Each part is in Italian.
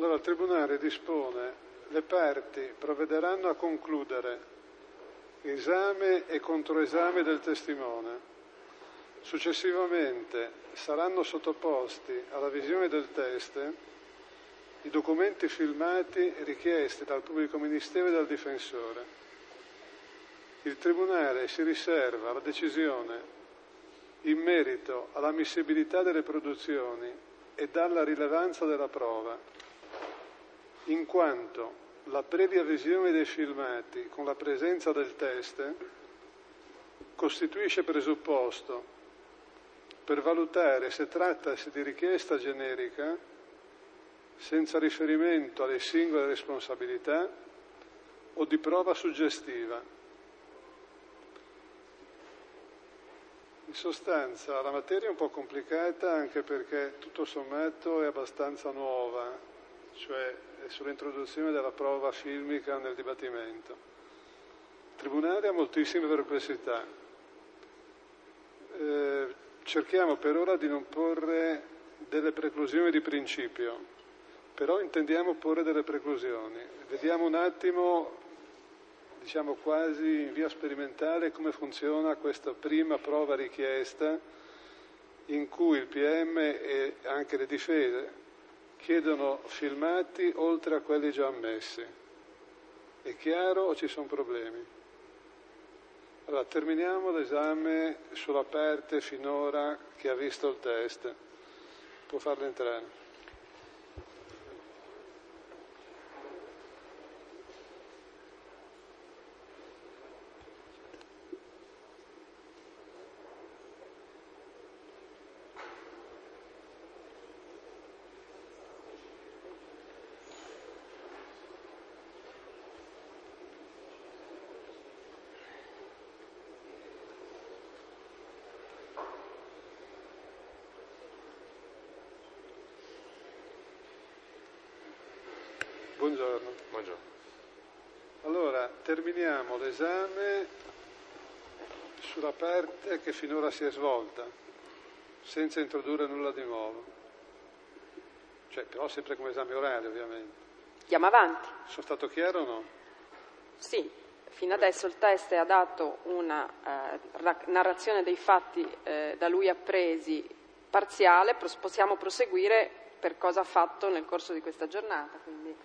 Allora il Tribunale dispone: le parti provvederanno a concludere esame e controesame del testimone. Successivamente saranno sottoposti alla visione del teste i documenti filmati richiesti dal pubblico ministero e dal difensore. Il Tribunale si riserva la decisione in merito all'ammissibilità delle produzioni e dalla rilevanza della prova, in quanto la previa visione dei filmati con la presenza del teste costituisce presupposto per valutare se trattasi di richiesta generica senza riferimento alle singole responsabilità o di prova suggestiva. In sostanza la materia è un po' complicata anche perché tutto sommato è abbastanza nuova, cioè è sull'introduzione della prova filmica nel dibattimento. Il Tribunale ha moltissime perplessità. Cerchiamo per ora di non porre delle preclusioni di principio, però intendiamo porre delle preclusioni. Vediamo un attimo, diciamo quasi in via sperimentale, come funziona questa prima prova richiesta in cui il PM e anche le difese chiedono filmati oltre a quelli già ammessi. È chiaro o ci sono problemi? Allora, terminiamo l'esame sulla parte finora che ha visto il test. Può farlo entrare. Buongiorno. Buongiorno. Allora, terminiamo l'esame sulla parte che finora si è svolta, senza introdurre nulla di nuovo. Cioè, però sempre come esame orale, ovviamente. Andiamo avanti. Sono stato chiaro o no? Sì, fino adesso il teste ha dato una narrazione dei fatti da lui appresi parziale, possiamo proseguire per cosa ha fatto nel corso di questa giornata. Quindi.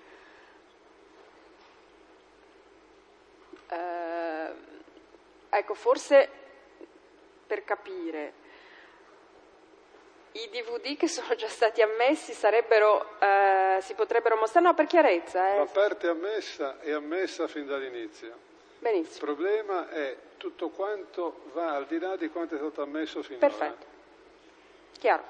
Ecco, forse per capire, i DVD che sono già stati ammessi si potrebbero mostrare, no, per chiarezza. La parte ammessa è ammessa fin dall'inizio. Benissimo. Il problema è tutto quanto va al di là di quanto è stato ammesso finora. Perfetto. Chiaro.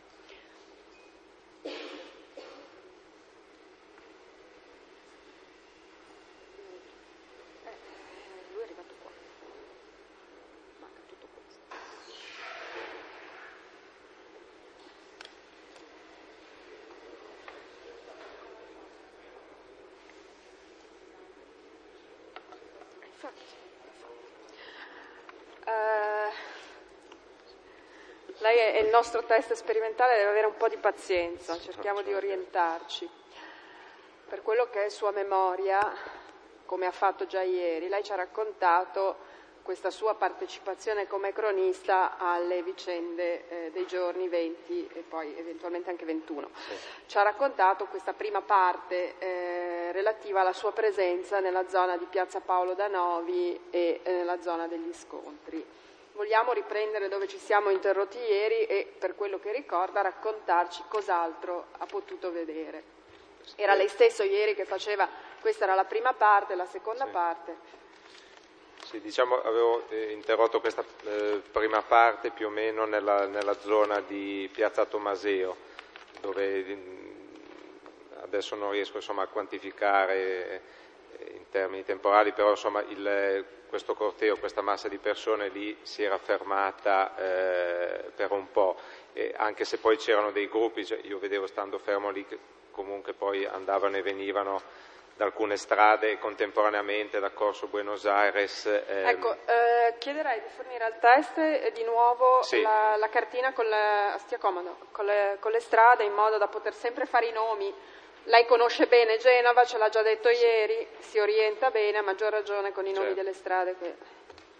Lei è il nostro test sperimentale, deve avere un po' di pazienza, cerchiamo di orientarci. Per quello che è sua memoria, come ha fatto già ieri, lei ci ha raccontato questa sua partecipazione come cronista alle vicende dei giorni 20 e poi eventualmente anche 21. Sì. Ci ha raccontato questa prima parte relativa alla sua presenza nella zona di Piazza Paolo da Novi e nella zona degli scontri. Vogliamo riprendere dove ci siamo interrotti ieri e, per quello che ricorda, raccontarci cos'altro ha potuto vedere. Era lei stesso ieri che faceva, questa era la prima parte, la seconda parte. Sì, diciamo, avevo interrotto questa prima parte più o meno nella zona di Piazza Tomaseo, dove adesso non riesco a quantificare in termini temporali, però questo corteo, questa massa di persone lì si era fermata per un po', anche se poi c'erano dei gruppi, cioè io vedevo stando fermo lì che comunque poi andavano e venivano da alcune strade contemporaneamente da Corso Buenos Aires. Ecco, chiederei di fornire al test di nuovo sì. la cartina stia comodo, con le strade, in modo da poter sempre fare i nomi Lei conosce bene Genova, ce l'ha già detto ieri, si orienta bene, a maggior ragione con i nomi delle strade che...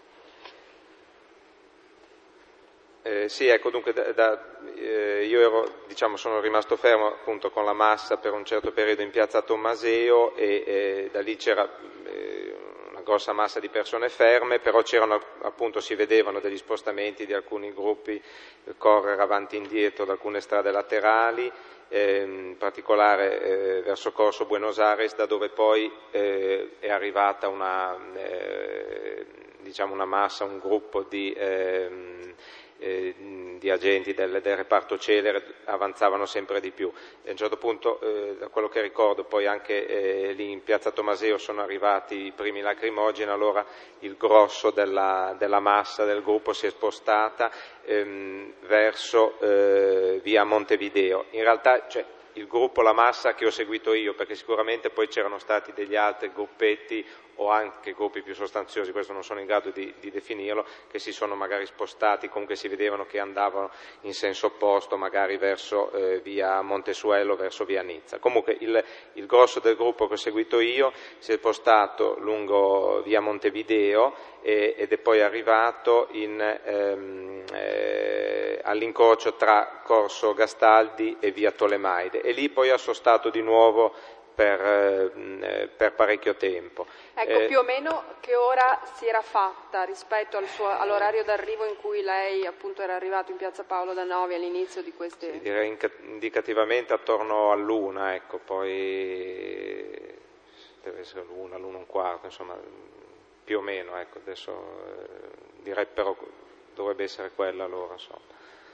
Sì, ecco, dunque io sono rimasto fermo appunto con la massa per un certo periodo in piazza Tommaseo e da lì c'era una grossa massa di persone ferme, però c'erano appunto, si vedevano degli spostamenti di alcuni gruppi correre avanti e indietro da alcune strade laterali, in particolare verso Corso Buenos Aires, da dove poi è arrivata una massa, un gruppo di agenti del reparto Celere avanzavano sempre di più. E a un certo punto, da quello che ricordo, poi anche lì in piazza Tommaseo sono arrivati i primi lacrimogeni, allora il grosso della massa del gruppo si è spostata verso via Montevideo. In realtà, il gruppo, la massa che ho seguito io, perché sicuramente poi c'erano stati degli altri gruppetti o anche gruppi più sostanziosi, questo non sono in grado di definirlo, che si sono magari spostati, comunque si vedevano che andavano in senso opposto, magari verso via Montesuelo, verso via Nizza. Comunque il grosso del gruppo che ho seguito io si è spostato lungo via Montevideo ed è poi arrivato all'incrocio tra Corso Gastaldi e via Tolemaide e lì poi ha sostato di nuovo per parecchio tempo. Ecco, più o meno che ora si era fatta rispetto all'orario d'arrivo in cui lei appunto era arrivato in piazza Paolo da Novi all'inizio di queste... Sì, direi indicativamente attorno all'una, ecco, poi deve essere l'una e un quarto, insomma, più o meno, ecco, adesso direi però dovrebbe essere quella l'ora, insomma.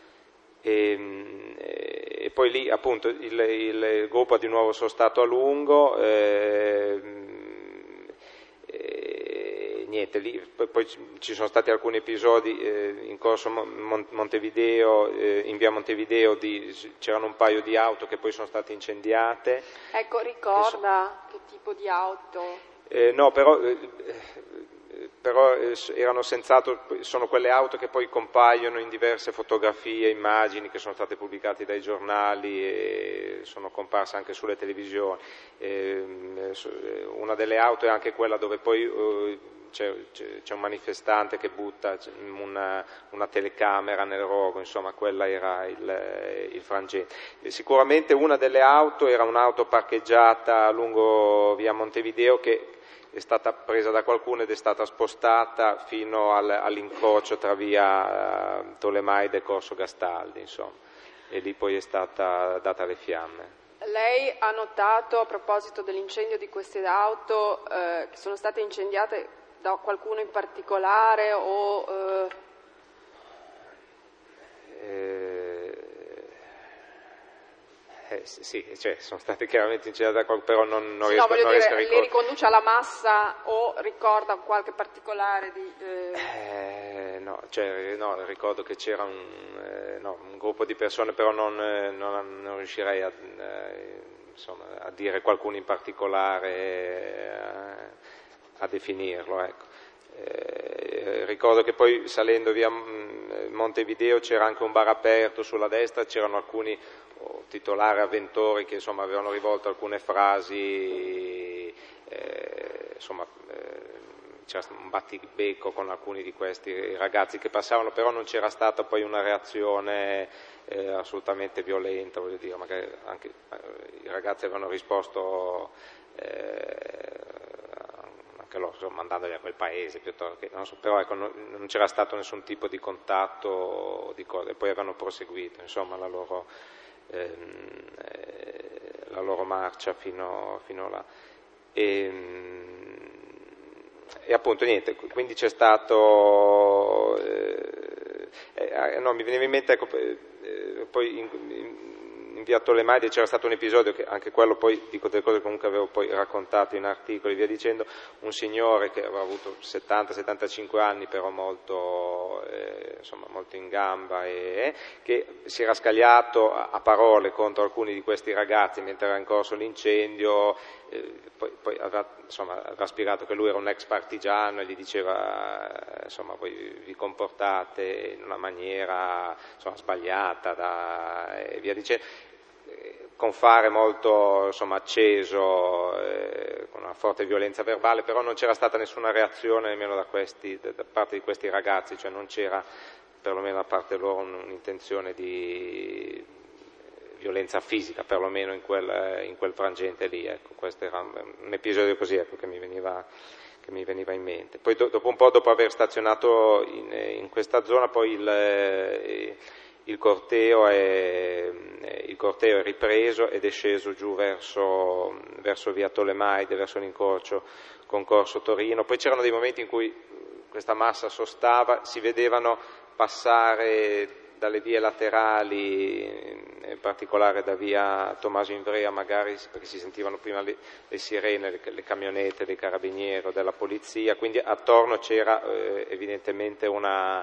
E poi lì appunto il gruppo ha di nuovo sostato a lungo, niente, lì poi ci sono stati alcuni episodi in corso Montevideo, in via Montevideo c'erano un paio di auto che poi sono state incendiate. Ecco, ricorda che tipo di auto? No, però erano senz'altro, sono quelle auto che poi compaiono in diverse fotografie, immagini che sono state pubblicate dai giornali e sono comparse anche sulle televisioni. Una delle auto è anche quella dove poi c'è un manifestante che butta una telecamera nel rogo, insomma quella era il frangente. Sicuramente una delle auto era un'auto parcheggiata lungo via Montevideo che è stata presa da qualcuno ed è stata spostata fino all'incrocio tra via Tolemaide e Corso Gastaldi, insomma, e lì poi è stata data alle fiamme. Lei ha notato, a proposito dell'incendio di queste auto, che sono state incendiate da qualcuno in particolare o... Sì, sono state chiaramente incendiate da qualcuno, però non riesco a ricordare. Le riconduce alla massa o ricorda qualche particolare di... No, ricordo che c'era un gruppo di persone, però non riuscirei a dire qualcuno in particolare, a definirlo, ecco. Ricordo che poi salendo via Montevideo c'era anche un bar aperto sulla destra, c'erano alcuni titolari avventori che insomma avevano rivolto alcune frasi, c'era un battibecco con alcuni di questi ragazzi che passavano, però non c'era stata poi una reazione assolutamente violenta, voglio dire, magari anche i ragazzi avevano risposto anche loro mandandoli a quel paese piuttosto che, non so, però ecco, non c'era stato nessun tipo di contatto di cose, e poi avevano proseguito insomma la loro marcia fino là e appunto niente, quindi c'è stato mi veniva in mente, ecco, poi in via Tolemaide c'era stato un episodio che anche quello poi dico delle cose che comunque avevo poi raccontato in articoli via dicendo, un signore che aveva avuto 70-75 anni però molto in gamba e che si era scagliato a parole contro alcuni di questi ragazzi mentre era in corso l'incendio, poi aveva spiegato che lui era un ex partigiano e gli diceva voi vi comportate in una maniera sbagliata e via dicendo. con fare molto insomma, acceso, con una forte violenza verbale, però non c'era stata nessuna reazione nemmeno da parte di questi ragazzi, cioè non c'era perlomeno da parte loro un'intenzione di violenza fisica, perlomeno in quel frangente lì. Ecco, questo era un episodio così, ecco, che mi veniva in mente. Poi dopo un po', dopo aver stazionato in questa zona, poi il corteo è ripreso ed è sceso giù verso via Tolemaide, verso l'incrocio con Corso Torino. Poi c'erano dei momenti in cui questa massa sostava, si vedevano passare dalle vie laterali, in particolare da via Tommaso Ivrea, magari perché si sentivano prima le sirene, le camionette dei carabinieri o della polizia, quindi attorno c'era evidentemente una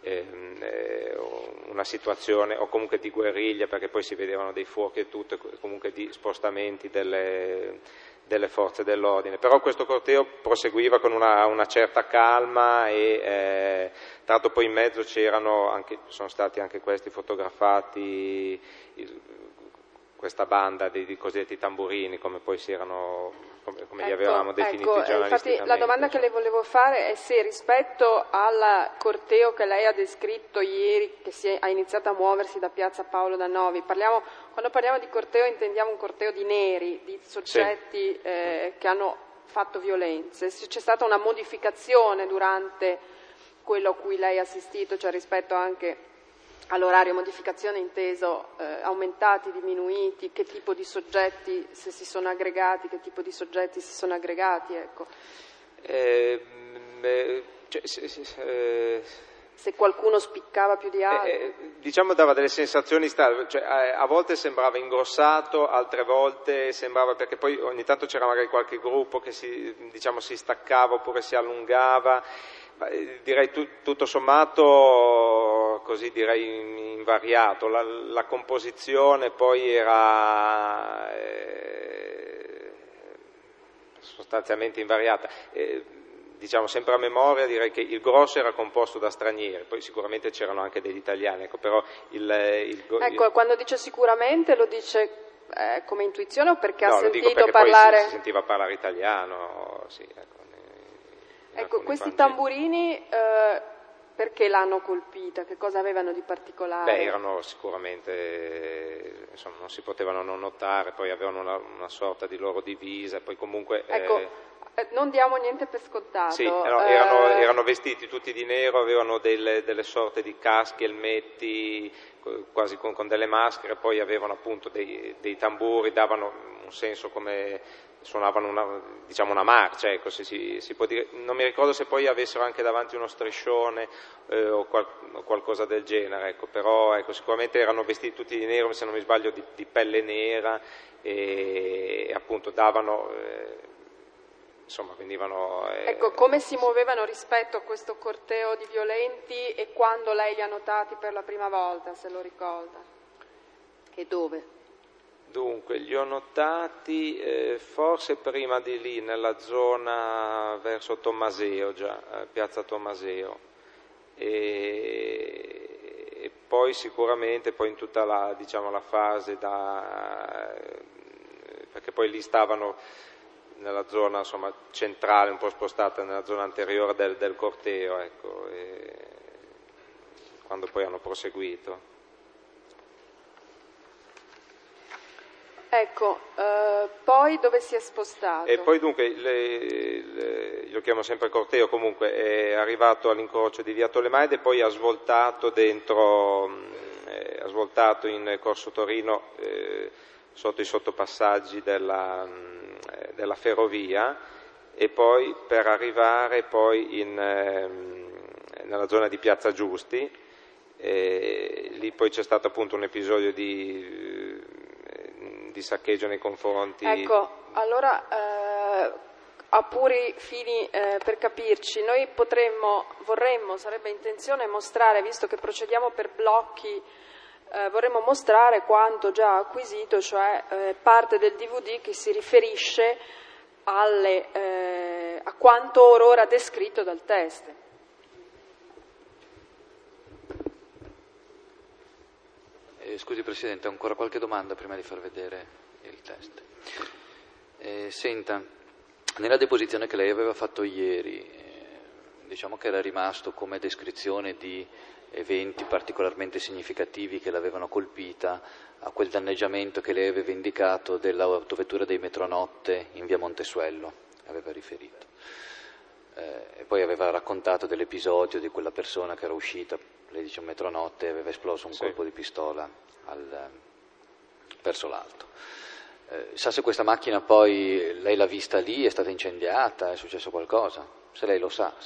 situazione o comunque di guerriglia, perché poi si vedevano dei fuochi e tutto, comunque di spostamenti delle forze dell'ordine. Però questo corteo proseguiva con una certa calma e tra l'altro poi in mezzo sono stati anche questi fotografati, questa banda di cosiddetti tamburini, come poi come li avevamo definiti giornalisticamente. Infatti la domanda che le volevo fare è se rispetto al corteo che lei ha descritto ieri, che ha iniziato a muoversi da piazza Paolo da Novi, quando parliamo di corteo intendiamo un corteo di neri, di soggetti sì. Che hanno fatto violenze, se c'è stata una modificazione durante quello a cui lei ha assistito, cioè rispetto anche all'orario, modificazione inteso aumentati, diminuiti, che tipo di soggetti se si sono aggregati, che tipo di soggetti si sono aggregati, ecco. Se qualcuno spiccava più di altri. Diciamo dava delle sensazioni cioè, a volte sembrava ingrossato, altre volte sembrava, perché poi ogni tanto c'era magari qualche gruppo che si staccava oppure si allungava. Direi tutto sommato così direi invariato, la composizione poi era sostanzialmente invariata, diciamo sempre a memoria direi che il grosso era composto da stranieri, poi sicuramente c'erano anche degli italiani, ecco, però quando dice sicuramente lo dice come intuizione o perché ha sentito lo dico perché parlare? Poi si sentiva parlare italiano, sì, ecco. Ecco, questi tamburini perché l'hanno colpita? Che cosa avevano di particolare? Erano sicuramente, insomma, non si potevano non notare, poi avevano una sorta di loro divisa, poi comunque... Ecco, non diamo niente per scontato. Sì, erano vestiti tutti di nero, avevano delle sorte di caschi, elmetti, quasi con delle maschere, poi avevano appunto dei tamburi, davano un senso come... suonavano una marcia, ecco, se si può dire. Non mi ricordo se poi avessero anche davanti uno striscione o qualcosa del genere, ecco, però ecco, sicuramente erano vestiti tutti di nero, se non mi sbaglio di pelle nera e appunto davano, insomma venivano... Ecco, come si muovevano rispetto a questo corteo di violenti e quando lei li ha notati per la prima volta, se lo ricorda? E dove? Dunque, li ho notati forse prima di lì, nella zona verso Tommaseo, piazza Tommaseo, e poi sicuramente poi in tutta la fase perché poi lì stavano nella zona insomma, centrale, un po' spostata nella zona anteriore del corteo, ecco, quando poi hanno proseguito. Ecco, poi dove si è spostato? E poi dunque, io lo chiamo sempre corteo, comunque è arrivato all'incrocio di via Tolemaide e poi ha svoltato in Corso Torino sotto i sottopassaggi della ferrovia e poi per arrivare poi nella zona di Piazza Giusti, lì poi c'è stato appunto un episodio di saccheggio nei confronti... Ecco, allora a puri fini per capirci, noi vorremmo, sarebbe intenzione mostrare, visto che procediamo per blocchi, vorremmo mostrare quanto già acquisito, cioè parte del DVD che si riferisce a quanto ora descritto dal test. Scusi Presidente, ho ancora qualche domanda prima di far vedere il test. Senta, nella deposizione che lei aveva fatto ieri, diciamo che era rimasto come descrizione di eventi particolarmente significativi che l'avevano colpita a quel danneggiamento che lei aveva indicato dell'autovettura dei Metronotte in via Montesuello, aveva riferito. E poi aveva raccontato dell'episodio di quella persona che era uscita, lei dice un Metronotte, e aveva esploso un colpo di pistola verso l'alto. Sa se questa macchina poi lei l'ha vista lì, è stata incendiata, è successo qualcosa? Se lei lo sa.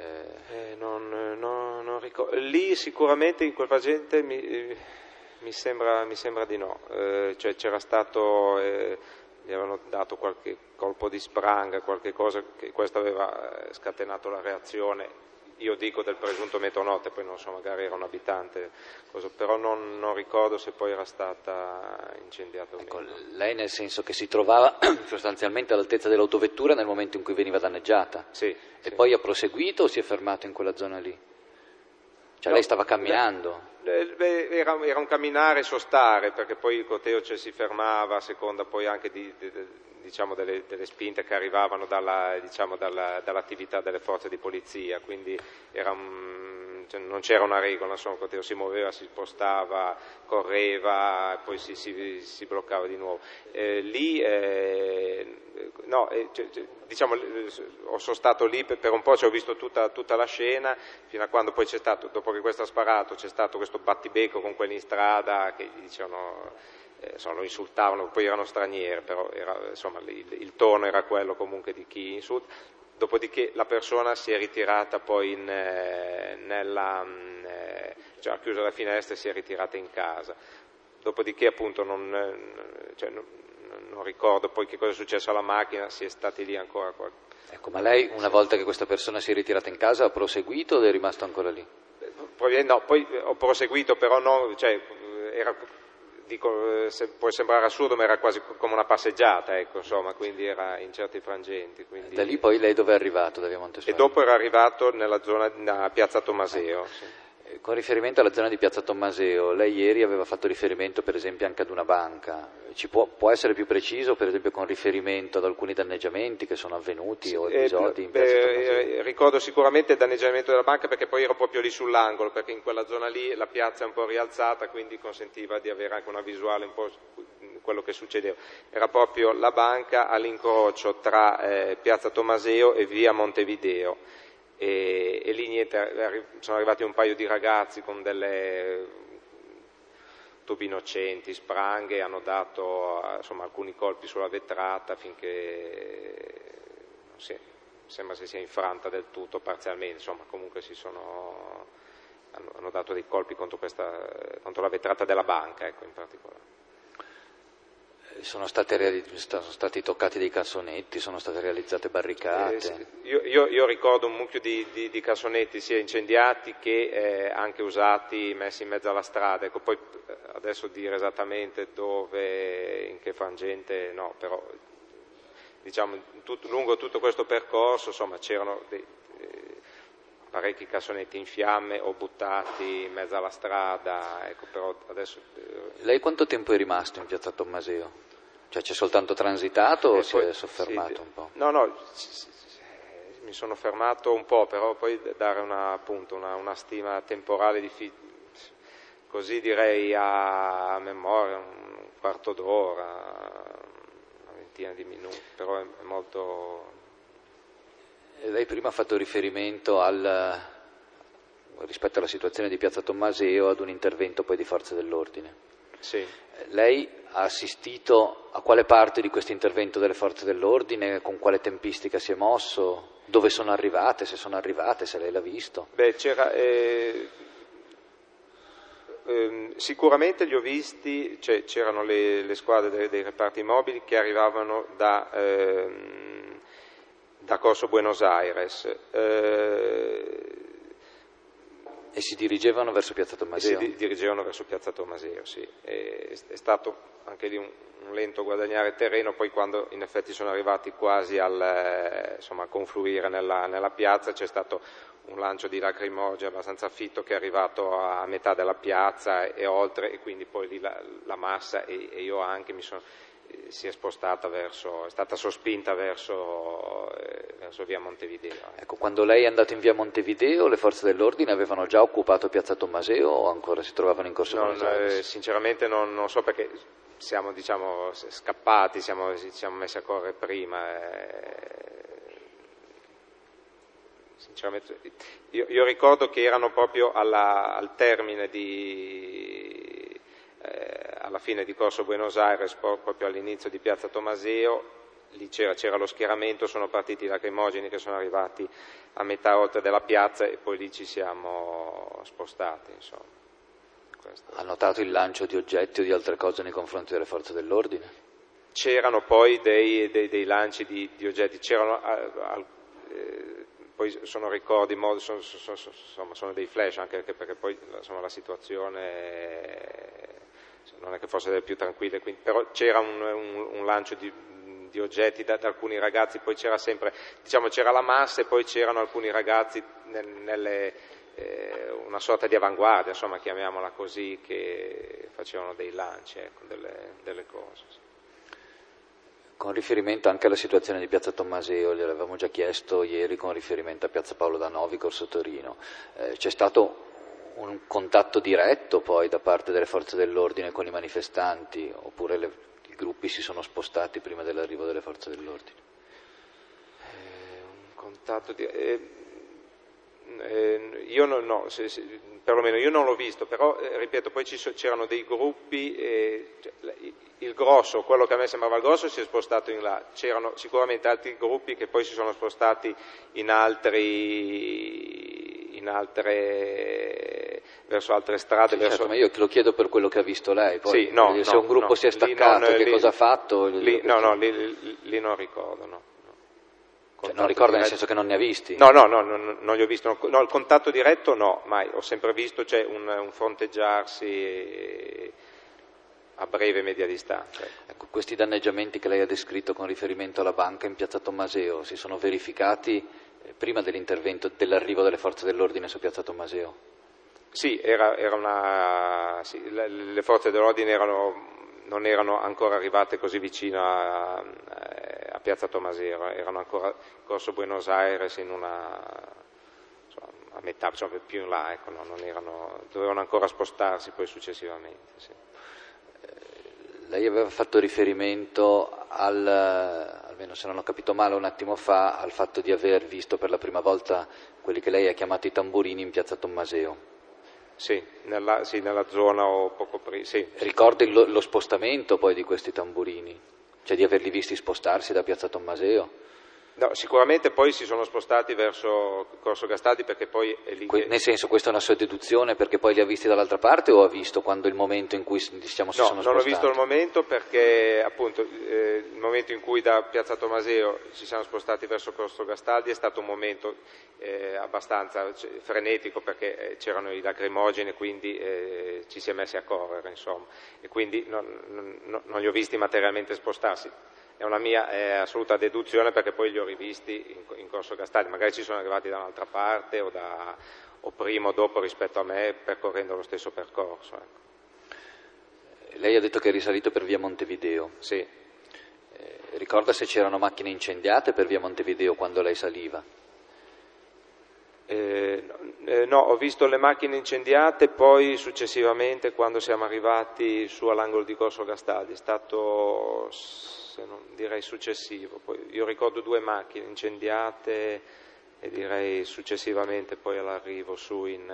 Non ricordo. Lì sicuramente in quel frangente mi sembra di no. Cioè c'era stato, gli avevano dato qualche colpo di spranga, qualche cosa, che questo aveva scatenato la reazione. Io dico del presunto Metronotte, poi non so, magari era un abitante, però non ricordo se poi era stata incendiata o meno. Ecco, lei nel senso che si trovava sostanzialmente all'altezza dell'autovettura nel momento in cui veniva danneggiata? Sì. Poi ha proseguito o si è fermato in quella zona lì? Cioè no, lei stava camminando? Era un camminare e sostare, perché poi il corteo si fermava a seconda poi anche diciamo delle spinte che arrivavano dall'attività delle forze di polizia, quindi non c'era una regola, insomma, il corteo si muoveva, si spostava, correva, poi si bloccava di nuovo. Diciamo, sono stato lì per un po', ho visto tutta la scena, fino a quando poi c'è stato, dopo che questo ha sparato, c'è stato questo battibecco con quelli in strada che gli dicevano, lo insultavano, poi erano stranieri, però il tono era quello comunque di chi insulta. Dopodiché la persona si è ritirata poi ha chiuso la finestra e si è ritirata in casa. Dopodiché appunto non ricordo poi che cosa è successo alla macchina, si è stati lì ancora. Ecco, ma lei una volta che questa persona si è ritirata in casa ha proseguito o è rimasto ancora lì? No, poi ho proseguito, però no, può sembrare assurdo, ma era quasi come una passeggiata, ecco, insomma, quindi era in certi frangenti. Quindi... Da lì poi lei dove è arrivato, da via Montesuello? E dopo era arrivato nella zona di Piazza Tommaseo. Sì. Con riferimento alla zona di Piazza Tommaseo, lei ieri aveva fatto riferimento per esempio anche ad una banca, può essere più preciso per esempio con riferimento ad alcuni danneggiamenti che sono avvenuti o episodi in Piazza Tommaseo? Ricordo sicuramente il danneggiamento della banca perché poi ero proprio lì sull'angolo, perché in quella zona lì la piazza è un po' rialzata, quindi consentiva di avere anche una visuale un po' quello che succedeva. Era proprio la banca all'incrocio tra Piazza Tommaseo e via Montevideo. E lì niente, sono arrivati un paio di ragazzi con delle tubi innocenti, spranghe, hanno dato alcuni colpi sulla vetrata finché sembra si sia infranta del tutto, parzialmente, comunque hanno dato dei colpi contro la vetrata della banca, ecco, in particolare. Sono stati toccati dei cassonetti, sono state realizzate barricate. Io ricordo un mucchio di cassonetti sia incendiati che anche usati, messi in mezzo alla strada. Ecco, poi adesso dire esattamente dove, in che frangente, no, però diciamo lungo tutto questo percorso c'erano parecchi cassonetti in fiamme o buttati in mezzo alla strada, ecco, però adesso... Lei quanto tempo è rimasto in Piazza Tommaseo? Cioè c'è soltanto transitato o si è soffermato un po'? No, mi sono fermato un po', però poi dare una stima temporale così direi a memoria, un quarto d'ora, una ventina di minuti, però è molto... Lei prima ha fatto riferimento rispetto alla situazione di Piazza Tommaseo ad un intervento poi di forze dell'ordine. Sì. Lei ha assistito a quale parte di questo intervento delle forze dell'ordine, con quale tempistica si è mosso, dove sono arrivate, se lei l'ha visto? C'era... sicuramente li ho visti, c'erano le squadre dei reparti mobili che arrivavano da Corso Buenos Aires. E si dirigevano verso Piazza Tommaseo? Dirigevano verso Piazza Tommaseo, sì. È stato anche lì un lento guadagnare terreno, poi quando in effetti sono arrivati quasi a confluire nella piazza c'è stato un lancio di lacrimogene abbastanza fitto che è arrivato a metà della piazza e oltre, e quindi poi lì la massa e io anche si è spostata è stata sospinta verso via Montevideo. Ecco, quando lei è andato in via Montevideo le forze dell'ordine avevano già occupato Piazza Tommaseo o ancora si trovavano in Corso Buenos Aires? Sinceramente non so, perché siamo scappati, ci siamo messi a correre prima. Sinceramente, io ricordo che erano proprio al termine alla fine di Corso Buenos Aires, proprio all'inizio di Piazza Tommaseo, lì c'era lo schieramento, sono partiti i lacrimogeni che sono arrivati a metà oltre della piazza e poi lì ci siamo spostati, insomma. Ha notato il lancio di oggetti o di altre cose nei confronti delle forze dell'ordine? C'erano poi dei lanci di oggetti, poi sono ricordi, sono dei flash, anche perché poi la situazione non è che fosse delle più tranquille, però c'era un lancio di oggetti da alcuni ragazzi, poi c'era sempre, c'era la massa e poi c'erano alcuni ragazzi una sorta di avanguardia, insomma, chiamiamola così, che facevano dei lanci, ecco, delle cose. Sì. Con riferimento anche alla situazione di Piazza Tommaseo, gliel'avevamo già chiesto ieri con riferimento a Piazza Paolo da Novi, Corso Torino, c'è stato un contatto diretto poi da parte delle forze dell'ordine con i manifestanti, oppure i gruppi si sono spostati prima dell'arrivo delle forze dell'ordine? Un contatto io no, perlomeno io non l'ho visto, però ripeto, poi c'erano dei gruppi, il grosso, quello che a me sembrava il grosso, si è spostato in là, c'erano sicuramente altri gruppi che poi si sono spostati verso altre strade. Sì, certo, ma io lo chiedo per quello che ha visto lei, poi sì, se un gruppo si è staccato, che cosa ha fatto? Lì non ricordo, no. Cioè, non ricorda nel senso che non ne ha visti? No, non li ho visti. No, il contatto diretto no, mai. Ho sempre visto un fronteggiarsi a breve e media distanza. Ecco, questi danneggiamenti che lei ha descritto con riferimento alla banca in Piazza Tommaseo si sono verificati prima dell'arrivo delle forze dell'ordine su Piazza Tommaseo? Sì, le forze dell'ordine non erano ancora arrivate così vicino a Piazza Tommaseo, erano ancora Corso Buenos Aires a metà, più in là, ecco, dovevano ancora spostarsi poi successivamente. Sì. Lei aveva fatto riferimento almeno se non ho capito male un attimo fa, al fatto di aver visto per la prima volta quelli che lei ha chiamato i tamburini in Piazza Tommaseo. Sì, nella zona o poco prima. Sì. Ricordi lo spostamento poi di questi tamburini? Cioè di averli visti spostarsi da Piazza Tommaseo? No, sicuramente poi si sono spostati verso Corso Gastaldi, perché poi è lì nel senso, questa è una sua deduzione perché poi li ha visti dall'altra parte o ha visto quando il momento in cui si sono spostati? No, non ho visto il momento perché appunto il momento in cui da Piazza Tommaseo ci siamo spostati verso Corso Gastaldi è stato un momento abbastanza frenetico, perché c'erano i lacrimogeni, quindi ci si è messi a correre, insomma, e quindi non li ho visti materialmente spostarsi. È una mia assoluta deduzione, perché poi li ho rivisti in Corso Gastaldi, magari ci sono arrivati da un'altra parte o prima o dopo rispetto a me, percorrendo lo stesso percorso. Ecco. Lei ha detto che è risalito per via Montevideo. Sì. Ricorda se c'erano macchine incendiate per via Montevideo quando lei saliva? No, ho visto le macchine incendiate poi successivamente quando siamo arrivati su all'angolo di Corso Gastaldi, è stato, se non direi, successivo. Poi io ricordo 2 macchine incendiate e direi successivamente poi all'arrivo su in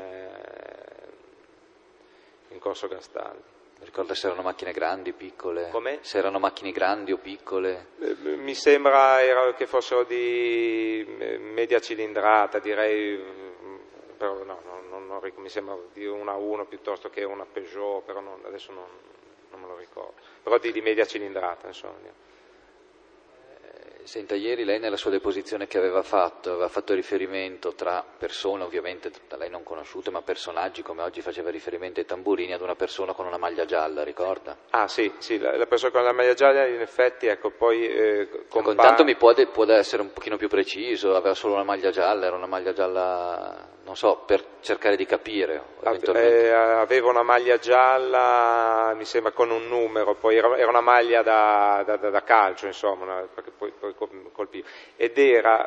Corso Gastaldi. Ricorda se erano macchine grandi, piccole? Come? Se erano macchine grandi o piccole? Mi sembra che fossero di media cilindrata, direi, però mi sembra di una 1 piuttosto che una Peugeot, però adesso non me lo ricordo, però di media cilindrata, insomma. Senta, ieri lei nella sua deposizione che aveva fatto riferimento tra persone, ovviamente da lei non conosciute, ma personaggi, come oggi faceva riferimento ai tamburini, ad una persona con una maglia gialla, ricorda? Ah sì, la persona con la maglia gialla in effetti, ecco, poi Intanto può essere un pochino più preciso, aveva solo una maglia gialla, era una maglia gialla, non so, per cercare di capire eventualmente. Aveva una maglia gialla, mi sembra con un numero, poi era una maglia da calcio, insomma, perché poi colpiva. Ed era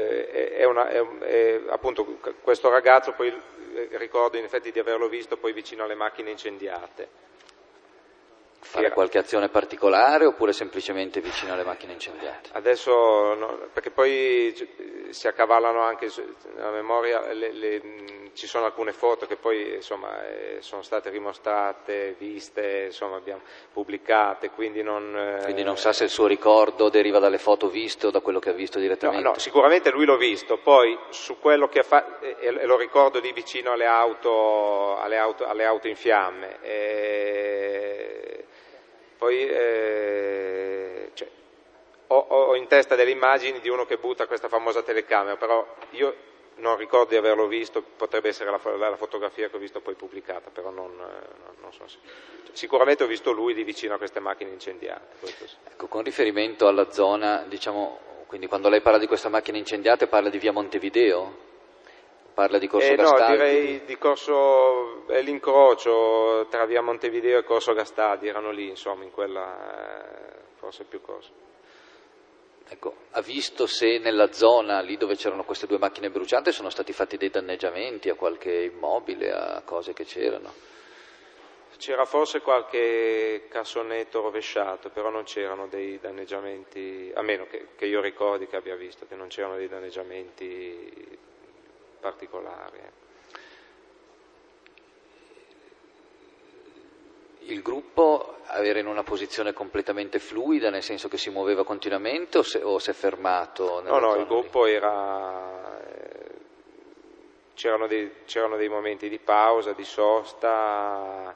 appunto questo ragazzo, poi ricordo in effetti di averlo visto poi vicino alle macchine incendiate. Fare qualche azione particolare oppure semplicemente vicino alle macchine incendiate? Adesso, no, perché poi si accavallano anche nella memoria, ci sono alcune foto che poi insomma sono state rimostrate, viste, insomma abbiamo pubblicate, quindi non sa se il suo ricordo deriva dalle foto viste o da quello che ha visto direttamente? No, sicuramente lui l'ho visto, poi su quello che ha fatto, e lo ricordo lì vicino alle auto in fiamme. Poi ho in testa delle immagini di uno che butta questa famosa telecamera, però io non ricordo di averlo visto, potrebbe essere la fotografia che ho visto poi pubblicata, però non so se... Sicuramente ho visto lui lì vicino a queste macchine incendiate. Questo sì. Ecco, con riferimento alla zona, diciamo, quindi quando lei parla di queste macchine incendiate parla di via Montevideo? Parla di Corso Gastaldi? No, direi di Corso, l'incrocio tra via Montevideo e Corso Gastaldi, erano lì, insomma, in quella, forse più Corso. Ecco, ha visto se nella zona lì dove c'erano queste due macchine bruciate sono stati fatti dei danneggiamenti a qualche immobile, a cose che c'erano? C'era forse qualche cassonetto rovesciato, però non c'erano dei danneggiamenti, a meno che io ricordi che abbia visto, che non c'erano dei danneggiamenti particolari. Il gruppo era in una posizione completamente fluida, nel senso che si muoveva continuamente o si è fermato? No, il gruppo c'erano dei momenti di pausa, di sosta,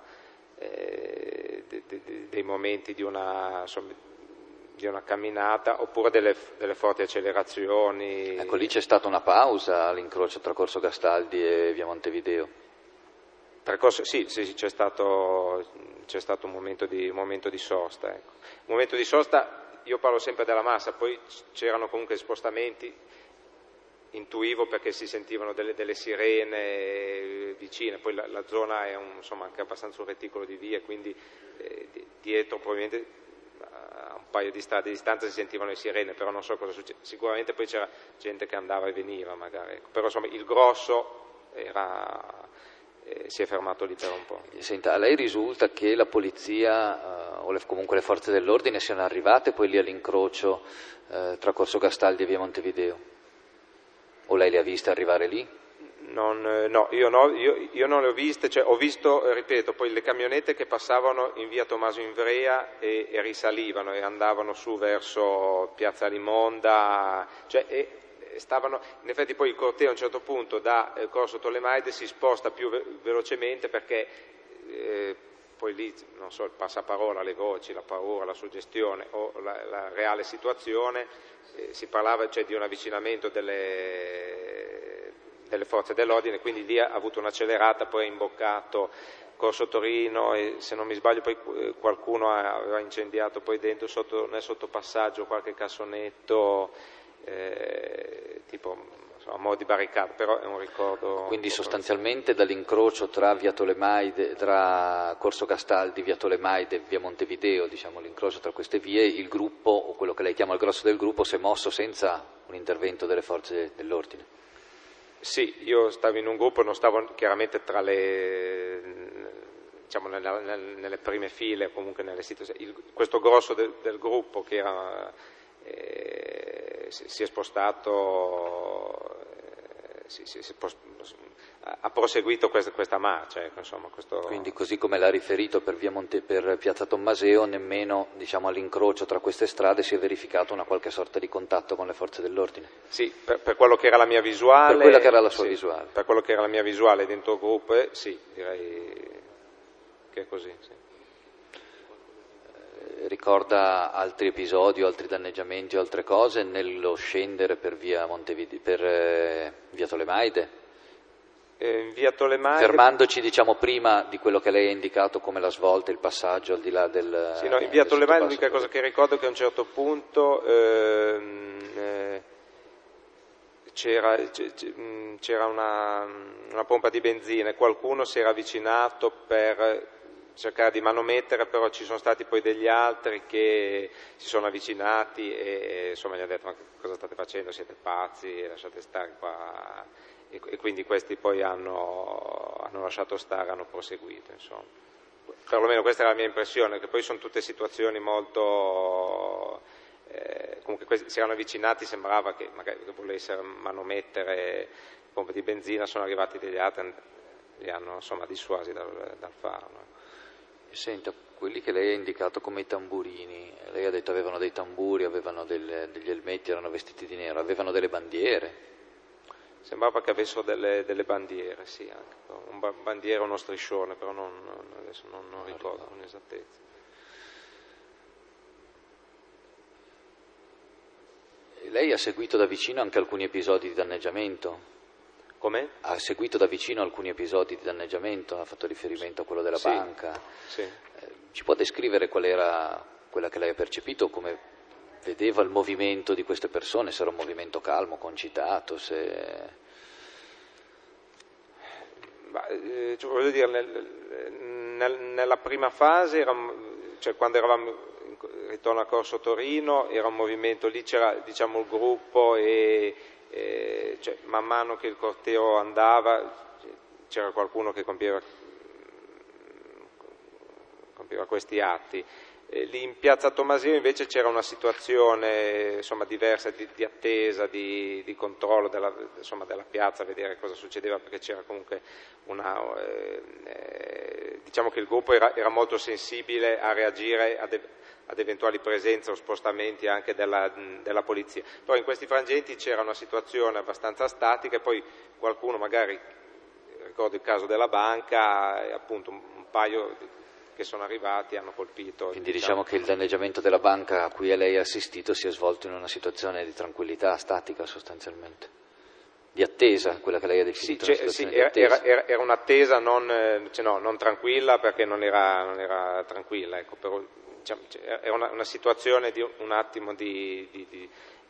dei momenti di una camminata, oppure delle forti accelerazioni. Ecco, lì c'è stata una pausa all'incrocio tra Corso Gastaldi e via Montevideo? Sì, c'è stato un momento di sosta. Ecco. Un momento di sosta, io parlo sempre della massa, poi c'erano comunque spostamenti, intuivo perché si sentivano delle sirene vicine, poi la zona è anche abbastanza un reticolo di vie, quindi dietro probabilmente a un paio di strade di distanza si sentivano le sirene, però non so cosa succede, sicuramente poi c'era gente che andava e veniva magari, ecco. Però insomma il grosso si è fermato lì per un po'. Senta, a lei risulta che la polizia o comunque le forze dell'ordine siano arrivate poi lì all'incrocio tra Corso Gastaldi e via Montevideo? O lei le ha viste arrivare lì? No, io non le ho viste, cioè ho visto, ripeto, poi le camionette che passavano in via Tommaso Ivrea e risalivano e andavano su verso Piazza Limonda, stavano, in effetti poi il corteo a un certo punto da Corso Tolemaide si sposta più velocemente perché poi lì, non so, il passaparola, le voci, la paura, la suggestione o la reale situazione, si parlava di un avvicinamento delle forze dell'ordine, quindi lì ha avuto un'accelerata, poi ha imboccato Corso Torino e se non mi sbaglio poi qualcuno aveva incendiato poi dentro nel sottopassaggio qualche cassonetto, tipo a mo' di barricata, però è un ricordo. Quindi sostanzialmente dall'incrocio tra via Tolemaide, tra Corso Gastaldi, via Tolemaide e via Montevideo, diciamo l'incrocio tra queste vie, il gruppo, o quello che lei chiama il grosso del gruppo, si è mosso senza un intervento delle forze dell'ordine? Sì, io stavo in un gruppo, non stavo chiaramente tra nelle prime file, comunque nelle situazioni. Questo grosso del gruppo che si è spostato, ha proseguito questa marcia. Insomma, Quindi così come l'ha riferito per Piazza Tommaseo, nemmeno all'incrocio tra queste strade si è verificato una qualche sorta di contatto con le forze dell'ordine? Sì, per quello che era la mia visuale. Per quella che era la sua visuale? Per quello che era la mia visuale dentro il gruppo, sì, direi che è così, sì. ricorda altri episodi, altri danneggiamenti o altre cose nello scendere per via Tolemaide? Via Tolemaide, fermandoci diciamo prima di quello che lei ha indicato come la svolta, il passaggio al di là del... Sì, no, in via Tolemaide l'unica cosa che ricordo è che a un certo punto c'era una pompa di benzina e qualcuno si era avvicinato per cercare di manomettere, però ci sono stati poi degli altri che si sono avvicinati e insomma gli hanno detto: ma cosa state facendo, siete pazzi, lasciate stare qua, e quindi questi poi hanno lasciato stare, hanno proseguito, insomma. Perlomeno questa è la mia impressione, che poi sono tutte situazioni molto... comunque questi si erano avvicinati, sembrava che magari volessero manomettere pompe di benzina, sono arrivati degli altri, li hanno insomma dissuasi dal farlo. Senta, quelli che lei ha indicato come i tamburini, lei ha detto avevano dei tamburi, avevano degli elmetti, erano vestiti di nero, avevano delle bandiere? Sembrava che avessero delle bandiere, sì, anche un bandiera o uno striscione, però adesso non ricordo con esattezza. Lei ha seguito da vicino anche alcuni episodi di danneggiamento? Come? Ha seguito da vicino alcuni episodi di danneggiamento, ha fatto riferimento a quello della banca. Sì. Ci può descrivere qual era quella che lei ha percepito, come vedeva il movimento di queste persone, se era un movimento calmo, concitato, se... voglio dire, nella prima fase, cioè quando eravamo ritorno a Corso Torino, era un movimento, lì c'era diciamo il gruppo e cioè, man mano che il corteo andava c'era qualcuno che compieva questi atti. Lì in piazza Tomasino invece c'era una situazione insomma diversa, di attesa, di controllo della piazza, vedere cosa succedeva, perché c'era comunque diciamo che il gruppo era molto sensibile a reagire ad eventuali presenze o spostamenti anche della polizia. Però in questi frangenti c'era una situazione abbastanza statica e poi qualcuno, magari ricordo il caso della banca, appunto un paio che sono arrivati hanno colpito. Quindi diciamo che il danneggiamento della banca a cui lei ha assistito si è svolto in una situazione di tranquillità statica sostanzialmente, di attesa, quella che lei ha definito una situazione di attesa. Era un'attesa non tranquilla, perché non era tranquilla, ecco, però diciamo, era una situazione di un attimo di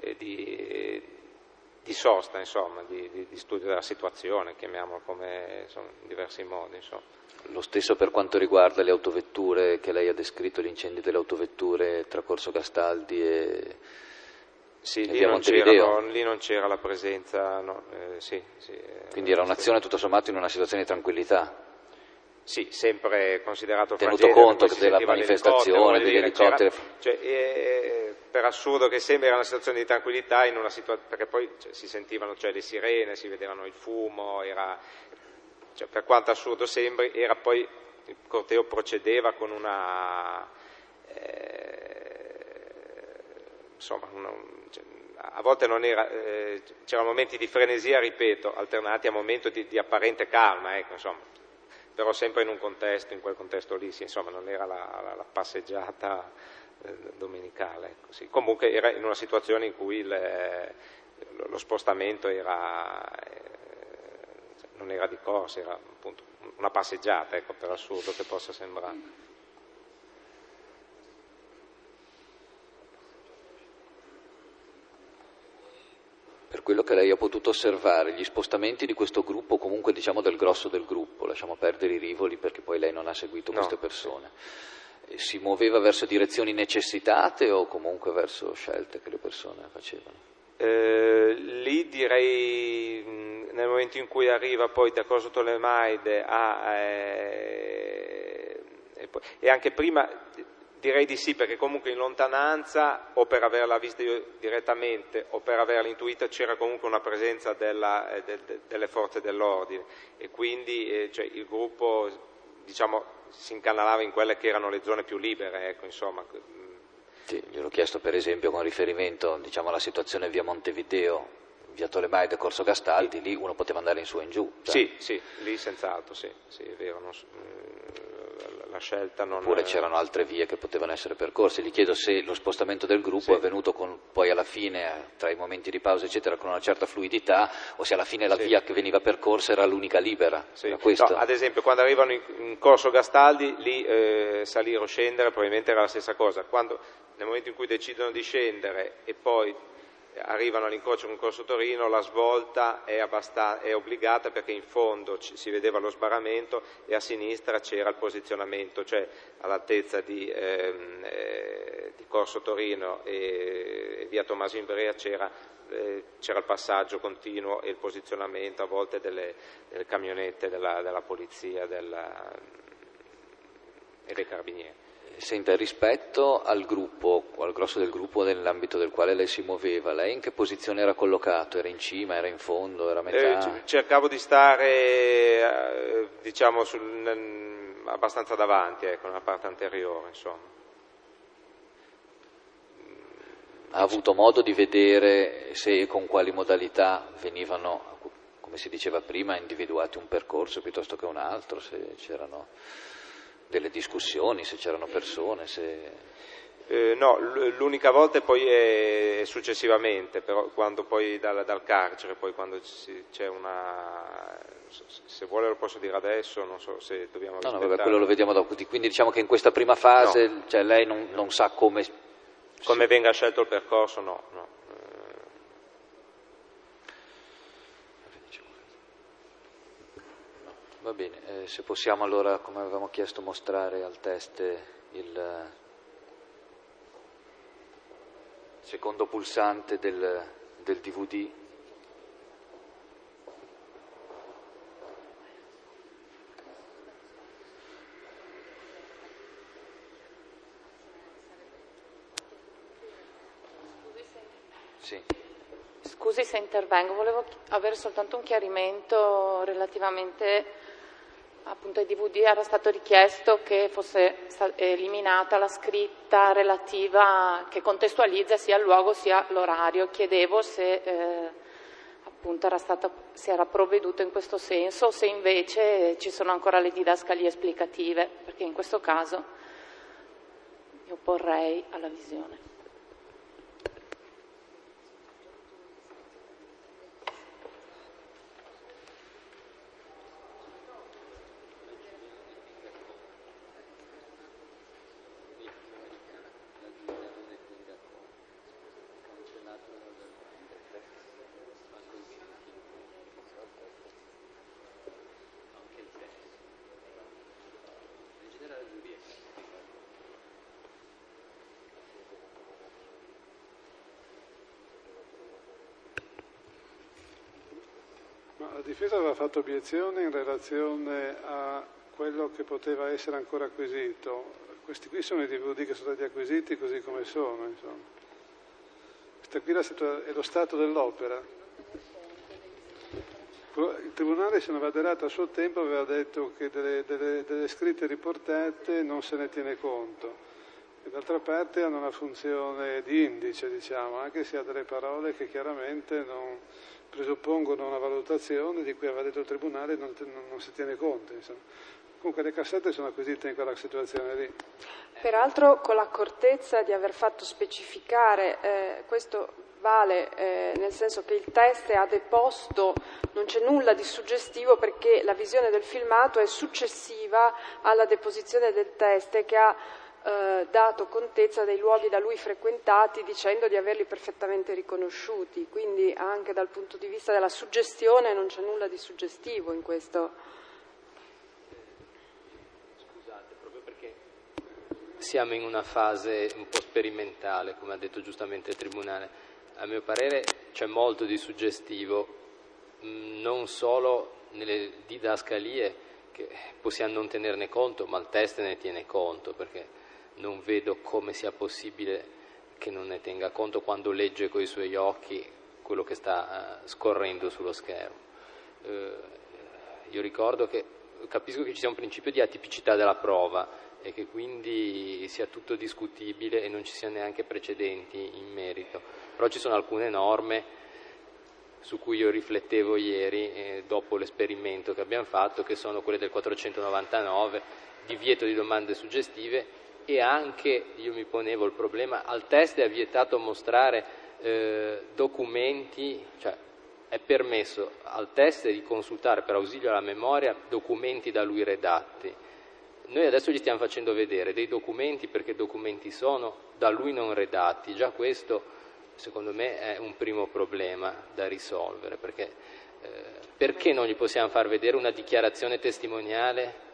sosta, insomma, di studio della situazione, chiamiamolo come insomma, in diversi modi, insomma. Lo stesso per quanto riguarda le autovetture che lei ha descritto, gli incendi delle autovetture tra Corso Castaldi e via Montevideo? Lì non c'era la presenza, no, sì. Quindi era un'azione tutto sommato in una situazione di tranquillità? Sì, sempre considerato tenuto conto della manifestazione, degli elicotteri. Per assurdo che sembra, era una situazione di tranquillità, perché poi si sentivano le sirene, si vedevano il fumo, per quanto assurdo sembri, era poi il corteo procedeva con a volte non era, c'erano momenti di frenesia, ripeto, alternati a momenti di apparente calma, ecco, insomma, però sempre in quel contesto lì, sì, insomma, non era la passeggiata domenicale, ecco, sì. Comunque era in una situazione in cui lo spostamento non era di corsa, era appunto una passeggiata, ecco, per assurdo che possa sembrare. Per quello che lei ha potuto osservare, gli spostamenti di questo gruppo, comunque diciamo del grosso del gruppo, lasciamo perdere i rivoli perché poi lei non ha seguito queste persone, si muoveva verso direzioni necessitate o comunque verso scelte che le persone facevano? Lì direi, nel momento in cui arriva poi da Corso Tolemaide e anche prima direi di sì, perché comunque in lontananza, o per averla vista io direttamente o per averla intuita, c'era comunque una presenza delle forze dell'ordine e quindi il gruppo diciamo si incanalava in quelle che erano le zone più libere, ecco, insomma. Sì, gliel'ho chiesto per esempio con riferimento diciamo, alla situazione via Montevideo, via Tolemaide e Corso Castaldi, sì. Lì uno poteva andare in su e in giù. Sì, lì senz'altro, sì, è vero. la scelta non... Oppure c'erano altre vie che potevano essere percorse. Gli chiedo se lo spostamento del gruppo è avvenuto poi alla fine, tra i momenti di pausa eccetera, con una certa fluidità, o se alla fine la via che veniva percorsa era l'unica libera. Era no, ad esempio quando arrivano in corso Gastaldi, lì salire o scendere probabilmente era la stessa cosa. Nel momento in cui decidono di scendere e poi arrivano all'incrocio con Corso Torino, la svolta è obbligata, perché in fondo si vedeva lo sbarramento e a sinistra c'era il posizionamento, cioè all'altezza di Corso Torino e via Tommaso Imbrea c'era il passaggio continuo e il posizionamento a volte delle camionette della polizia e dei carabinieri. Senta, rispetto al gruppo, al grosso del gruppo nell'ambito del quale lei si muoveva, lei in che posizione era collocato? Era in cima, era in fondo, era a metà? Cercavo di stare, diciamo, abbastanza davanti, nella parte anteriore, insomma. Ha avuto modo di vedere se e con quali modalità venivano, come si diceva prima, individuati un percorso piuttosto che un altro, se c'erano delle discussioni, se c'erano persone, no, l'unica volta poi è successivamente, però quando poi dal carcere, poi quando c'è se vuole lo posso dire adesso, non so se dobbiamo aspettare. No, vabbè, quello lo vediamo dopo, quindi diciamo che in questa prima fase, no, cioè lei non sa come venga scelto il percorso, no. Va bene, se possiamo allora, come avevamo chiesto, mostrare al test il secondo pulsante del DVD. Sì. Scusi se intervengo, volevo avere soltanto un chiarimento relativamente appunto ai DVD. Era stato richiesto che fosse eliminata la scritta relativa che contestualizza sia il luogo sia l'orario. Chiedevo se appunto si era provveduto in questo senso o se invece ci sono ancora le didascalie esplicative, perché in questo caso mi opporrei alla visione. La difesa aveva fatto obiezione in relazione a quello che poteva essere ancora acquisito. Questi qui sono i DVD che sono stati acquisiti così come sono, insomma. Questa qui è lo stato dell'opera. Il Tribunale, se non vado errato, a suo tempo aveva detto che delle scritte riportate non se ne tiene conto. E d'altra parte hanno una funzione di indice, diciamo, anche se ha delle parole che chiaramente non presuppongono una valutazione di cui aveva detto il Tribunale non si tiene conto, insomma. Comunque le cassette sono acquisite in quella situazione lì. Peraltro con l'accortezza di aver fatto specificare, questo vale nel senso che il test ha deposto, non c'è nulla di suggestivo perché la visione del filmato è successiva alla deposizione del test che ha dato contezza dei luoghi da lui frequentati dicendo di averli perfettamente riconosciuti, quindi anche dal punto di vista della suggestione non c'è nulla di suggestivo in questo. Scusate, proprio perché siamo in una fase un po' sperimentale, come ha detto giustamente il Tribunale, a mio parere c'è molto di suggestivo, non solo nelle didascalie che possiamo non tenerne conto, ma il test ne tiene conto, perché non vedo come sia possibile che non ne tenga conto quando legge coi suoi occhi quello che sta scorrendo sullo schermo. Io ricordo capisco che ci sia un principio di atipicità della prova e che quindi sia tutto discutibile e non ci siano neanche precedenti in merito, però ci sono alcune norme su cui io riflettevo ieri dopo l'esperimento che abbiamo fatto, che sono quelle del 499 divieto di domande suggestive, e anche, io mi ponevo il problema, al test è vietato mostrare documenti, cioè è permesso al test di consultare per ausilio alla memoria documenti da lui redatti. Noi adesso gli stiamo facendo vedere dei documenti, perché documenti sono da lui non redatti. Già questo secondo me è un primo problema da risolvere, perché non gli possiamo far vedere una dichiarazione testimoniale?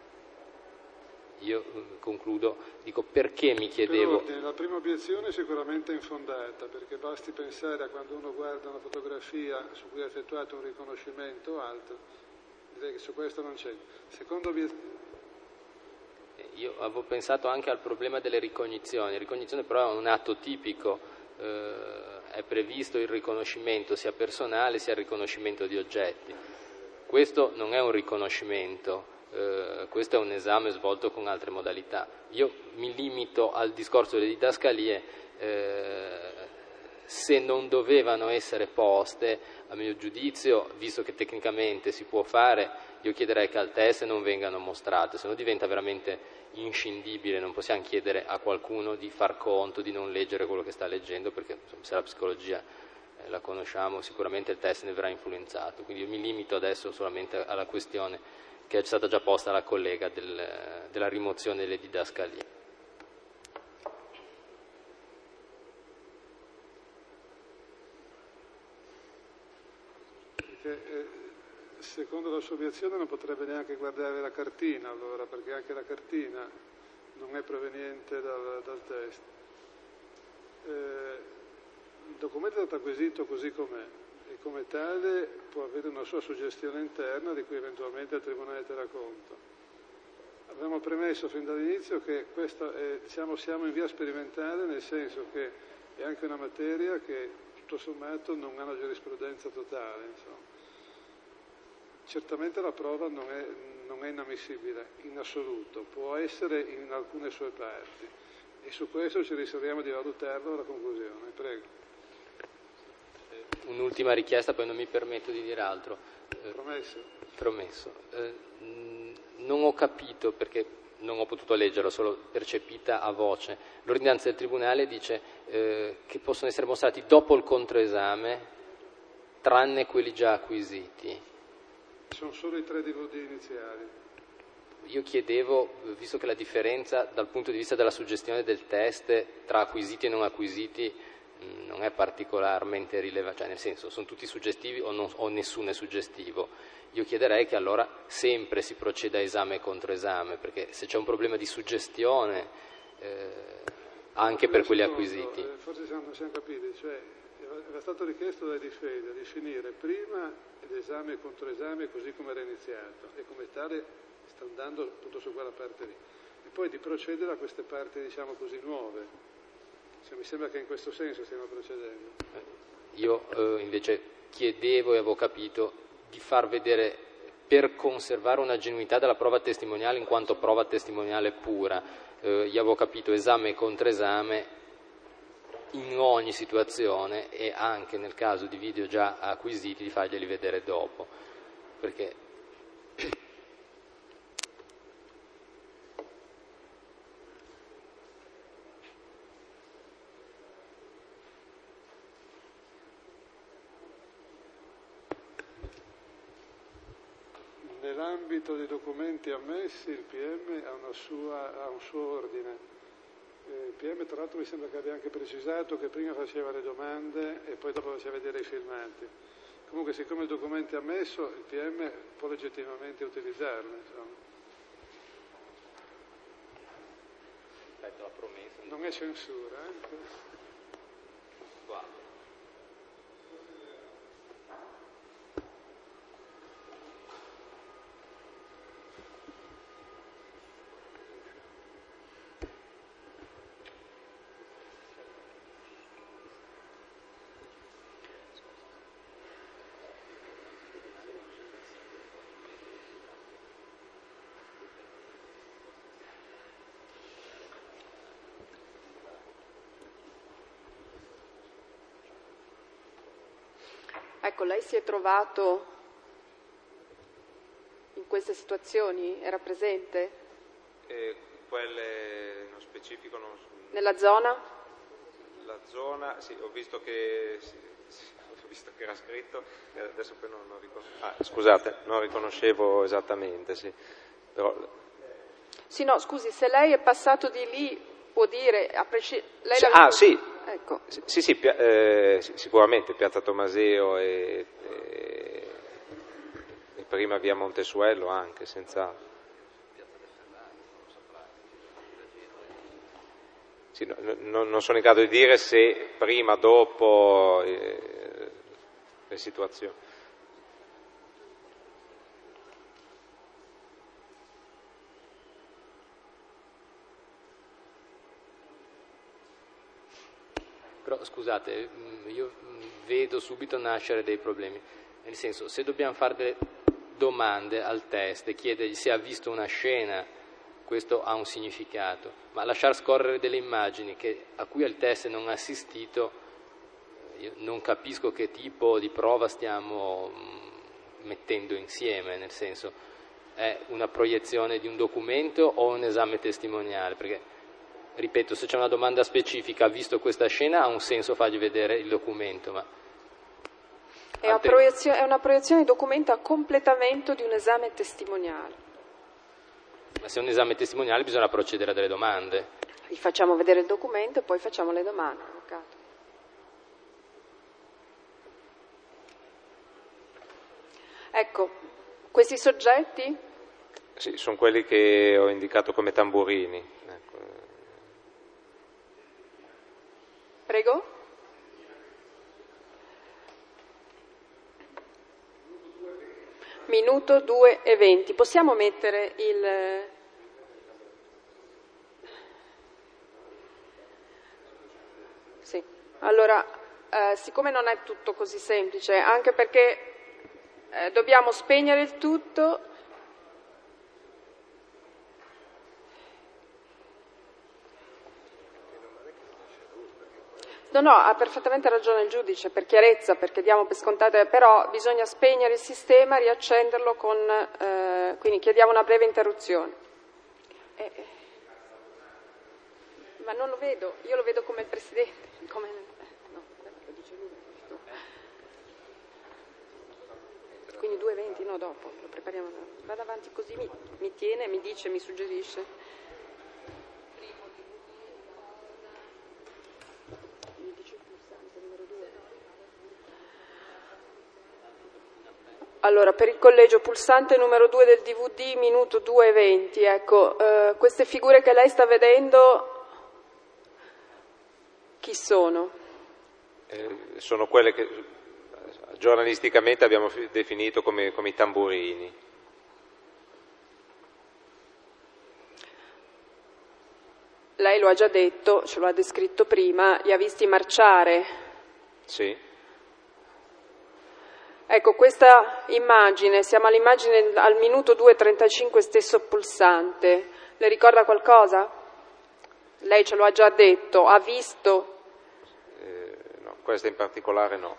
Io concludo, dico, perché mi chiedevo... La prima obiezione è sicuramente infondata, perché basti pensare a quando uno guarda una fotografia su cui è effettuato un riconoscimento o altro, direi che su questo non c'è. Seconda obiezione... Io avevo pensato anche al problema delle ricognizioni. La ricognizione però è un atto tipico, è previsto il riconoscimento sia personale sia il riconoscimento di oggetti. Questo non è un riconoscimento. Questo è un esame svolto con altre modalità. Io mi limito al discorso delle didascalie, se non dovevano essere poste, a mio giudizio, visto che tecnicamente si può fare, io chiederei che al test non vengano mostrate, se no diventa veramente inscindibile, non possiamo chiedere a qualcuno di far conto, di non leggere quello che sta leggendo, perché insomma, se la psicologia la conosciamo, sicuramente il test ne verrà influenzato. Quindi io mi limito adesso solamente alla questione che è stata già posta alla collega della rimozione delle didascalie. Secondo la sua obiezione non potrebbe neanche guardare la cartina, allora, perché anche la cartina non è proveniente dal test. Il documento è stato acquisito così com'è, e come tale può avere una sua suggestione interna di cui eventualmente il Tribunale terrà conto. Abbiamo premesso fin dall'inizio che questo è, siamo in via sperimentale, nel senso che è anche una materia che tutto sommato non ha una giurisprudenza totale. Insomma. Certamente la prova non è inammissibile in assoluto, può essere in alcune sue parti, e su questo ci riserviamo di valutarlo alla conclusione. Prego. Un'ultima richiesta, poi non mi permetto di dire altro. Promesso. Non ho capito, perché non ho potuto leggerlo, solo percepita a voce. L'ordinanza del Tribunale dice che possono essere mostrati dopo il controesame, tranne quelli già acquisiti. Sono solo i 3 DVD iniziali. Io chiedevo, visto che la differenza dal punto di vista della suggestione del test tra acquisiti e non acquisiti non è particolarmente rilevante, cioè nel senso, sono tutti suggestivi o nessuno è suggestivo. Io chiederei che allora sempre si proceda a esame e controesame, perché se c'è un problema di suggestione anche per quelli acquisiti. Forse non siamo capiti, cioè era stato richiesto dai difesa di finire prima l'esame e controesame così come era iniziato, e come tale sta andando tutto su quella parte lì, e poi di procedere a queste parti, diciamo così, nuove. Mi sembra che in questo senso stiamo procedendo. Io invece chiedevo, e avevo capito, di far vedere, per conservare una genuinità della prova testimoniale in quanto prova testimoniale pura, io avevo capito esame e controesame in ogni situazione, e anche nel caso di video già acquisiti di farglieli vedere dopo, perché nell'ambito dei documenti ammessi il PM ha un suo ordine. Il PM tra l'altro mi sembra che abbia anche precisato che prima faceva le domande e poi dopo faceva vedere i filmati. Comunque, siccome il documento è ammesso, il PM può legittimamente utilizzarlo. Insomma. Aspetta, la promessa. Non è censura, Guarda. Ecco, lei si è trovato in queste situazioni? Era presente? quelle nello specifico non... Nella zona? La zona, sì, ho visto che era scritto, adesso poi non riconoscevo. Scusate, non riconoscevo esattamente, sì. Però... Sì, no, scusi, se lei è passato di lì, può dire... lei sì. Ecco. Sì, sicuramente Piazza Tomaseo e prima via Montesuello anche, senz'altro. Sì, non sono in grado di dire se prima, dopo le situazioni. Però scusate, io vedo subito nascere dei problemi, nel senso, se dobbiamo fare delle domande al test e chiedergli se ha visto una scena, questo ha un significato, ma lasciar scorrere delle immagini a cui il test non ha assistito, io non capisco che tipo di prova stiamo mettendo insieme, nel senso, è una proiezione di un documento o un esame testimoniale? Perché, ripeto, se c'è una domanda specifica, visto questa scena, ha un senso fargli vedere il documento, ma... È una proiezione di documento a completamento di un esame testimoniale. Ma se è un esame testimoniale bisogna procedere a delle domande. Gli facciamo vedere il documento e poi facciamo le domande, avvocato. Ecco, questi soggetti? Sì, sono quelli che ho indicato come tamburini. Ecco. Prego? Minuto 2:20. Possiamo mettere il... Sì. Allora, siccome non è tutto così semplice, anche perché dobbiamo spegnere il tutto... No, ha perfettamente ragione il giudice, per chiarezza, perché diamo per scontate, però bisogna spegnere il sistema, riaccenderlo quindi chiediamo una breve interruzione. Ma non lo vedo, io lo vedo come il Presidente, no, lo dice lui. Quindi 2:20, no, dopo, lo prepariamo. Vado avanti così, mi tiene, mi dice, mi suggerisce. Allora, per il collegio pulsante numero 2 del DVD, minuto 2:20, ecco, queste figure che lei sta vedendo, chi sono? Sono quelle che giornalisticamente abbiamo definito come i tamburini. Lei lo ha già detto, ce lo ha descritto prima, li ha visti marciare. Sì. Ecco, questa immagine, siamo all'immagine al minuto 2:35 stesso pulsante, le ricorda qualcosa? Lei ce lo ha già detto, ha visto? No, questa in particolare no.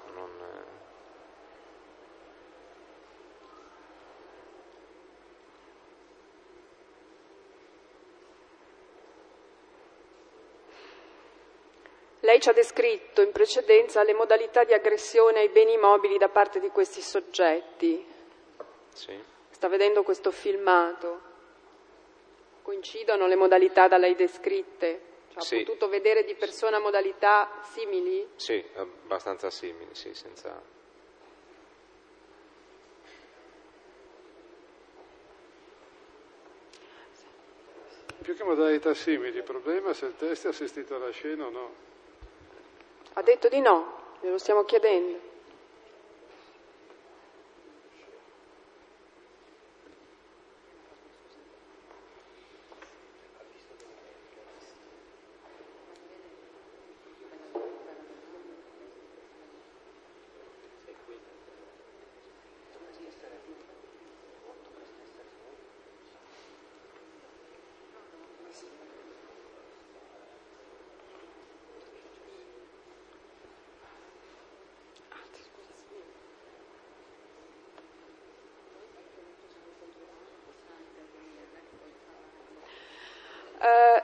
Lei ci ha descritto in precedenza le modalità di aggressione ai beni mobili da parte di questi soggetti. Sì. Sta vedendo questo filmato. Coincidono le modalità da lei descritte? Cioè, sì. Ha potuto vedere di persona modalità simili? Sì, abbastanza simili, sì, senza... Più che modalità simili, il problema è se il test è assistito alla scena o no. Ha detto di no, glielo stiamo chiedendo.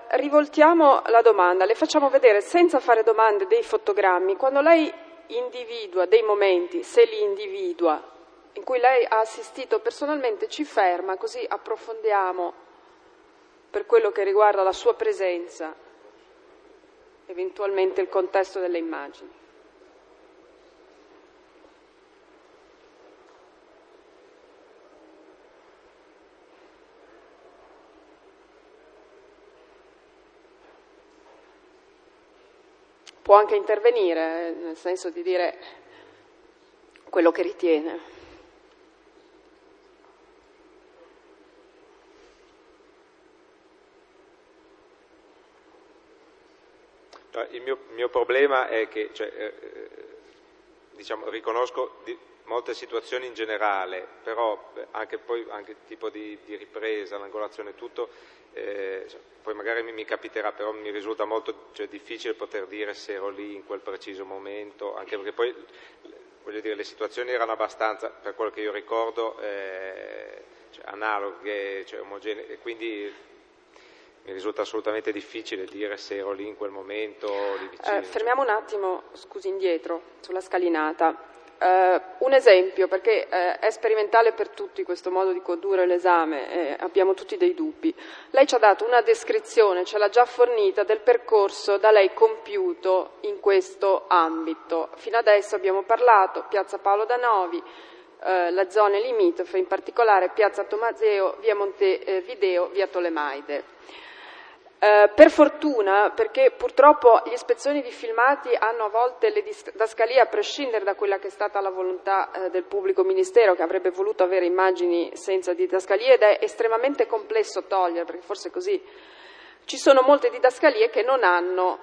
rivoltiamo la domanda, le facciamo vedere senza fare domande dei fotogrammi, quando lei individua dei momenti, se li individua, in cui lei ha assistito personalmente, ci ferma, così approfondiamo per quello che riguarda la sua presenza, eventualmente il contesto delle immagini. Può anche intervenire, nel senso di dire quello che ritiene. Il mio problema è che riconosco molte situazioni in generale, però anche tipo di ripresa, l'angolazione, tutto, poi magari mi capiterà, però mi risulta molto difficile poter dire se ero lì in quel preciso momento, anche perché poi voglio dire le situazioni erano abbastanza, per quello che io ricordo, analoghe, omogenee, e quindi mi risulta assolutamente difficile dire se ero lì in quel momento, lì vicino. Fermiamo un attimo, scusi, indietro, sulla scalinata. Un esempio, perché è sperimentale per tutti questo modo di condurre l'esame, abbiamo tutti dei dubbi. Lei ci ha dato una descrizione, ce l'ha già fornita, del percorso da lei compiuto in questo ambito. Fino adesso abbiamo parlato Piazza Paolo da Novi, la zone limitrofe, in particolare Piazza Tomaseo, via Montevideo, via Tolemaide. Per fortuna, perché purtroppo gli ispezioni di filmati hanno a volte le didascalie a prescindere da quella che è stata la volontà del pubblico ministero, che avrebbe voluto avere immagini senza didascalie, ed è estremamente complesso togliere, perché forse così ci sono molte didascalie che non hanno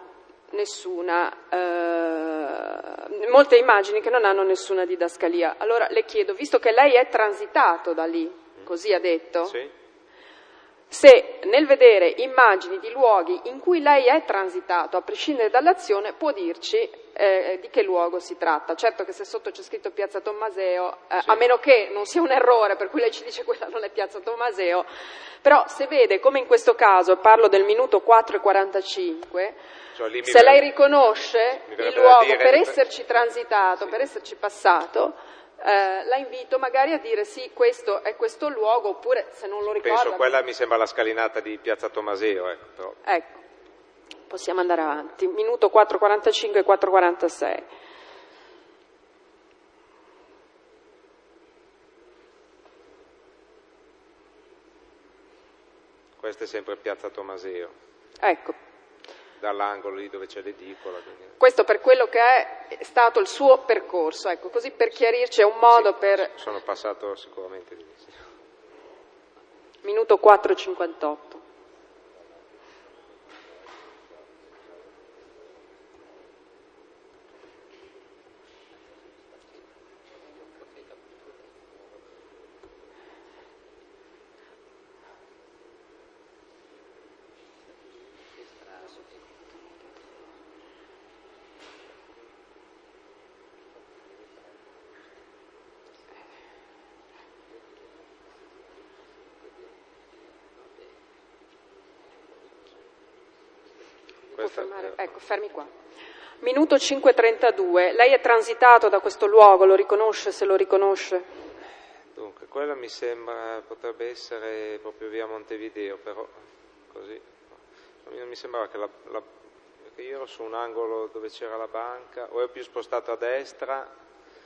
molte immagini che non hanno nessuna didascalia. Allora le chiedo, visto che lei è transitato da lì, così ha detto? Sì. Se nel vedere immagini di luoghi in cui lei è transitato, a prescindere dall'azione, può dirci di che luogo si tratta. Certo che se sotto c'è scritto Piazza Tommaseo, sì, a meno che non sia un errore per cui lei ci dice quella non è Piazza Tommaseo, però se vede, come in questo caso, parlo del minuto 4:45, se lei riconosce il luogo per esserci transitato, sì, per esserci passato, la invito magari a dire sì, questo è questo luogo, oppure se non lo ricorda... Penso quella mi sembra la scalinata di Piazza Tommaseo. Però. Ecco, possiamo andare avanti. Minuto 4:45 e 4:46. Questa è sempre Piazza Tommaseo. Ecco. Dall'angolo lì dove c'è l'edicola. Quindi... Questo per quello che è stato il suo percorso, ecco, così per chiarirci è un modo per... Sono passato sicuramente lì. Sì. Minuto 4:58. Ecco, fermi qua. Minuto 5:32. Lei è transitato da questo luogo, lo riconosce, se lo riconosce? Dunque, quella mi sembra, potrebbe essere proprio via Montevideo, però così. Non mi sembrava che perché io ero su un angolo dove c'era la banca, o ero più spostato a destra,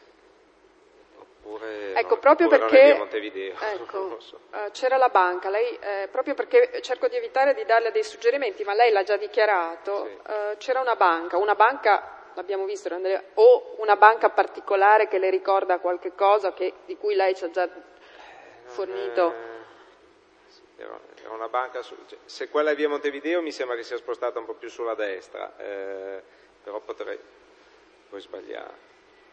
oppure, ecco, no, proprio oppure perché non è via Montevideo. ecco, non lo so. C'era la banca, lei proprio perché cerco di evitare di darle dei suggerimenti, ma lei l'ha già dichiarato, sì. C'era una banca, l'abbiamo visto, o una banca particolare che le ricorda qualche cosa di cui lei ci ha già fornito. Era una banca, se quella è via Montevideo mi sembra che sia spostata un po' più sulla destra, però potrei poi sbagliare.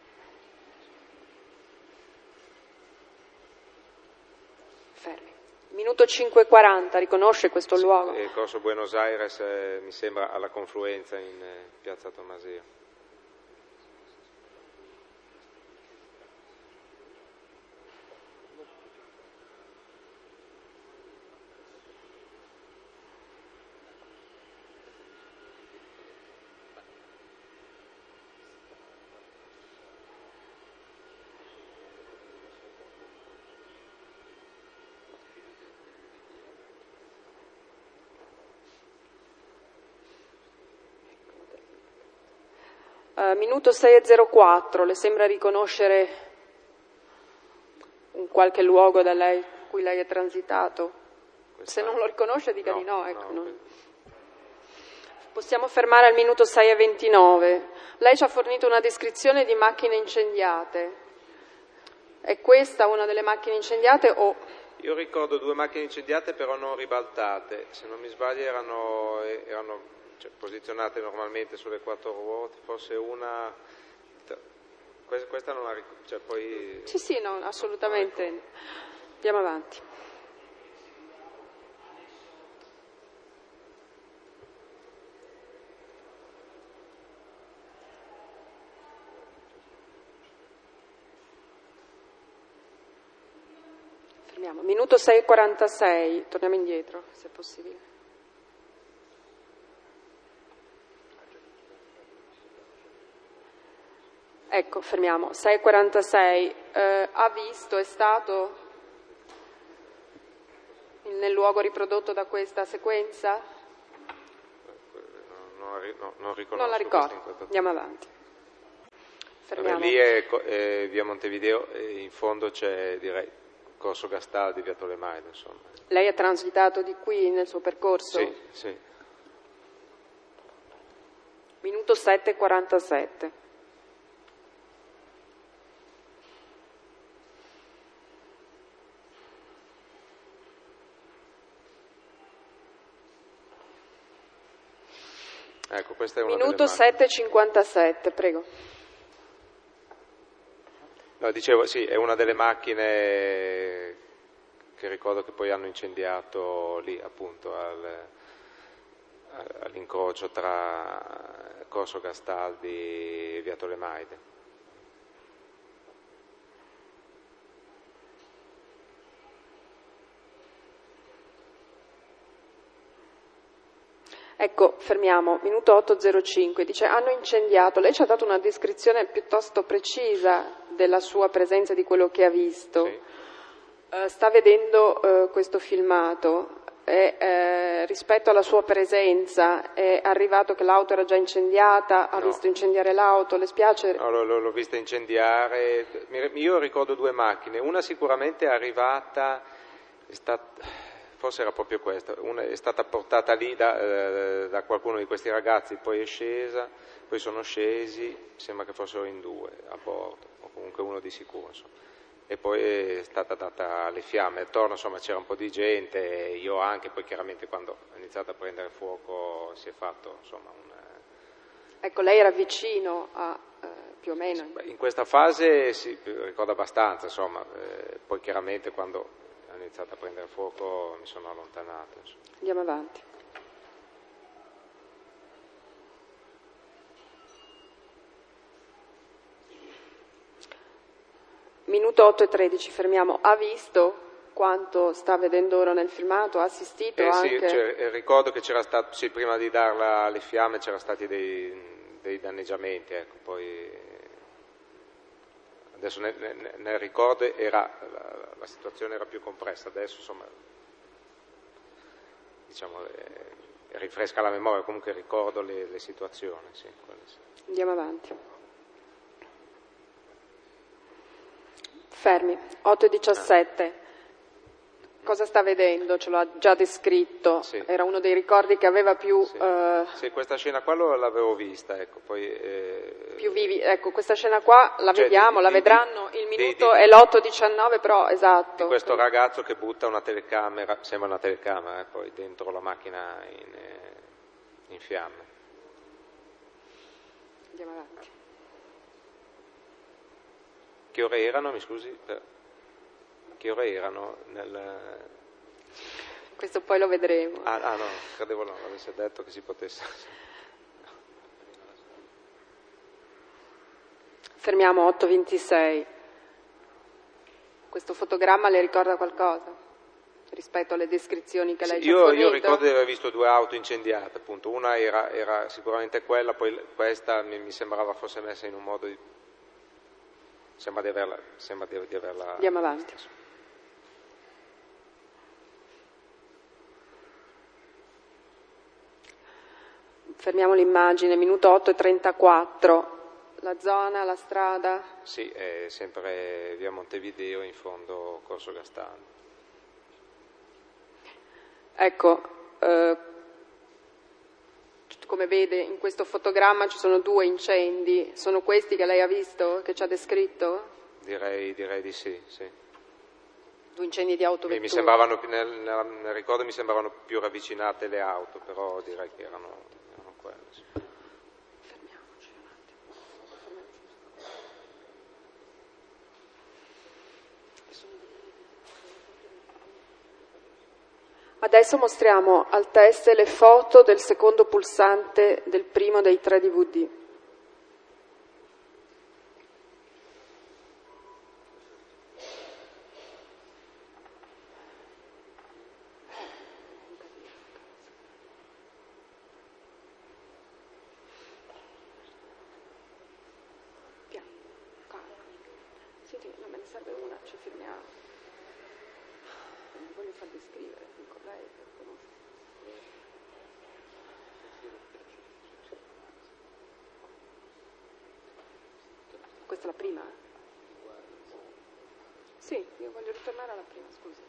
Fermi. Minuto 5:40, riconosce questo luogo? Il corso Buenos Aires mi sembra alla confluenza in Piazza Tommaseo. Minuto 6:04, le sembra riconoscere un qualche luogo da lei, cui lei è transitato? Se non lo riconosce dica di no. Ecco, no. Possiamo fermare al minuto 6:29. Lei ci ha fornito una descrizione di macchine incendiate. È questa una delle macchine incendiate o... Io ricordo 2 macchine incendiate però non ribaltate, se non mi sbaglio erano posizionate normalmente sulle 4 ruote, forse una... Questa non la ricordo, poi... Sì, no, assolutamente. Andiamo avanti. Fermiamo. Minuto 6:46, torniamo indietro, se è possibile. Ecco, fermiamo. 6:46. Ha visto, è stato nel luogo riprodotto da questa sequenza? Non riconosco. Non la ricordo. Andiamo avanti. Fermiamo. Lì è via Montevideo e in fondo c'è, direi, Corso Gastaldi, via Tolemaide, insomma. Lei è transitato di qui nel suo percorso? Sì. Minuto 7:47. Ecco, questa è una Minuto delle 7:57, prego. No, dicevo, sì, è una delle macchine che ricordo che poi hanno incendiato lì, appunto, all'incrocio tra Corso Gastaldi e via Tolemaide. Ecco, fermiamo, minuto 8:05, dice hanno incendiato, lei ci ha dato una descrizione piuttosto precisa della sua presenza, di quello che ha visto. Sì. Sta vedendo questo filmato e rispetto alla sua presenza è arrivato che l'auto era già incendiata, ha visto incendiare l'auto, le spiace? No, l'ho vista incendiare, io ricordo 2 macchine, una sicuramente è arrivata, forse era proprio questa, una è stata portata lì da qualcuno di questi ragazzi, poi è scesa, poi sono scesi, sembra che fossero in 2 a bordo, o comunque uno di sicuro, insomma. E poi è stata data alle fiamme, attorno insomma c'era un po' di gente, io anche, poi chiaramente quando è iniziato a prendere fuoco si è fatto insomma un... Ecco, lei era vicino a, più o meno? In questa fase si ricorda abbastanza, insomma, poi chiaramente quando ho iniziato a prendere fuoco mi sono allontanato. Insomma. Andiamo avanti. Minuto 8:13, fermiamo. Ha visto quanto sta vedendo ora nel filmato? Ha assistito anche? Sì, ricordo che c'era stato, sì, prima di darla alle fiamme c'erano stati dei danneggiamenti, ecco, poi adesso nel ricordo la situazione era più complessa, adesso insomma diciamo rinfresca la memoria, comunque ricordo le situazioni. Sì. Andiamo avanti. Fermi, 8:17. Cosa sta vedendo? Ce l'ha già descritto, sì. Era uno dei ricordi che aveva più... Sì, questa scena qua l'avevo vista, ecco, poi... più vivi, ecco, questa scena qua la vediamo, la vedranno, il minuto è l'8:19, però esatto. Di questo ragazzo che butta una telecamera, sembra una telecamera, poi dentro la macchina in fiamme. Andiamo avanti. Che ore erano, mi scusi? Che ore erano Questo poi lo vedremo. Ah no, credevo non avesse detto che si potesse... Fermiamo 8:26. Questo fotogramma le ricorda qualcosa rispetto alle descrizioni che lei ci ha fornito? Io ricordo di aver visto 2 auto incendiate, appunto. Una era sicuramente quella, poi questa mi sembrava fosse messa in un modo di... Sembra di averla... Andiamo avanti. Fermiamo l'immagine, minuto 8:34. La zona, la strada? Sì, è sempre via Montevideo, in fondo Corso Gastano. Ecco, come vede in questo fotogramma ci sono 2 incendi, sono questi che lei ha visto, che ci ha descritto? Direi di sì, sì. 2 incendi di autovetture. Mi sembravano, nel ricordo mi sembravano più ravvicinate le auto, però direi che erano quelle. Sì. Fermiamoci un attimo. Adesso mostriamo al test le foto del secondo pulsante del primo dei 3 DVD. Senti, no, me ne serve una, ci firmiamo. Non voglio far descrivere, dico lei che conosce. Questa è la prima? Sì, io voglio ritornare alla prima, scusi.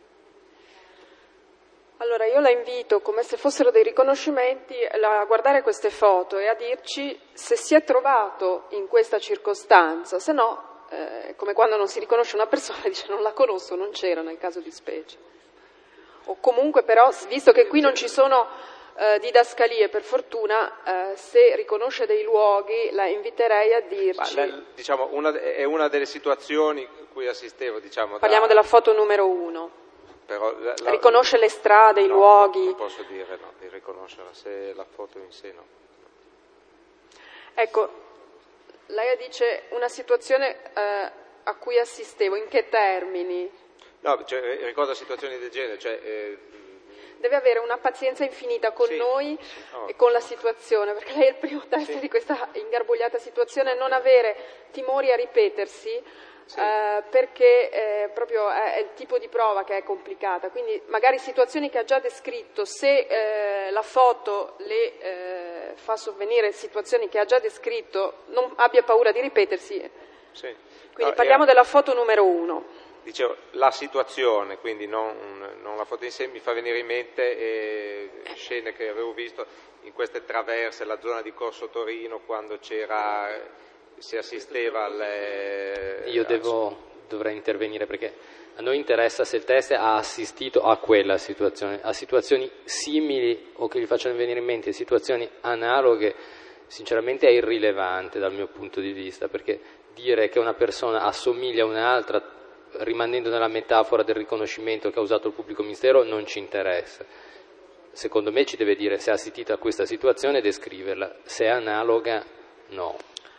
Allora io la invito, come se fossero dei riconoscimenti, a guardare queste foto e a dirci se si è trovato in questa circostanza, se no, come quando non si riconosce una persona, dice non la conosco, non c'era nel caso di specie. O comunque però, visto che qui non ci sono didascalie per fortuna, se riconosce dei luoghi la inviterei a dirci. Diciamo, è una delle situazioni a cui assistevo. Diciamo, Parliamo della foto numero 1. Però riconosce le strade, i luoghi? Non posso dire di riconoscerla, se la foto in sé no. Ecco, lei dice una situazione a cui assistevo, in che termini? No, cioè, ricordo situazioni del genere, cioè... Deve avere una pazienza infinita con noi e con la situazione, perché lei è il primo test di questa ingarbugliata situazione, non avere timori a ripetersi, perché proprio è il tipo di prova che è complicata, quindi magari situazioni che ha già descritto, se la foto le fa sovvenire situazioni che ha già descritto, non abbia paura di ripetersi. Sì. Quindi parliamo della foto numero 1. Dicevo, la situazione, quindi non la foto in sé, mi fa venire in mente scene che avevo visto in queste traverse, la zona di Corso Torino, quando si assisteva alle... Io dovrei intervenire perché a noi interessa se il test ha assistito a quella situazione, a situazioni simili o che gli facciano venire in mente situazioni analoghe, sinceramente è irrilevante dal mio punto di vista, perché dire che una persona assomiglia a un'altra, rimanendo nella metafora del riconoscimento che ha usato il pubblico ministero, non ci interessa. Secondo me ci deve dire se ha assistito a questa situazione e descriverla, se è analoga no.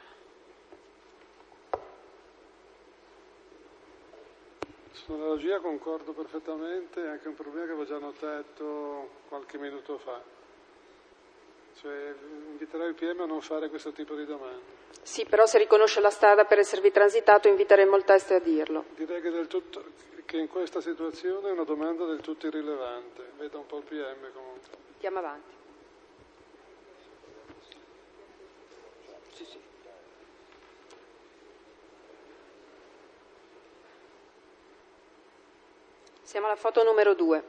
Sull'analogia concordo perfettamente, è anche un problema che avevo già notato qualche minuto fa. Cioè, inviterei il PM a non fare questo tipo di domande. Sì, però se riconosce la strada per esservi transitato, inviteremo il test a dirlo. Direi che in questa situazione è una domanda del tutto irrilevante. Veda un po' il PM comunque. Andiamo avanti. Siamo alla foto numero 2.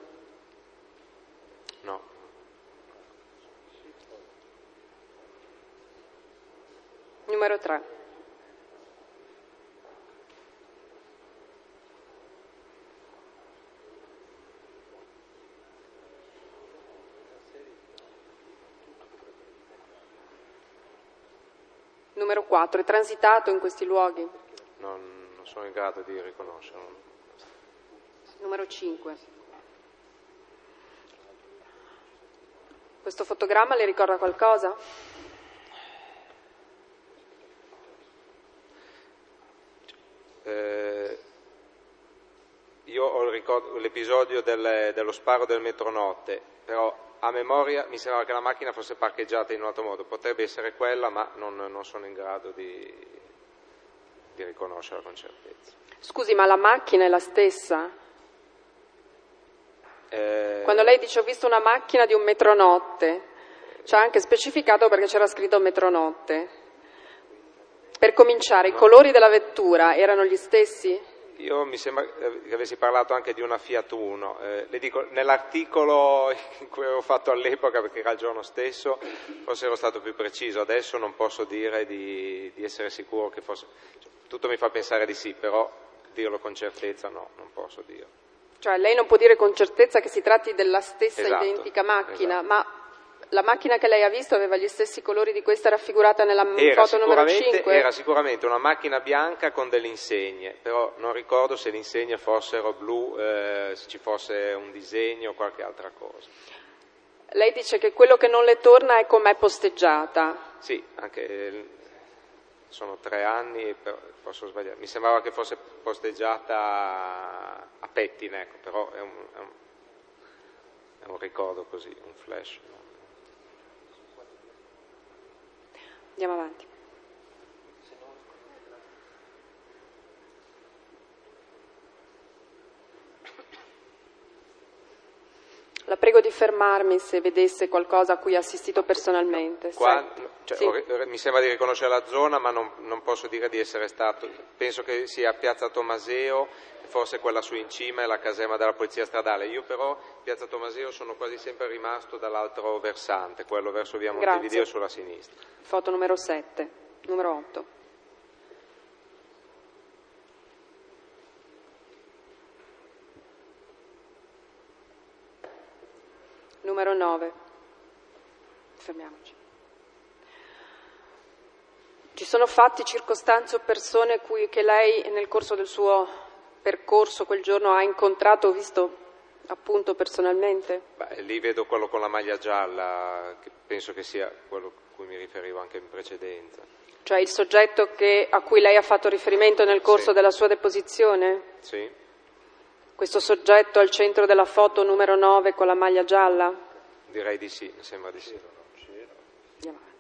No. Numero 3. Numero 4. È transitato in questi luoghi? Non sono in grado di riconoscerlo. Numero 5. Questo fotogramma le ricorda qualcosa? Io ho l'episodio dello sparo del metronotte, però a memoria mi sembrava che la macchina fosse parcheggiata in un altro modo, potrebbe essere quella, ma non sono in grado di riconoscerla con certezza. Scusi, ma la macchina è la stessa? Quando lei dice ho visto una macchina di un metronotte, ci ha anche specificato perché c'era scritto metronotte. Per cominciare, i colori della vettura erano gli stessi? Io mi sembra che avessi parlato anche di una Fiat Uno. Le dico, nell'articolo in cui avevo fatto all'epoca, perché era il giorno stesso, forse ero stato più preciso. Adesso non posso dire di essere sicuro che fosse... Tutto mi fa pensare di sì, però dirlo con certezza no, non posso dire. Cioè lei non può dire con certezza che si tratti della stessa Esatto, identica macchina, esatto. Ma la macchina che lei ha visto aveva gli stessi colori di questa raffigurata nella foto numero 5? Era sicuramente una macchina bianca con delle insegne, però non ricordo se le insegne fossero blu, se ci fosse un disegno o qualche altra cosa. Lei dice che quello che non le torna è com'è posteggiata. Sì, anche sono 3 anni, però posso sbagliare. Mi sembrava che fosse posteggiata a pettine, ecco, però è un ricordo così, un flash. No? Andiamo avanti. La prego di fermarmi se vedesse qualcosa a cui ha assistito personalmente. Sì. Mi sembra di riconoscere la zona, ma non posso dire di essere stato. Penso che sia Piazza Tomaseo, forse quella su in cima è la caserma della Polizia Stradale. Io però Piazza Tomaseo sono quasi sempre rimasto dall'altro versante, quello verso via Montevideo sulla sinistra. Foto numero 7, numero 8. Numero 9. Fermiamoci. Ci sono fatti, circostanze o persone che lei nel corso del suo percorso quel giorno ha incontrato o visto appunto personalmente? Beh, lì vedo quello con la maglia gialla, che penso che sia quello a cui mi riferivo anche in precedenza. Cioè il soggetto a cui lei ha fatto riferimento nel corso della sua deposizione? Sì. Questo soggetto al centro della foto numero 9 con la maglia gialla? Direi di sì, mi sembra di sì. Andiamo avanti.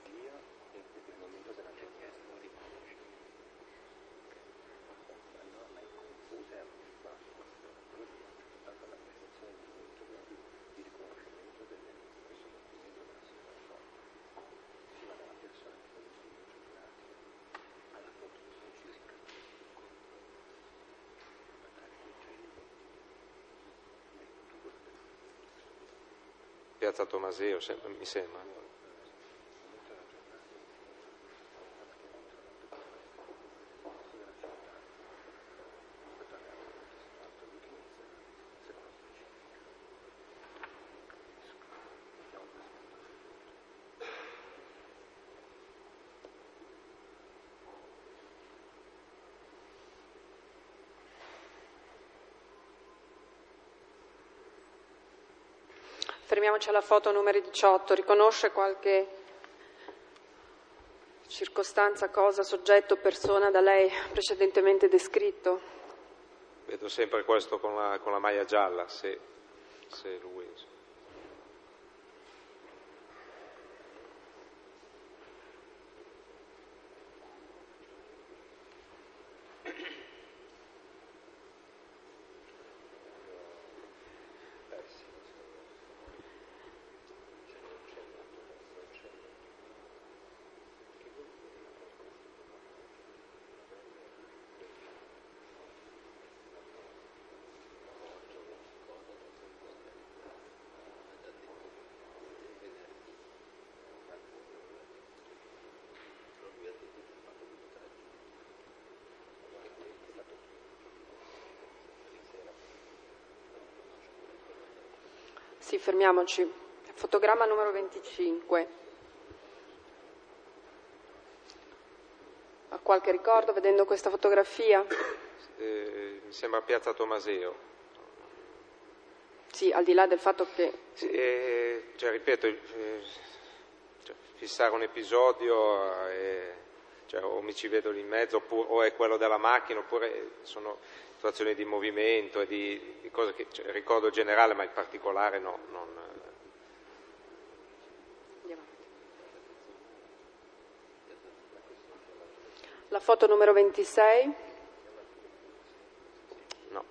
Piazza Tomaseo, mi sembra. Fermiamoci alla foto numero 18. Riconosce qualche circostanza, cosa, soggetto, persona da lei precedentemente descritto? Vedo sempre questo con la maglia gialla, se lui... Sì, fermiamoci. Fotogramma numero 25. Ha qualche ricordo vedendo questa fotografia? Mi sembra Piazza Tomaseo. Sì, al di là del fatto che... Sì, ripeto, fissare un episodio, o mi ci vedo lì in mezzo, o è quello della macchina, oppure sono situazioni di movimento e di cose che ricordo generale, ma in particolare no. La foto numero 26. No.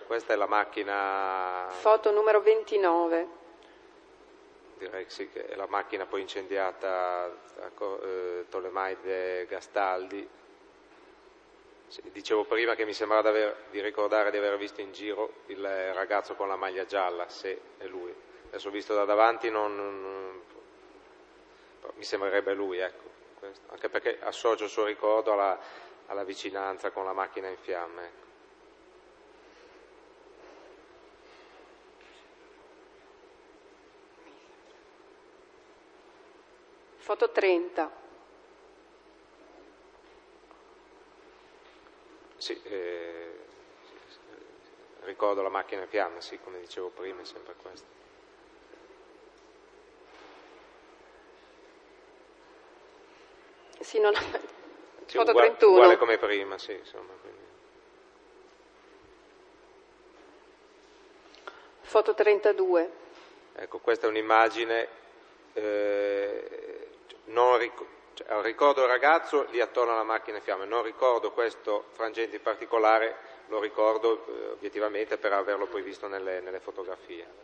questa è la macchina... Foto numero 29. Direi che sì, che è la macchina poi incendiata a Tolemaide Gastaldi. Sì, dicevo prima che mi sembrava di ricordare di aver visto in giro il ragazzo con la maglia gialla, se è lui. Adesso visto da davanti mi sembrerebbe lui, ecco, questo. Anche perché associo il suo ricordo alla vicinanza con la macchina in fiamme. Ecco. Foto 30. Sì, ricordo la macchina in fiamme, sì, come dicevo prima, è sempre questo. Sì, non... Sì, Foto 31. Uguale come prima, sì, insomma. Quindi. Foto 32. Ecco, questa è un'immagine, ricordo il ragazzo lì attorno alla macchina in fiamme, non ricordo questo frangente in particolare, lo ricordo obiettivamente per averlo poi visto nelle fotografie.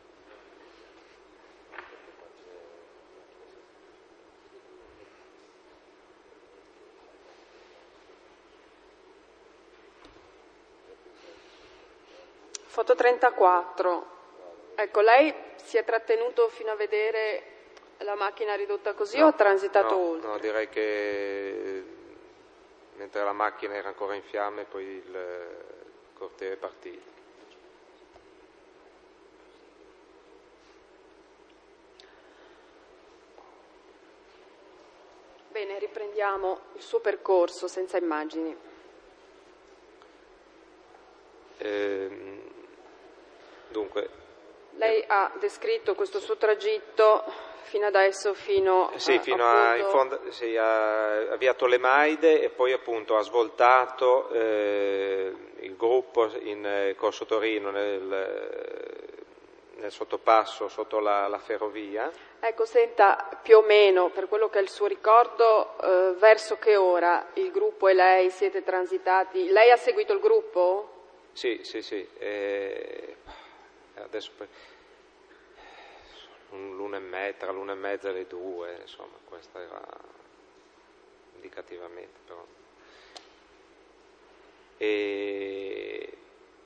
Foto 34. Ecco, lei si è trattenuto fino a vedere la macchina ridotta così o ha transitato oltre? No, direi che mentre la macchina era ancora in fiamme poi il corteo è partito. Bene, riprendiamo il suo percorso senza immagini. Dunque, lei ha descritto questo suo tragitto fino adesso, fino a via Tolemaide e poi appunto ha svoltato il gruppo in Corso Torino nel sottopasso sotto la ferrovia. Ecco, senta, più o meno, per quello che è il suo ricordo, verso che ora il gruppo e lei siete transitati? Lei ha seguito il gruppo? Sì. Adesso tra l'una e mezza e le 2, insomma, questa era indicativamente, però. E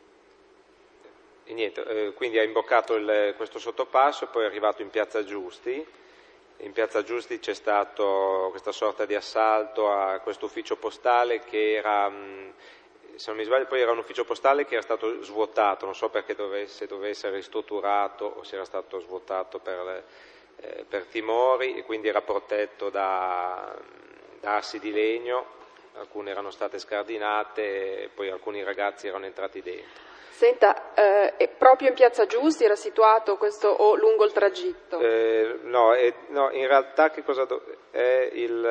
niente, quindi ha imboccato questo sottopasso e poi è arrivato in Piazza Giusti. In Piazza Giusti c'è stato questa sorta di assalto a questo ufficio postale che era, se non mi sbaglio, poi era un ufficio postale che era stato svuotato, non so perché se dovesse essere ristrutturato o se era stato svuotato per timori, e quindi era protetto da assi di legno, alcune erano state scardinate e poi alcuni ragazzi erano entrati dentro. Senta, proprio in Piazza Giusti era situato questo o lungo il tragitto? No, in realtà che cosa è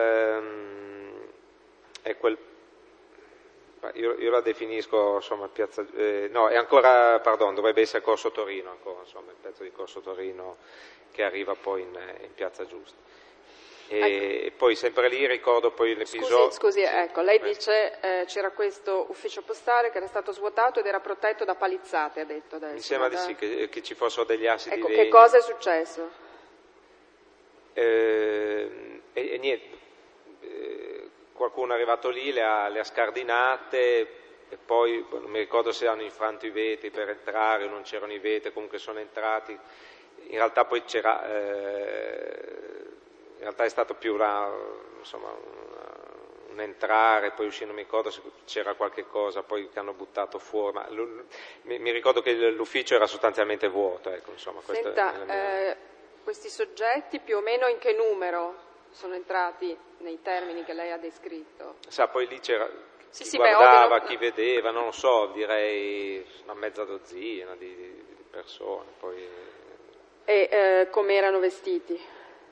quel. Io la definisco, insomma, piazza. No, è ancora, dovrebbe essere Corso Torino, ancora, insomma, il pezzo di Corso Torino che arriva poi in Piazza Giusti. E poi sempre lì ricordo poi l'episodio. Scusi, ecco, lei dice c'era questo ufficio postale che era stato svuotato ed era protetto da palizzate, ha detto adesso. Mi sembra di sì, che ci fossero degli assi di legno. Ecco, che cosa è successo? E niente, qualcuno è arrivato lì, le ha scardinate e poi non mi ricordo se hanno infranto i vetri per entrare o non c'erano i vetri, comunque sono entrati. In realtà poi in realtà è stato più un entrare, poi uscire, non mi ricordo se c'era qualche cosa poi che hanno buttato fuori, ma mi ricordo che l'ufficio era sostanzialmente vuoto, ecco, insomma. Senta, questi soggetti più o meno in che numero sono entrati nei termini che lei ha descritto? Sa, poi lì c'era chi guardava, chi vedeva, non lo so, direi una mezza dozzina di persone. Poi. E come erano vestiti?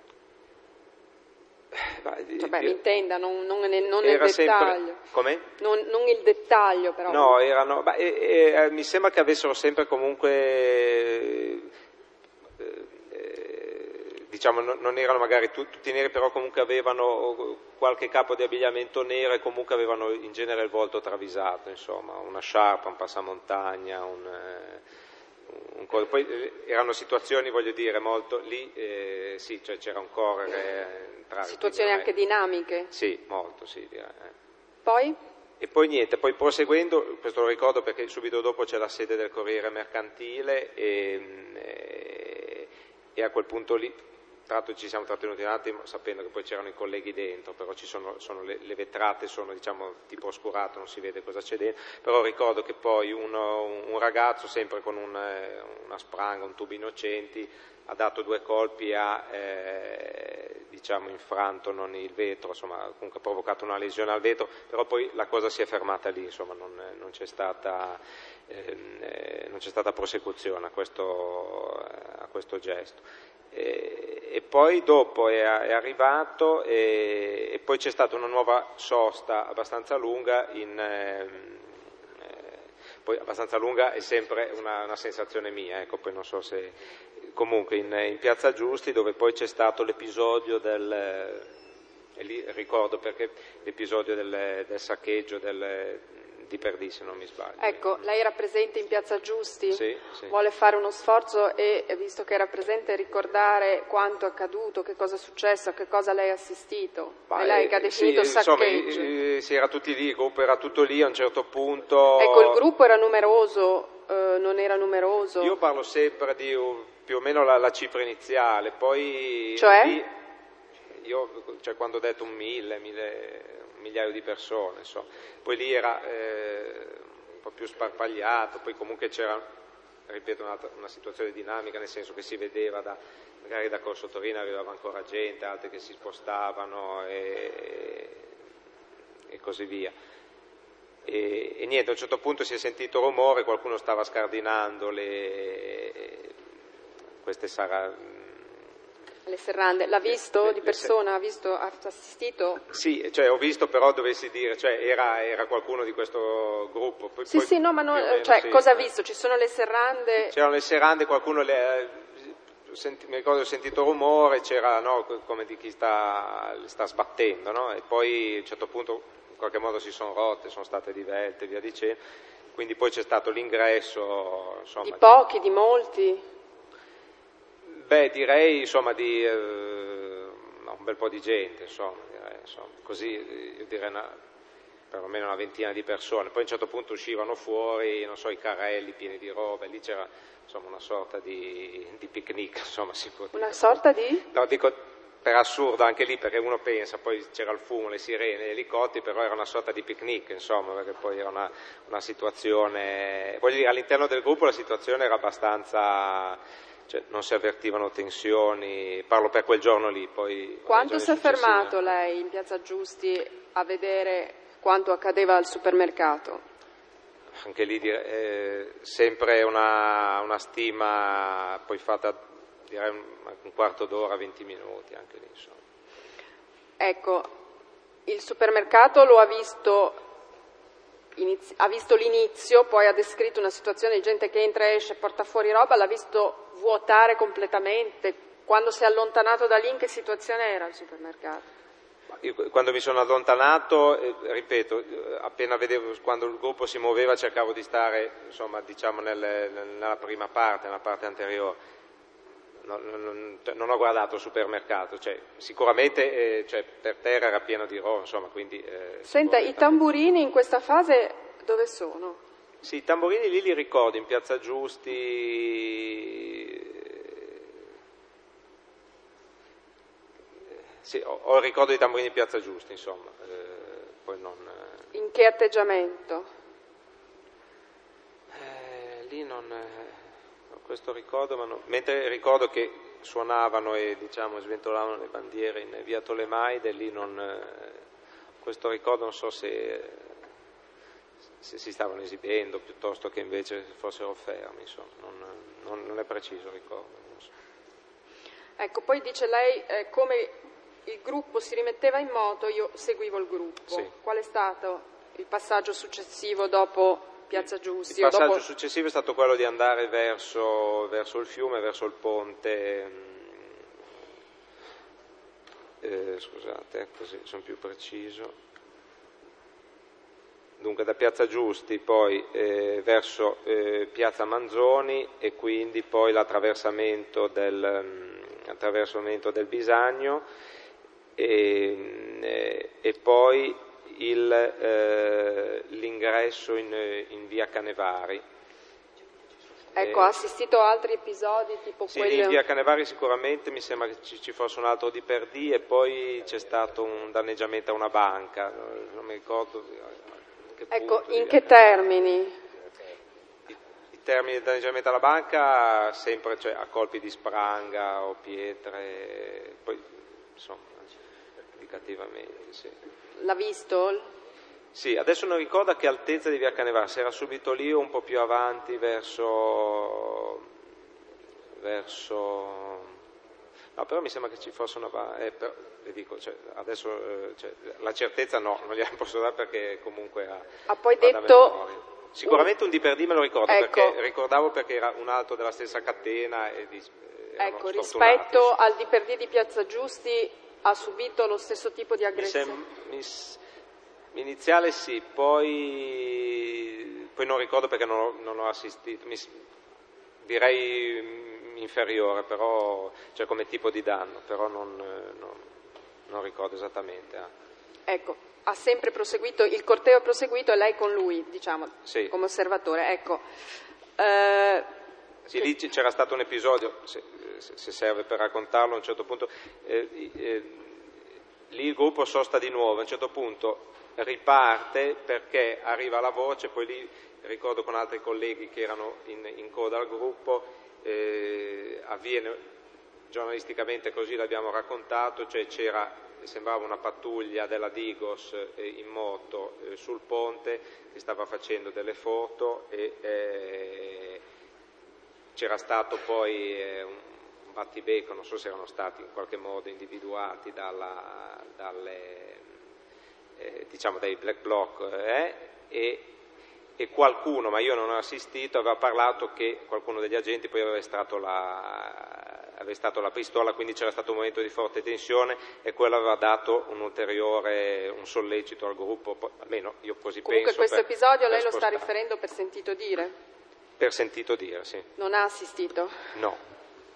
Mi intenda, non nel dettaglio. Come? Non il dettaglio, però. No, erano. Mi sembra che avessero sempre comunque. diciamo, non erano magari tutti neri, però comunque avevano qualche capo di abbigliamento nero e comunque avevano in genere il volto travisato, insomma, una sciarpa, un passamontagna, poi erano situazioni, voglio dire, molto lì, sì, cioè c'era un correre tra situazioni anche dinamiche. Sì, molto, sì. Poi? E poi niente, poi proseguendo, questo lo ricordo perché subito dopo c'è la sede del Corriere Mercantile e a quel punto lì, tra l'altro ci siamo trattenuti un attimo sapendo che poi c'erano i colleghi dentro, però ci sono le vetrate sono diciamo tipo oscurate, non si vede cosa c'è dentro, però ricordo che poi un ragazzo sempre con una spranga, un tubo innocenti, ha dato 2 colpi, diciamo infranto non il vetro, insomma comunque ha provocato una lesione al vetro, però poi la cosa si è fermata lì, insomma non c'è stata prosecuzione a questo gesto. E poi dopo è arrivato e poi c'è stata una nuova sosta abbastanza lunga, poi abbastanza lunga è sempre una sensazione mia, ecco, poi non so se comunque in Piazza Giusti, dove poi c'è stato l'episodio e lì ricordo perché l'episodio del saccheggio di Perdì, se non mi sbaglio. Ecco, lei era presente in Piazza Giusti? Sì. Vuole fare uno sforzo e, visto che era presente, ricordare quanto è accaduto, che cosa è successo, a che cosa lei ha assistito? È lei che ha definito saccheggio. Insomma, si era tutti lì, il gruppo era tutto lì a un certo punto. Ecco, il gruppo era numeroso, non era numeroso? Io parlo sempre di più o meno la cifra iniziale, poi... Cioè? Lì, cioè quando ho detto un migliaio di persone, insomma. Poi lì era un po' più sparpagliato, poi comunque c'era, ripeto, una situazione dinamica, nel senso che si vedeva magari da Corso Torino arrivava ancora gente, altri che si spostavano e così via. E niente, a un certo punto si è sentito rumore, qualcuno stava scardinando queste le serrande, l'ha visto di persona? Ha assistito? Sì, cioè ho visto, però dovessi dire, cioè era qualcuno di questo gruppo. Poi, no, ma sì. Cosa ha visto? Ci sono le serrande? C'erano le serrande, qualcuno mi ricordo ho sentito rumore, c'era come di chi sta sbattendo, no? E poi a un certo punto in qualche modo si sono rotte, sono state divelte, via dicendo, quindi poi c'è stato l'ingresso, insomma. Di pochi, di molti? Beh, direi insomma di un bel po' di gente, insomma, così io direi perlomeno una ventina di persone. Poi a un certo punto uscivano fuori, non so, i carrelli pieni di roba, lì c'era insomma una sorta di picnic, insomma, si può dire. Una sorta di? No, dico per assurdo anche lì, perché uno pensa, poi c'era il fumo, le sirene, gli elicotteri, però era una sorta di picnic, insomma, perché poi era una situazione, voglio dire, all'interno del gruppo la situazione era abbastanza... Cioè, non si avvertivano tensioni, parlo per quel giorno lì. Poi quanto si è fermato lei in Piazza Giusti a vedere quanto accadeva al supermercato? Anche lì sempre una stima poi fatta direi un quarto d'ora, 20 minuti, anche lì insomma. Ecco, il supermercato lo ha visto l'inizio, poi ha descritto una situazione di gente che entra e esce, porta fuori roba, l'ha visto vuotare completamente. Quando si è allontanato da lì, in che situazione era il supermercato? Io, quando mi sono allontanato, ripeto, appena vedevo, quando il gruppo si muoveva cercavo di stare, insomma, diciamo nella prima parte, nella parte anteriore. Non ho guardato il supermercato, cioè, sicuramente per terra era pieno di roba, insomma, quindi... Senta, i tamburini in questa fase dove sono? Sì, i tamburini lì li ricordo, in Piazza Giusti... Sì, ho il ricordo dei tamburini in Piazza Giusti, insomma, poi non... In che atteggiamento? Lì non... questo ricordo, mentre ricordo che suonavano e diciamo sventolavano le bandiere in via Tolemaide, lì questo ricordo non so se si stavano esibendo piuttosto che invece fossero fermi, insomma, non è preciso il ricordo. Non so. Ecco, poi dice lei come il gruppo si rimetteva in moto, io seguivo il gruppo. Sì. Qual è stato il passaggio successivo dopo Piazza Giusti? Il passaggio successivo è stato quello di andare verso il fiume, verso il ponte scusate, così sono più preciso. Dunque da Piazza Giusti poi verso Piazza Manzoni e quindi poi l'attraversamento del Bisagno e poi l'ingresso in via Canevari. Ecco, ha assistito a altri episodi tipo sì, quelli... in via Canevari sicuramente mi sembra che ci fosse un altro di Perdì e poi c'è stato un danneggiamento a una banca, non mi ricordo che ecco, punto, in che termini? I termini di danneggiamento alla banca sempre, cioè, a colpi di spranga o pietre, poi insomma indicativamente, sì. L'ha visto? Sì, adesso non ricordo a che altezza di via Canevari, se era subito lì o un po' più avanti verso... No, però mi sembra che ci fosse una... però, vi dico, cioè, adesso la certezza no, non gliela posso dare perché comunque ha poi detto... Sicuramente un di Perdì me lo ricordo, ecco. Perché ricordavo perché era un altro della stessa catena e ecco, rispetto al di Perdì di Piazza Giusti ha subito lo stesso tipo di aggressione? Iniziale sì, poi non ricordo perché non ho assistito, direi inferiore, però, cioè come tipo di danno, però non ricordo esattamente. Ecco, ha sempre proseguito, il corteo è proseguito e lei con lui, diciamo, sì. Come osservatore, ecco. Sì, lì c'era stato un episodio, se serve per raccontarlo a un certo punto, lì il gruppo sosta di nuovo, a un certo punto riparte perché arriva la voce, poi lì ricordo con altri colleghi che erano in coda al gruppo, avviene giornalisticamente così l'abbiamo raccontato, cioè sembrava una pattuglia della Digos in moto sul ponte che stava facendo delle foto e c'era stato poi un battibecco, non so se erano stati in qualche modo individuati dai black bloc e qualcuno, ma io non ho assistito, aveva parlato che qualcuno degli agenti poi aveva estratto la pistola, quindi c'era stato un momento di forte tensione e quello aveva dato un sollecito al gruppo, almeno io così comunque penso. Comunque questo episodio lei lo sta riferendo per sentito dire? Per sentito dire, sì. Non ha assistito? No.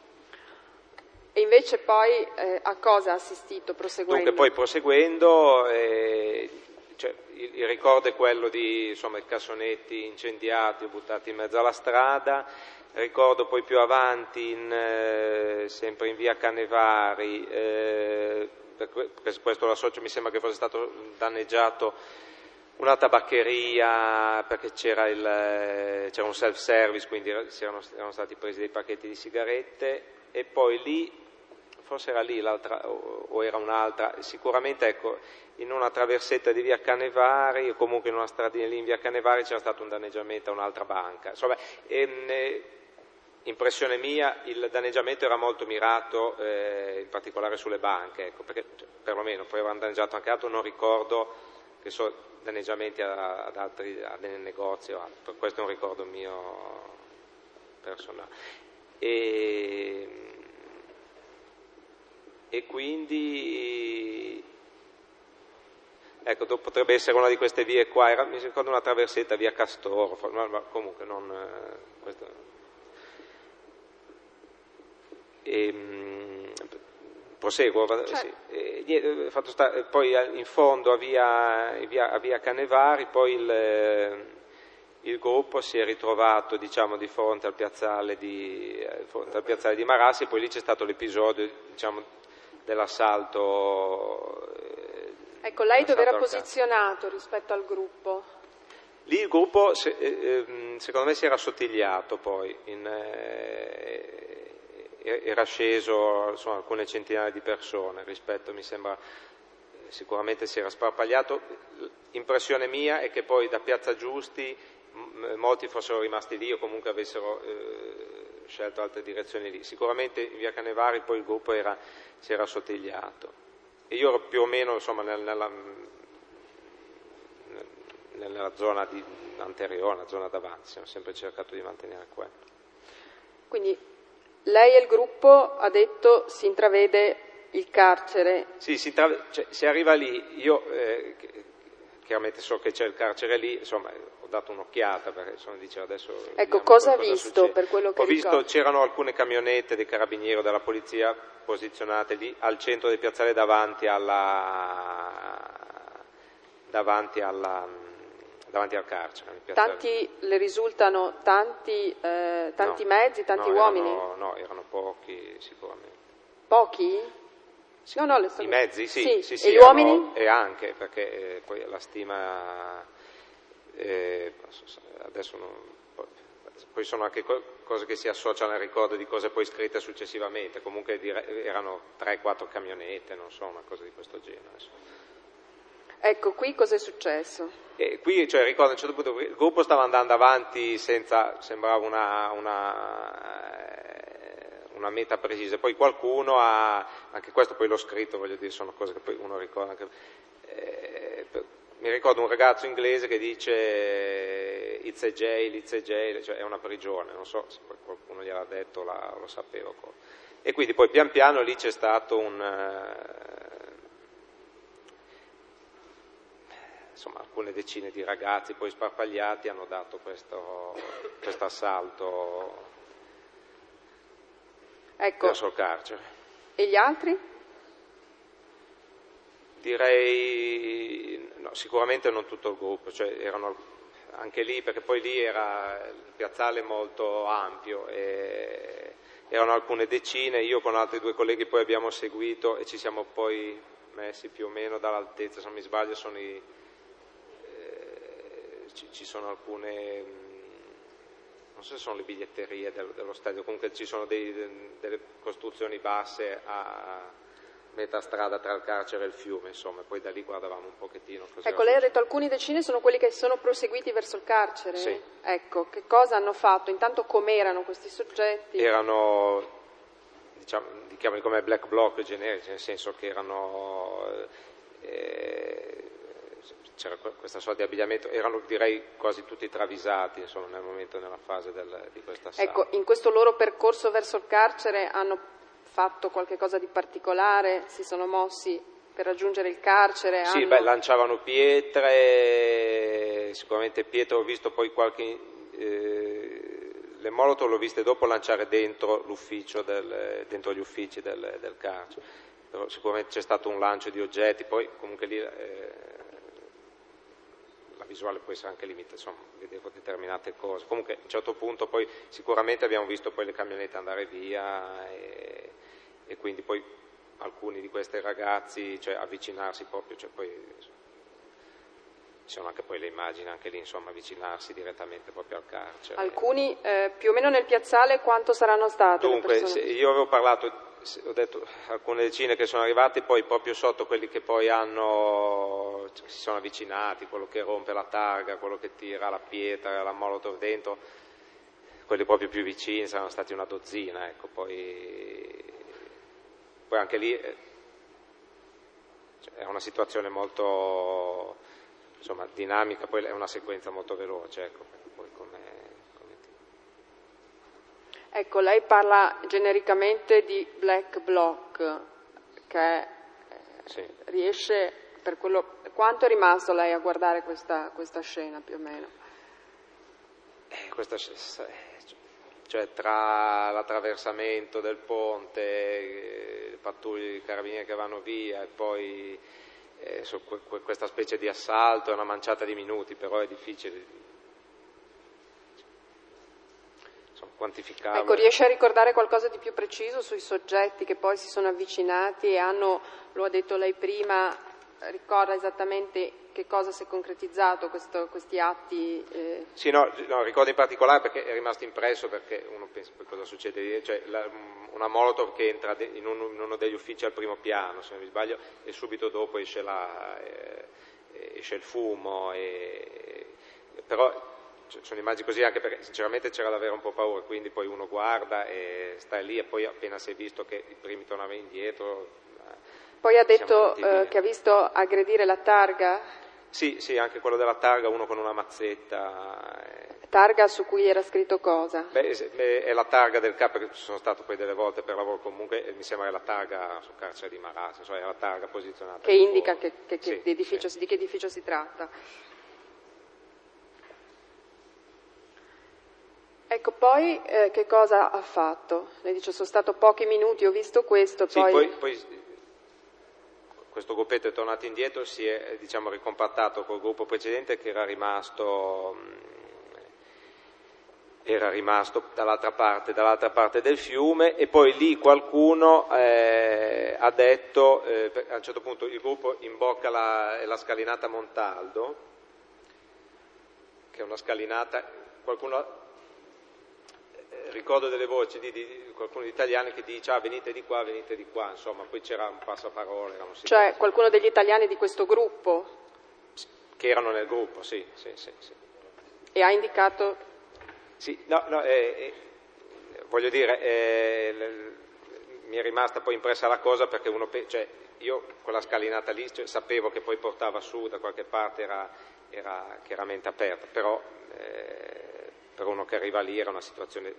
E invece poi a cosa ha assistito proseguendo? Dunque poi proseguendo, cioè, il ricordo è quello di i cassonetti incendiati o buttati in mezzo alla strada, ricordo poi più avanti sempre in via Canevari, questo lo associo, mi sembra che fosse stato danneggiato una tabaccheria perché c'era un self-service, quindi erano stati presi dei pacchetti di sigarette e poi lì, forse era lì l'altra o era un'altra, sicuramente ecco, in una traversetta di via Canevari o comunque in una stradina lì in via Canevari c'era stato un danneggiamento a un'altra banca. Insomma, impressione mia, il danneggiamento era molto mirato, in particolare sulle banche, ecco, perché perlomeno poi avevano danneggiato anche altro, non ricordo che danneggiamenti a dei negozi o altro, questo è un ricordo mio personale. E quindi ecco, potrebbe essere una di queste vie qua, mi ricordo una traversetta via Castoro, ma comunque non questo. Proseguo, sì. Poi in fondo a via Canevari poi il gruppo si è ritrovato di fronte al piazzale di Marassi, e poi lì c'è stato l'episodio dell'assalto. Ecco, lei dove era posizionato rispetto al gruppo? Lì il gruppo secondo me si era assottigliato poi, era sceso alcune centinaia di persone rispetto, mi sembra, sicuramente si era sparpagliato. Impressione mia è che poi da Piazza Giusti molti fossero rimasti lì o comunque avessero scelto altre direzioni lì. Sicuramente in via Canevari poi il gruppo si era assottigliato e io ero più o meno nella zona anteriore, nella zona davanti, siamo sempre cercato di mantenere quello. Quindi lei e il gruppo, ha detto, si intravede il carcere. Sì, si arriva lì, io chiaramente so che c'è il carcere lì, insomma ho dato un'occhiata perché dicevo adesso... Ecco, cosa ha visto succede. per quello che ricordo? Ho visto, c'erano alcune camionette dei carabinieri o della polizia posizionate lì al centro del piazzale davanti al carcere. Tanti le risultano tanti No, mezzi, tanti uomini? No, erano pochi sicuramente. Pochi? Sì. No, I mezzi? Sì. E gli uomini? E anche, perché poi la stima adesso poi sono anche cose che si associano al ricordo di cose poi scritte successivamente, comunque erano 3-4 camionette, non so, una cosa di questo genere. Ecco, qui cosa è successo? E qui, ricordo, a un certo punto il gruppo stava andando avanti sembrava una meta precisa, poi qualcuno anche questo poi l'ho scritto, voglio dire, sono cose che poi uno ricorda anche, mi ricordo un ragazzo inglese che dice it's a jail, cioè è una prigione, non so se poi qualcuno gliel'ha detto, lo sapeva. E quindi poi pian piano lì c'è stato insomma alcune decine di ragazzi poi sparpagliati hanno dato questo assalto verso il carcere. E gli altri? Direi no, sicuramente non tutto il gruppo, erano anche lì, perché poi lì era il piazzale molto ampio e erano alcune decine, io con altri 2 colleghi poi abbiamo seguito e ci siamo poi messi più o meno dall'altezza, se non mi sbaglio ci sono alcune, non so se sono le biglietterie dello stadio, comunque ci sono delle costruzioni basse a metà strada tra il carcere e il fiume, insomma, poi da lì guardavamo un pochettino. Ecco, lei ha detto alcuni decine sono quelli che sono proseguiti verso il carcere? Sì. Ecco, che cosa hanno fatto? Intanto com'erano questi soggetti? Erano, chiamali come black bloc generici, nel senso che c'era questa sorta di abbigliamento, erano direi quasi tutti travisati, insomma, nella fase di questa assalto. Ecco, in questo loro percorso verso il carcere hanno fatto qualche cosa di particolare? Si sono mossi per raggiungere il carcere? Sì, lanciavano pietre, sicuramente pietre, ho visto poi le molotov l'ho viste dopo lanciare dentro l'ufficio dentro gli uffici del carcere, però sicuramente c'è stato un lancio di oggetti, poi comunque lì la visuale può essere anche limitata, insomma, vedevo determinate cose. Comunque a un certo punto poi sicuramente abbiamo visto poi le camionette andare via e quindi poi alcuni di questi ragazzi avvicinarsi proprio, poi ci sono anche poi le immagini anche lì, insomma, avvicinarsi direttamente proprio al carcere. Alcuni più o meno nel piazzale quanto saranno state? Dunque, io avevo parlato, ho detto alcune decine che sono arrivati, poi proprio sotto quelli che poi si sono avvicinati, quello che rompe la targa, quello che tira la pietra, la molotov dentro, quelli proprio più vicini saranno stati una dozzina, ecco, poi anche lì è una situazione molto, insomma, dinamica, poi è una sequenza molto veloce, ecco, poi Ecco, lei parla genericamente di black bloc, che sì. Riesce, per quello, quanto è rimasto lei a guardare questa scena più o meno? Tra l'attraversamento del ponte, le pattuglie di carabinieri che vanno via e poi questa specie di assalto, è una manciata di minuti, però è difficile quantificare. Ecco, riesce a ricordare qualcosa di più preciso sui soggetti che poi si sono avvicinati e lo ha detto lei prima, ricorda esattamente che cosa si è concretizzato questi atti? Sì, no, ricordo in particolare perché è rimasto impresso, perché uno pensa poi cosa succede, una molotov che entra in uno degli uffici al primo piano, se non mi sbaglio, e subito dopo esce il fumo, però sono immagini così, anche perché sinceramente c'era da avere un po' paura, quindi poi uno guarda e sta lì e poi appena si è visto che i primi tornavano indietro. Poi ha detto che ha visto aggredire la targa? Sì, anche quello della targa, uno con una mazzetta. Targa su cui era scritto cosa? È la targa del capo, perché ci sono stato poi delle volte per lavoro comunque, mi sembra che la targa sul carcere di Marassi, è la targa posizionata. Che indica di che edificio si tratta. Ecco, poi che cosa ha fatto? Lei dice sono stato pochi minuti, ho visto questo, sì, poi questo gruppetto è tornato indietro, si è ricompattato col gruppo precedente che era rimasto dall'altra parte del fiume, e poi lì qualcuno ha detto, a un certo punto il gruppo imbocca la scalinata Montaldo, che è una scalinata, qualcuno... Ricordo delle voci di qualcuno di italiani che dice venite di qua, insomma, poi c'era un passaparole. Cioè qualcuno degli italiani di questo gruppo? Che erano nel gruppo, sì. E ha indicato? Sì, voglio dire, mi è rimasta poi impressa la cosa perché io quella scalinata lì sapevo che poi portava su da qualche parte, era chiaramente aperta, però... per uno che arriva lì era una situazione,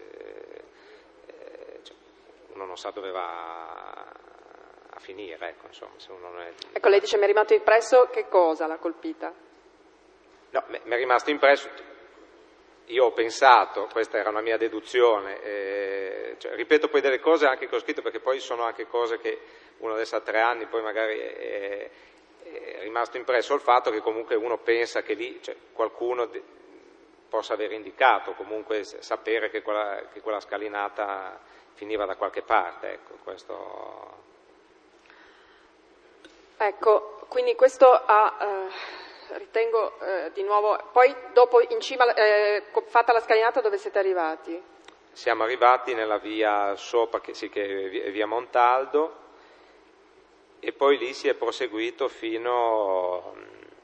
uno non sa dove va a finire, ecco, insomma, se uno non è... Ecco, lei dice mi è rimasto impresso che cosa l'ha colpita? No, mi è rimasto impresso, io ho pensato, questa era una mia deduzione, ripeto poi delle cose anche che ho scritto, perché poi sono anche cose che uno adesso ha 3 anni, poi magari è rimasto impresso il fatto che comunque uno pensa che lì qualcuno... possa aver indicato, comunque sapere che quella scalinata finiva da qualche parte, ecco, questo... Ecco, quindi questo ritengo di nuovo, poi dopo in cima, fatta la scalinata, dove siete arrivati? Siamo arrivati nella via sopra, che è via Montaldo, e poi lì si è proseguito fino...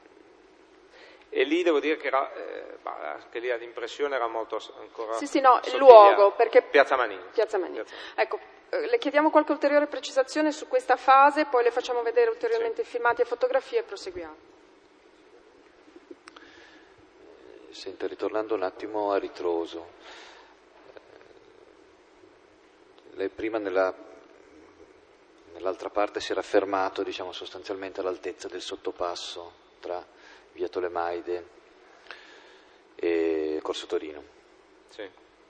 E lì devo dire che anche lì l'impressione era molto ancora... Sì, no, il luogo, perché... Piazza Manini. Ecco, le chiediamo qualche ulteriore precisazione su questa fase, poi le facciamo vedere ulteriormente filmati e fotografie e proseguiamo. Senta, ritornando un attimo a ritroso, lei prima nell'altra parte si era fermato, sostanzialmente all'altezza del sottopasso tra via Tolemaide e Corso Torino. Sì.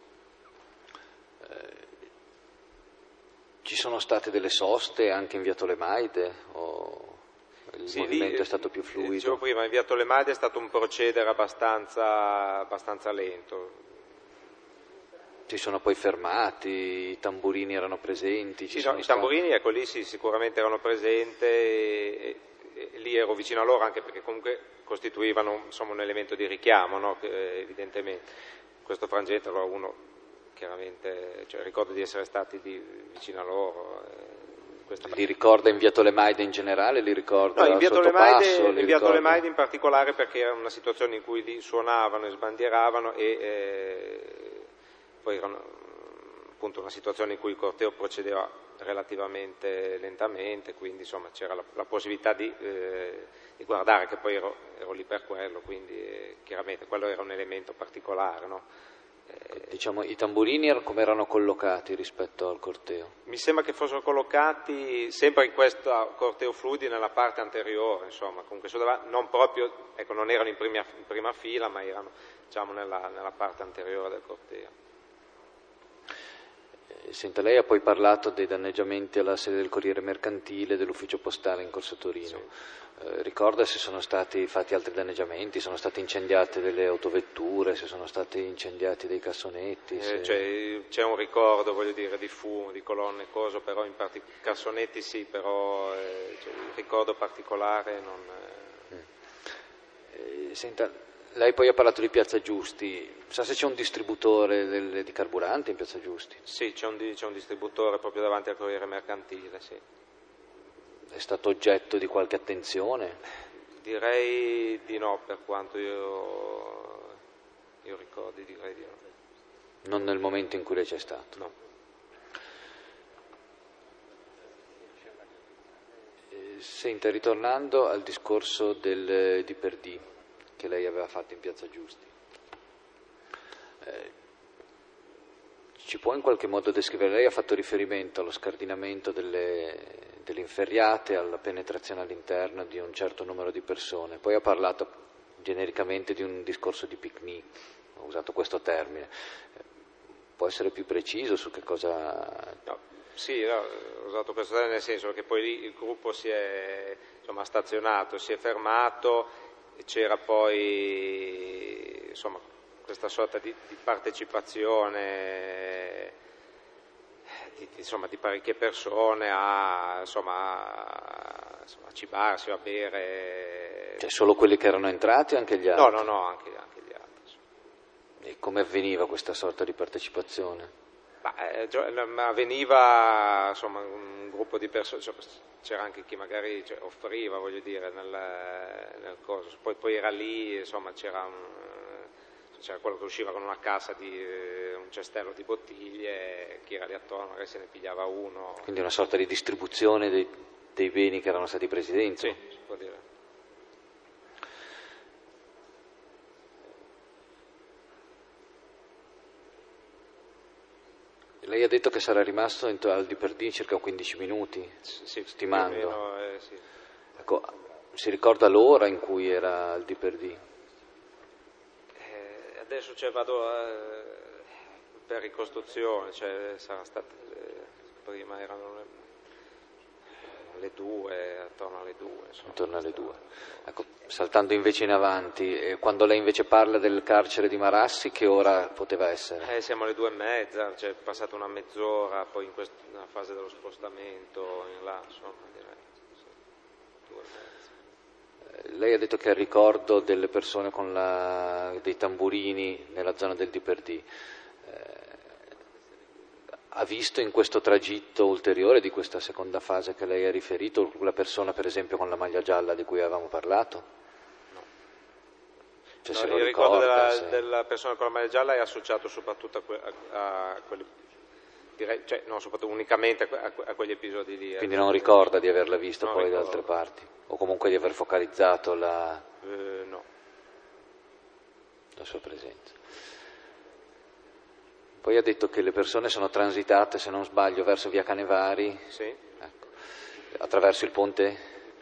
Ci sono state delle soste anche in via Tolemaide o il movimento è stato più fluido? Dicevo prima, in via Tolemaide è stato un procedere abbastanza lento. Si sono poi fermati, i tamburini erano presenti? I tamburini, ecco, lì sì, sicuramente erano presenti e lì ero vicino a loro, anche perché comunque costituivano un elemento di richiamo, no? Evidentemente. In questo frangente allora uno chiaramente, ricordo di essere stati vicino a loro. Li ricorda in via Tolemaide in generale? Li ricorda in via sottopasso? In via Tolemaide in particolare, perché era una situazione in cui lì suonavano e sbandieravano e poi era appunto una situazione in cui il corteo procedeva relativamente lentamente, quindi insomma c'era la possibilità di guardare, che poi ero lì per quello, quindi chiaramente quello era un elemento particolare, no? I tamburini come erano collocati rispetto al corteo? Mi sembra che fossero collocati sempre in questo corteo fluidi nella parte anteriore, insomma, comunque non proprio, ecco, non erano in prima fila, ma erano nella parte anteriore del corteo. Senta, lei ha poi parlato dei danneggiamenti alla sede del Corriere Mercantile, dell'ufficio postale in Corso Torino. Sì. Ricorda se sono stati fatti altri danneggiamenti, sono state incendiate delle autovetture, se sono stati incendiati dei cassonetti? C'è un ricordo, voglio dire, di fumo, di colonne, però cassonetti sì, però il ricordo particolare non... Senta, lei poi ha parlato di Piazza Giusti, sa se c'è un distributore di carburante in Piazza Giusti? Sì, c'è un distributore proprio davanti al Corriere Mercantile, sì. È stato oggetto di qualche attenzione? Direi di no, per quanto io ricordi, direi di no. Non nel momento in cui lei c'è stato? No. Senta, ritornando al discorso del Diperdì che lei aveva fatto in Piazza Giusti, ci può in qualche modo descrivere, lei ha fatto riferimento allo scardinamento delle inferriate, alla penetrazione all'interno di un certo numero di persone, poi ha parlato genericamente di un discorso di picnic, ho usato questo termine, può essere più preciso su che cosa... No, sì, no, ho usato questo termine nel senso che poi lì il gruppo si è stazionato, si è fermato e c'era poi questa sorta di partecipazione di parecchie persone a cibarsi o a bere. Cioè solo quelli che erano entrati o anche gli altri? No, anche gli altri. E come avveniva questa sorta di partecipazione? Avveniva un gruppo di persone, c'era anche chi magari offriva, voglio dire, nel coso, poi era lì, c'era quello che usciva con una cassa di un cestello di bottiglie, chi era lì attorno magari se ne pigliava uno. Quindi una sorta di distribuzione dei beni che erano stati presi dentro? Sì, si può dire. Lei ha detto che sarà rimasto al Diperdì circa 15 minuti, sì, stimando. Più o meno, sì. Ecco, si ricorda l'ora in cui era al Diperdì? Adesso vado per ricostruzione, sarà stato prima erano le 2, attorno alle 2. Attorno alle 2. Ecco, saltando invece in avanti, quando lei invece parla del carcere di Marassi, che ora poteva essere? Siamo alle 2:30, è passata una mezz'ora, poi in nella fase dello spostamento, in là, direi. Sì, 2:30. Lei ha detto che ha ricordo delle persone con dei tamburini nella zona del Diperdì. Ha visto in questo tragitto ulteriore di questa seconda fase che lei ha riferito la persona per esempio con la maglia gialla di cui avevamo parlato? No. Cioè, No, il ricordo della persona con la maglia gialla è associato soprattutto a quelli, direi, non soprattutto unicamente a quegli episodi lì. Quindi non ricorda di averla vista poi da ricordo. altre parti? O comunque di aver focalizzato no. la sua presenza? Poi ha detto che le persone sono transitate, se non sbaglio, verso via Canevari, sì. Ecco, attraverso il ponte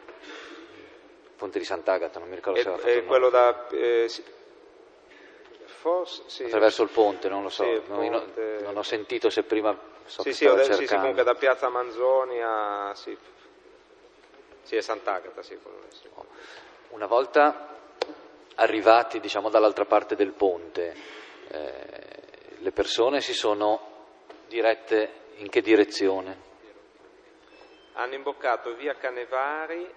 di Sant'Agata, non mi ricordo se aveva fatto il quello nome. sì. Forse sì. Attraverso il ponte, non lo so, Sì, non ho sentito se prima sì, cercando. comunque da Piazza Manzoni a è Sant'Agata, sì. Una volta arrivati, dall'altra parte del ponte, le persone si sono dirette in che direzione? Hanno imboccato via Canevari,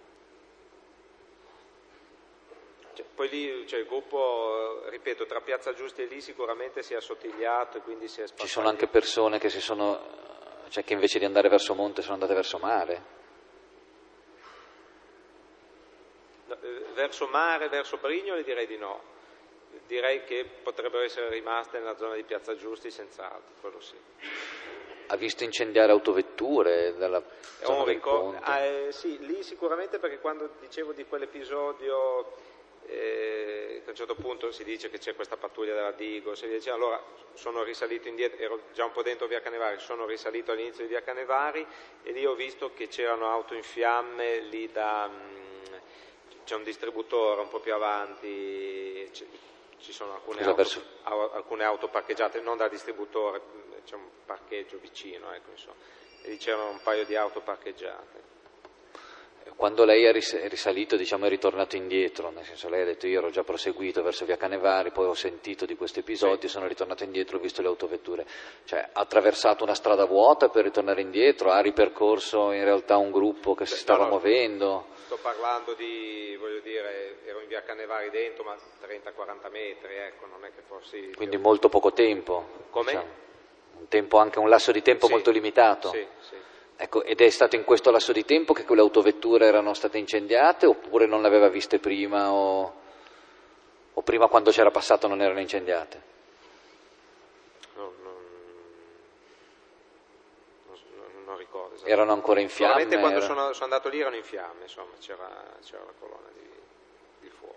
poi lì il gruppo, ripeto, tra Piazza Giusti e lì sicuramente si è assottigliato e quindi si è spazzato. Ci sono anche persone che che invece di andare verso monte sono andate verso mare? No, verso mare, verso Brignole direi di no. Direi che potrebbero essere rimaste nella zona di Piazza Giusti senz'altro, quello sì. Ha visto incendiare autovetture dalla zona del ponte? Sì, lì sicuramente, perché quando dicevo di quell'episodio che a un certo punto si dice che c'è questa pattuglia della Digos, allora sono risalito indietro, ero già un po' dentro via Canevari, sono risalito all'inizio di via Canevari e lì ho visto che c'erano auto in fiamme lì c'è un distributore un po' più avanti, ci sono alcune auto parcheggiate, non da distributore, c'è un parcheggio vicino, e lì c'erano un paio di auto parcheggiate. Quando lei è risalito, è ritornato indietro, nel senso lei ha detto io ero già proseguito verso via Canevari, poi ho sentito di questo episodio, sono ritornato indietro, ho visto le autovetture, ha attraversato una strada vuota per ritornare indietro, ha ripercorso in realtà un gruppo che si stava muovendo? Sto parlando ero in via Canevari dentro, ma 30-40 metri, non è che fossi... Quindi molto poco tempo. Come? Un lasso di tempo molto limitato. Sì. Ecco, ed è stato in questo lasso di tempo che quelle autovetture erano state incendiate, oppure non le aveva viste prima, o prima quando c'era passato non erano incendiate? Non ricordo Erano ancora in fiamme? Solamente quando sono andato lì erano in fiamme, insomma, c'era la colonna di fuoco.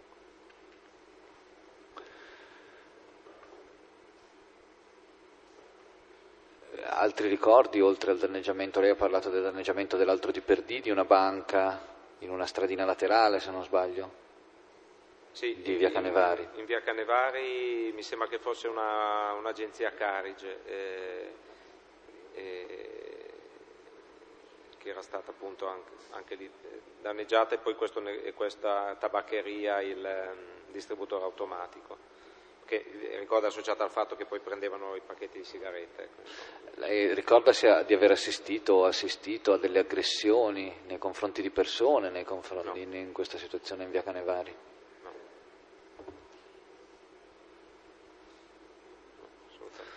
Altri ricordi, oltre al danneggiamento? Lei ha parlato del danneggiamento dell'Alto di Perdì, di una banca in una stradina laterale, se non sbaglio? Sì, di via Canevari. In via Canevari mi sembra che fosse un'agenzia Carige, che era stata appunto anche lì danneggiata, e poi questa tabaccheria, il distributore automatico, che ricorda associata al fatto che poi prendevano i pacchetti di sigarette. Lei ricorda di aver assistito a delle aggressioni nei confronti di persone, No. in questa situazione in via Canevari? No, assolutamente.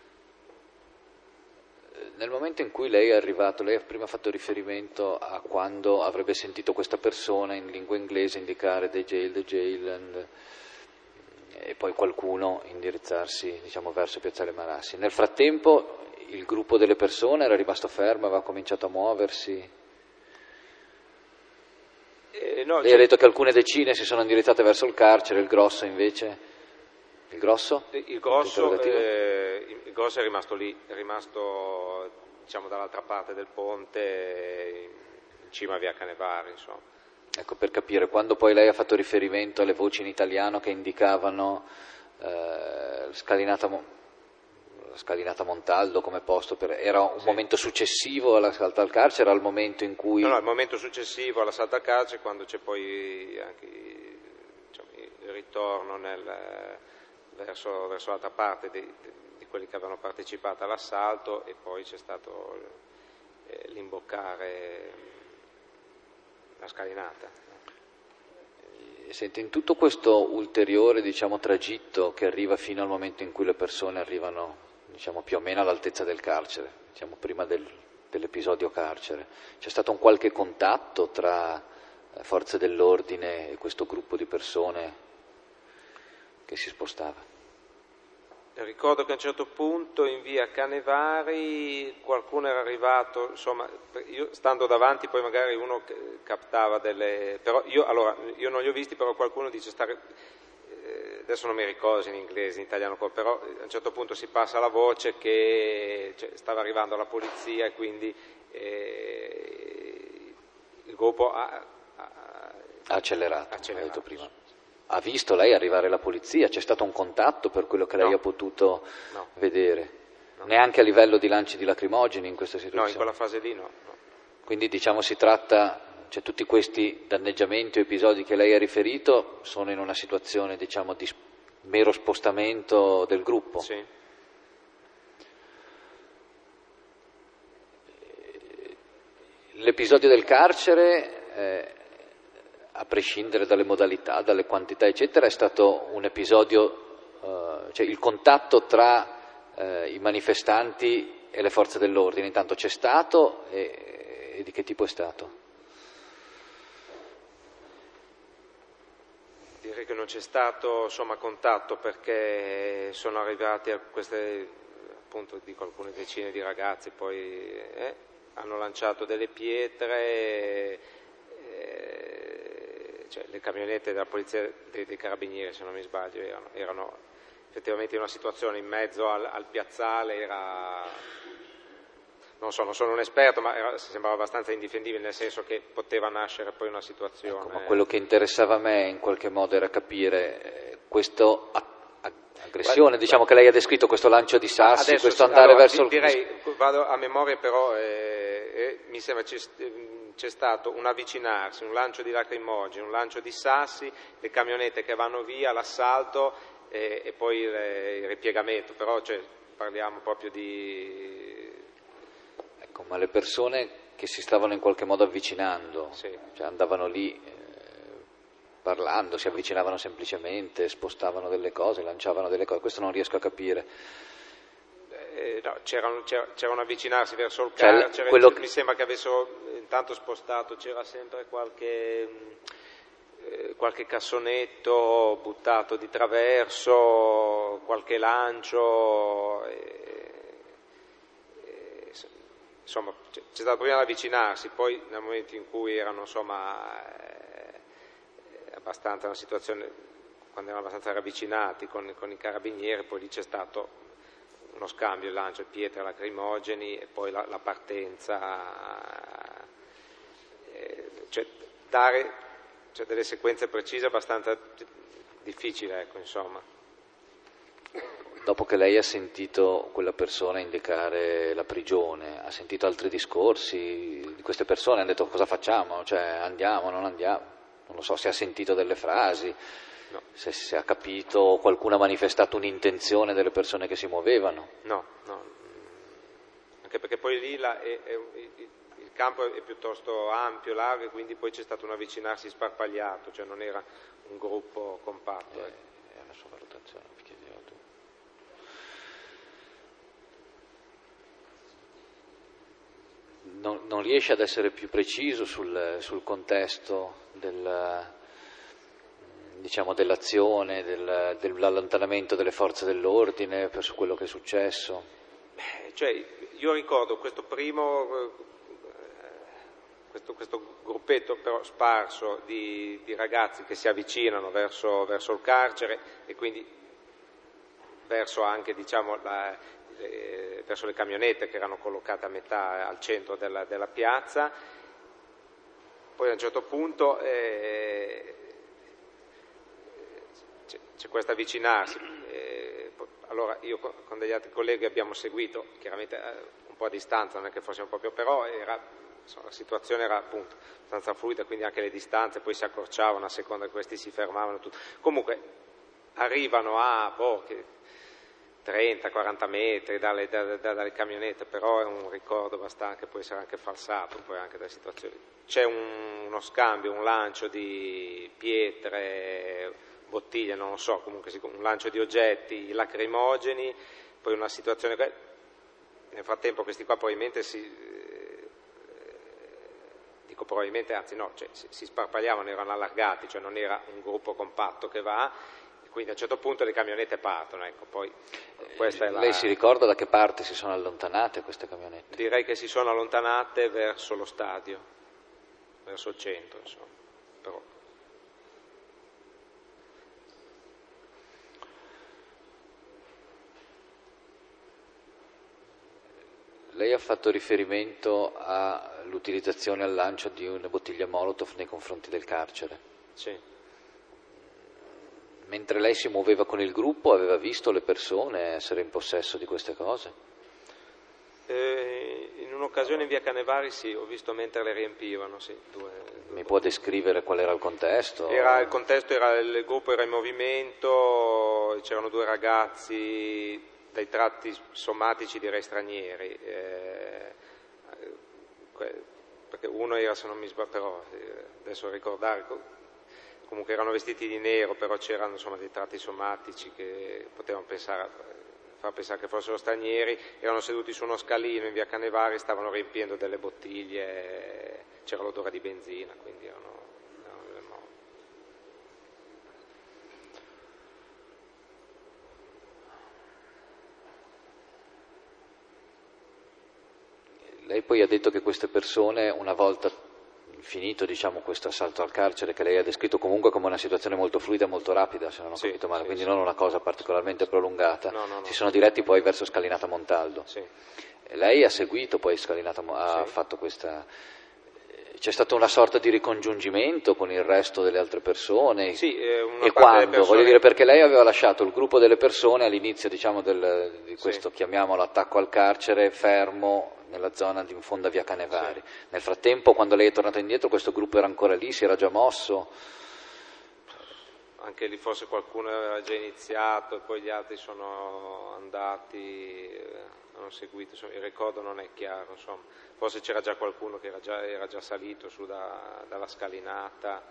Nel momento in cui lei è arrivato, lei ha prima fatto riferimento a quando avrebbe sentito questa persona in lingua inglese indicare the jail, e poi qualcuno indirizzarsi, diciamo, verso Piazzale Marassi. Nel frattempo il gruppo delle persone era rimasto fermo, aveva cominciato a muoversi? No, lei ha detto che alcune decine si sono indirizzate verso il carcere, il grosso invece? Il grosso? Il grosso è rimasto lì, è rimasto, diciamo, dall'altra parte del ponte, in cima a via Canevari, insomma. Ecco, per capire, quando poi lei ha fatto riferimento alle voci in italiano che indicavano scalinata Montaldo come posto, era un momento successivo all'assalto al carcere, al momento in cui... No, il momento successivo all'assalto al carcere, quando c'è poi anche, diciamo, il ritorno verso l'altra parte di quelli che avevano partecipato all'assalto, e poi c'è stato l'imboccare la scalinata. Senti, in tutto questo ulteriore, diciamo, tragitto che arriva fino al momento in cui le persone arrivano, diciamo, più o meno all'altezza del carcere, diciamo prima dell'episodio carcere, c'è stato un qualche contatto tra forze dell'ordine e questo gruppo di persone che si spostava? Ricordo che a un certo punto in via Canevari qualcuno era arrivato, insomma, io stando davanti poi magari uno captava però io non li ho visti, però qualcuno dice adesso non mi ricordo in inglese, in italiano, però a un certo punto si passa la voce che stava arrivando la polizia, e quindi il gruppo ha accelerato, come detto prima. Ha visto lei arrivare la polizia? C'è stato un contatto per quello che lei ha potuto vedere? No. Neanche a livello di lanci di lacrimogeni in questa situazione? No, in quella fase lì no. Quindi, diciamo, si tratta, tutti questi danneggiamenti o episodi che lei ha riferito sono in una situazione, diciamo, di mero spostamento del gruppo? Sì. L'episodio del carcere, a prescindere dalle modalità, dalle quantità eccetera, è stato un episodio, il contatto tra i manifestanti e le forze dell'ordine, intanto c'è stato, e di che tipo è stato? Direi che non c'è stato, insomma, contatto, perché sono arrivati a queste, appunto, dico, alcune decine di ragazzi, poi hanno lanciato delle pietre, le camionette della polizia, dei carabinieri, se non mi sbaglio, erano effettivamente in una situazione in mezzo al piazzale, non sono un esperto, ma sembrava abbastanza indifendibile, nel senso che poteva nascere poi una situazione... Ecco, ma quello che interessava a me in qualche modo era capire questo aggressione, diciamo, che lei ha descritto, questo lancio di sassi, questo andare verso direi, vado a memoria, però mi sembra c'è stato un avvicinarsi, un lancio di lacrimogeni, un lancio di sassi, le camionette che vanno via, l'assalto e poi il ripiegamento, però parliamo proprio di... Ecco, ma le persone che si stavano in qualche modo avvicinando, sì, andavano lì parlando, si avvicinavano semplicemente, spostavano delle cose, lanciavano delle cose, questo non riesco a capire. No, c'era un avvicinarsi verso il carcere, mi sembra che avessero intanto spostato, c'era sempre qualche cassonetto buttato di traverso, qualche lancio, insomma, c'è stato prima l'avvicinarsi, poi nel momento in cui erano, insomma, abbastanza una situazione, quando erano abbastanza ravvicinati con i carabinieri, poi lì c'è stato uno scambio, il lancio di pietre lacrimogeni e poi la partenza, cioè dare delle sequenze precise abbastanza difficili, ecco, insomma. Dopo che lei ha sentito quella persona indicare la prigione, ha sentito altri discorsi di queste persone, hanno detto cosa facciamo, cioè andiamo, non andiamo, non lo so, se ha sentito delle frasi, no. se ha capito, qualcuno ha manifestato un'intenzione delle persone che si muovevano. No, anche perché poi lì il campo è piuttosto ampio, largo, e quindi poi c'è stato un avvicinarsi sparpagliato, cioè non era un gruppo compatto. È la sua valutazione, mi chiedeva tu. Non riesce ad essere più preciso sul contesto dell'azione, dell'allontanamento delle forze dell'ordine verso quello che è successo? Cioè, io ricordo questo gruppetto però sparso di ragazzi che si avvicinano verso il carcere e quindi verso anche, diciamo, verso le camionette che erano collocate a metà al centro della piazza. Poi a un certo punto c'è questo avvicinarsi. Allora io con degli altri colleghi abbiamo seguito, chiaramente un po' a distanza, non è che fossimo proprio, però la situazione era appunto abbastanza fluida, quindi anche le distanze poi si accorciavano a seconda che questi si fermavano. Tutto. Comunque arrivano a 30-40 metri dalle camionette, però è un ricordo abbastanza che può essere anche falsato poi anche dalle situazioni. C'è uno scambio, un lancio di pietre, bottiglie, non lo so, comunque un lancio di oggetti lacrimogeni, poi una situazione che nel frattempo questi qua probabilmente si sparpagliavano, erano allargati, cioè non era un gruppo compatto che va, quindi a un certo punto le camionette partono, ecco, poi questa è Lei si ricorda da che parte si sono allontanate queste camionette? Direi che si sono allontanate verso lo stadio, verso il centro, insomma, però. Lei ha fatto riferimento all'utilizzazione al lancio di una bottiglia Molotov nei confronti del carcere. Sì. Mentre lei si muoveva con il gruppo, aveva visto le persone essere in possesso di queste cose? In un'occasione in via Canevari sì, ho visto mentre le riempivano, sì. Mi può descrivere qual era il contesto? Il contesto era, il gruppo era in movimento, c'erano due ragazzi dai tratti somatici direi stranieri, perché uno era, se non mi sbaglio, però adesso ricordare, comunque erano vestiti di nero, però c'erano insomma dei tratti somatici che potevano far pensare che fossero stranieri, erano seduti su uno scalino in via Canevari, stavano riempiendo delle bottiglie, c'era l'odore di benzina, quindi erano delle morti. Lei poi ha detto che queste persone, una volta finito questo assalto al carcere, che lei ha descritto comunque come una situazione molto fluida e molto rapida, se non ho capito male, quindi non una cosa particolarmente prolungata, no. si sono diretti poi verso Scalinata Montaldo. Sì. E lei ha seguito poi Scalinata, ha fatto questa... C'è stata una sorta di ricongiungimento con il resto delle altre persone? Sì, e quando? Voglio dire, perché lei aveva lasciato il gruppo delle persone all'inizio di questo, chiamiamolo, attacco al carcere, fermo nella zona di in fondo a via Canevari. Sì. Nel frattempo, quando lei è tornata indietro, questo gruppo era ancora lì, si era già mosso? Anche lì forse qualcuno aveva già iniziato e poi gli altri sono andati, hanno seguito, insomma, il ricordo non è chiaro, insomma. Forse c'era già qualcuno che era già salito su dalla scalinata.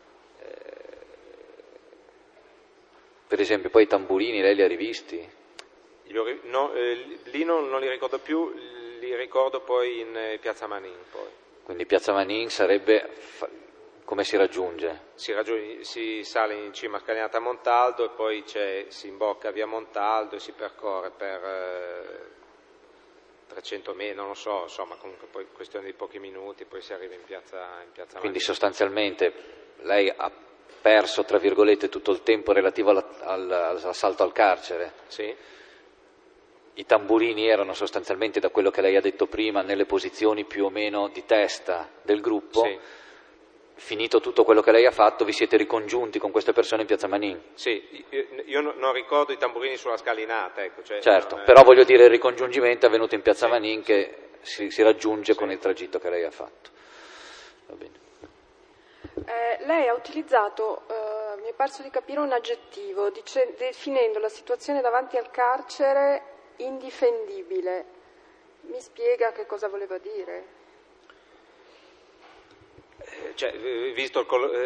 Per esempio, poi i tamburini lei li ha rivisti? Lì non li ricordo più, li ricordo poi in Piazza Manin. Poi. Quindi Piazza Manin sarebbe... Come si raggiunge? Si sale in cima a Scalinata Montaldo e poi si imbocca via Montaldo e si percorre 300 metri, non lo so, insomma, comunque poi questione di pochi minuti, poi si arriva in piazza Quindi Maria. sostanzialmente lei ha perso, tra virgolette, tutto il tempo relativo all'assalto al carcere. Sì, I tamburini erano sostanzialmente, da quello che lei ha detto prima, nelle posizioni più o meno di testa del gruppo. sì, Finito tutto quello che lei ha fatto, vi siete ricongiunti con queste persone in piazza Manin. sì, io non ricordo i tamburini sulla scalinata, ecco. Cioè, Certo, non è- però voglio dire, il ricongiungimento è avvenuto in piazza Sì, Manin, sì, che si raggiunge sì. con il tragitto che lei ha fatto. Va bene. Lei ha utilizzato, mi è parso di capire, un aggettivo, definendo la situazione davanti al carcere indifendibile. Mi spiega che cosa voleva dire? Cioè, visto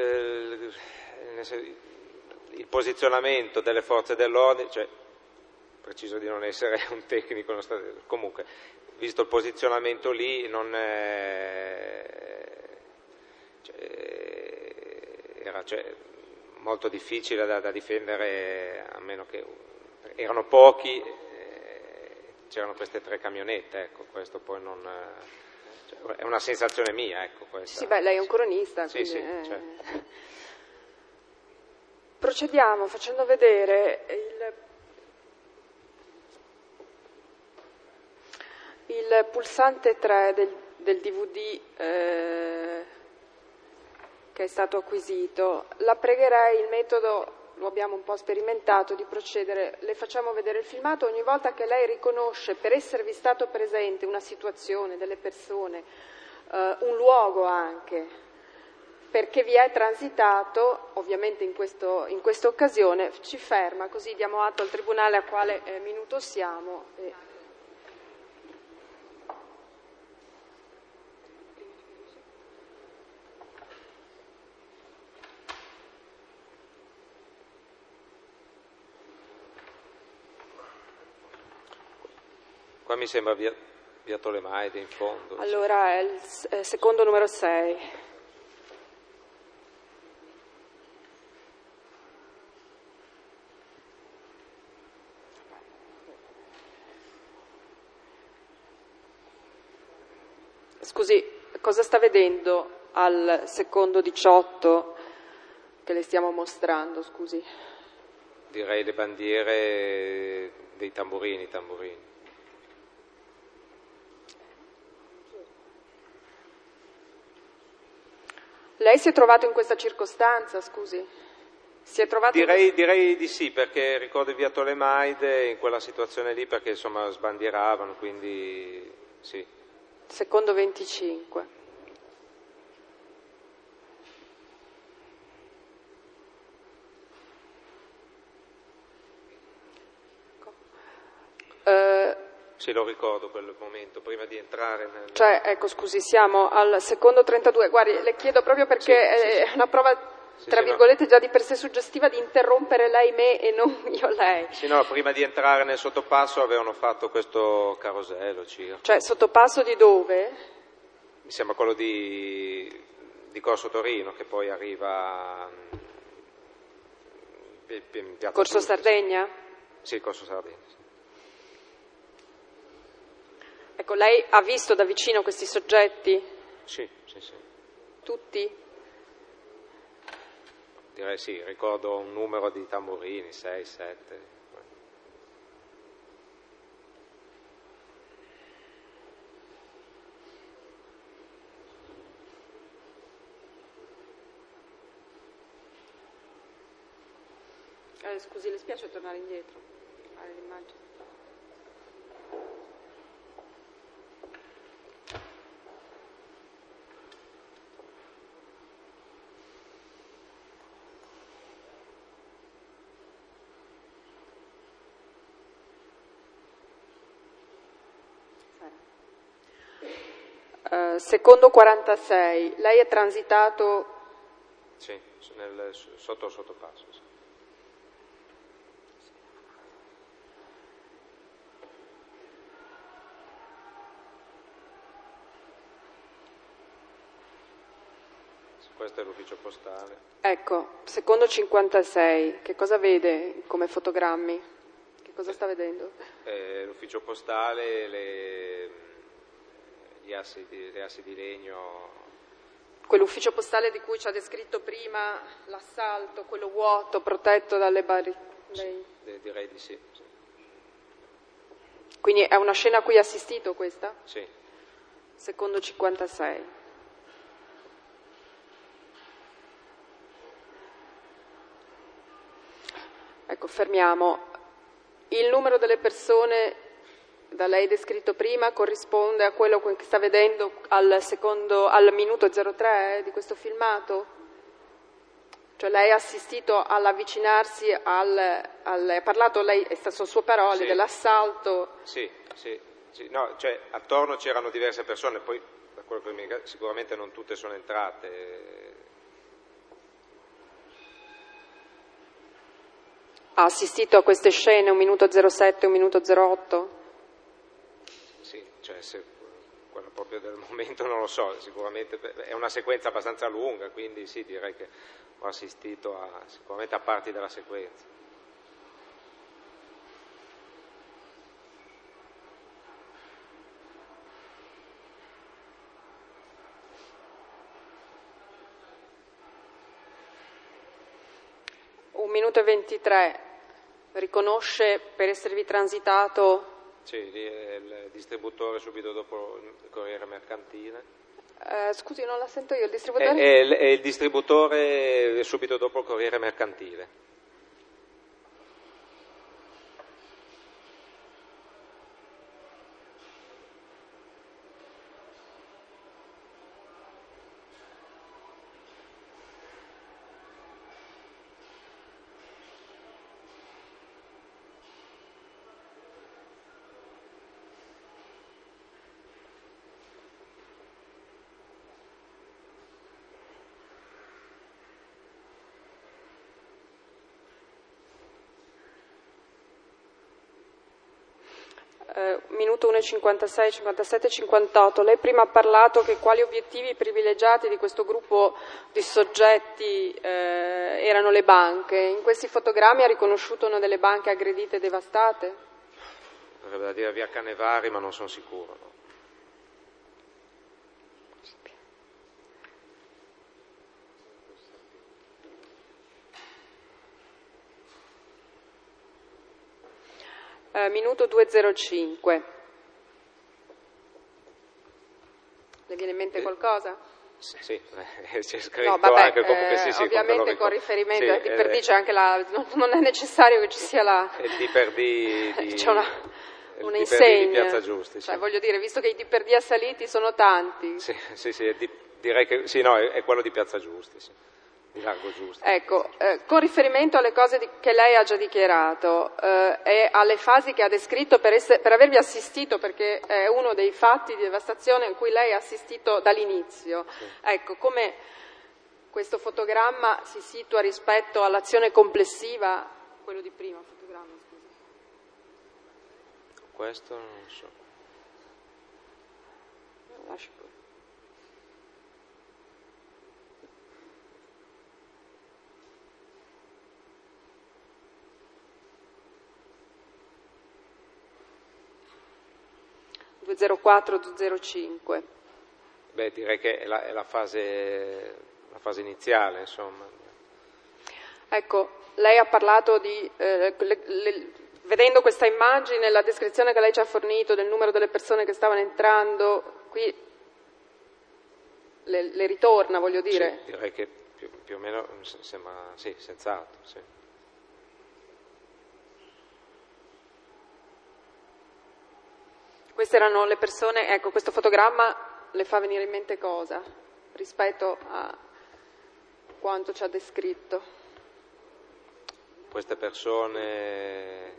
il posizionamento delle forze dell'ordine, cioè, preciso di non essere un tecnico, comunque, visto il posizionamento lì, non era molto difficile da difendere, a meno che erano pochi, c'erano queste 3 camionette, ecco, questo poi non... è una sensazione mia, ecco, questa. Sì, beh, lei è un cronista, Sì, quindi... sì, certo. Procediamo facendo vedere il pulsante 3 del DVD che è stato acquisito. La pregherei, il metodo lo abbiamo un po' sperimentato, di procedere. Le facciamo vedere il filmato ogni volta che lei riconosce, per esservi stato presente, una situazione, delle persone, un luogo anche, perché vi è transitato. Ovviamente in questa occasione ci ferma, così diamo atto al Tribunale a quale minuto siamo. Qua mi sembra via Tolemaide in fondo. Allora è il secondo numero 6. Scusi, cosa sta vedendo al secondo 18 che le stiamo mostrando, scusi? Direi le bandiere dei tamburini. Lei si è trovato in questa circostanza, scusi? Si è trovato Direi di sì, perché ricordo via Tolemaide in quella situazione lì, perché insomma sbandieravano, quindi sì. Secondo 25. Sì, lo ricordo quel momento, prima di entrare nel... Cioè, ecco, scusi, siamo al secondo 32. Guardi, le chiedo proprio perché è una prova, tra virgolette, già di per sé suggestiva, di interrompere lei me e non io lei. Sì, no, prima di entrare nel sottopasso avevano fatto questo carosello circa. Cioè, sottopasso di dove? Mi sembra quello di Corso Torino, che poi arriva in piazza Corso Sud, Sardegna? Sì, Corso Sardegna. Sì. Ecco, lei ha visto da vicino questi soggetti? Sì. Tutti? Direi sì, ricordo un numero di tamburini, 6, 7. Scusi, le spiace tornare indietro? Fare l'immagine. Secondo 46, lei è transitato? Sì, sotto il sottopasso. Sì. Questo è l'ufficio postale. Ecco, secondo 56, che cosa vede come fotogrammi? Cosa sta vedendo? L'ufficio postale, le assi di legno. Quell'ufficio postale di cui ci ha descritto prima l'assalto, quello vuoto, protetto dalle barricate? Sì, direi di sì. Quindi è una scena a cui ha assistito questa? Sì. Secondo 56. Ecco, fermiamo. Il numero delle persone da lei descritto prima corrisponde a quello che sta vedendo al minuto 03 di questo filmato? Cioè lei ha assistito all'avvicinarsi ha parlato, lei è stato sue parole, sì, dell'assalto? Sì. No, cioè attorno c'erano diverse persone, poi da quello che mi ricordo, sicuramente non tutte sono entrate. Ha assistito a queste scene, 1 minuto 07, 1 minuto 08? Sì, cioè se quello proprio del momento non lo so, sicuramente è una sequenza abbastanza lunga, quindi sì, direi che ho assistito sicuramente a parti della sequenza. Un minuto e 23, riconosce per esservi transitato? Sì, lì è il distributore subito dopo il Corriere Mercantile. Scusi, non la sento io, il distributore? È il distributore subito dopo il Corriere Mercantile. Minuto 1,56, 57, 58. Lei prima ha parlato che quali obiettivi privilegiati di questo gruppo di soggetti erano le banche. In questi fotogrammi ha riconosciuto una delle banche aggredite e devastate? Vorrebbe da dire via Canevari, ma non sono sicuro. No? Minuto 2,05. Le viene in mente qualcosa? Sì, c'è scritto no, vabbè, anche comunque sì, ovviamente con riferimento sì, al D c'è anche non è necessario che ci sia il D c'è una di insegna, Piazza Giusti, cioè sì. voglio dire, visto che i D assaliti sono tanti. Sì, direi che sì, no, è quello di Piazza Giusti, sì, di Largo Giusti. Ecco, con riferimento alle cose che lei ha già dichiarato e alle fasi che ha descritto per avervi assistito, perché è uno dei fatti di devastazione in cui lei ha assistito dall'inizio, sì. Ecco, come questo fotogramma si situa rispetto all'azione complessiva, quello di prima fotogramma, scusa. Questo non so. Lasci pure. (204-205). Beh, direi che è la fase iniziale, insomma. Ecco, lei ha parlato di, vedendo questa immagine, la descrizione che lei ci ha fornito del numero delle persone che stavano entrando, qui le ritorna, voglio dire? Sì, direi che più o meno sembra, sì, senz'altro, sì. Queste erano le persone, ecco, questo fotogramma le fa venire in mente cosa rispetto a quanto ci ha descritto? Queste persone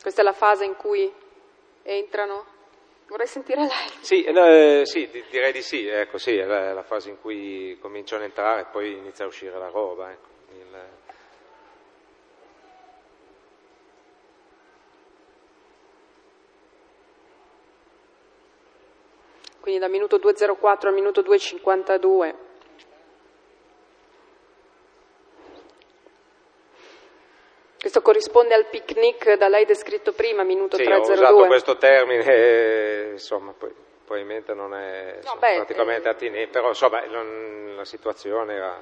Questa è la fase in cui entrano? Vorrei sentire lei. Sì, direi di sì, ecco, sì, è la fase in cui cominciano a entrare e poi inizia a uscire la roba, ecco. Quindi da minuto 2.04 al minuto 2.52. Questo corrisponde al picnic da lei descritto prima, minuto 3.02. Sì, ho usato questo termine, insomma, poi probabilmente non è praticamente attinente, però insomma la situazione era...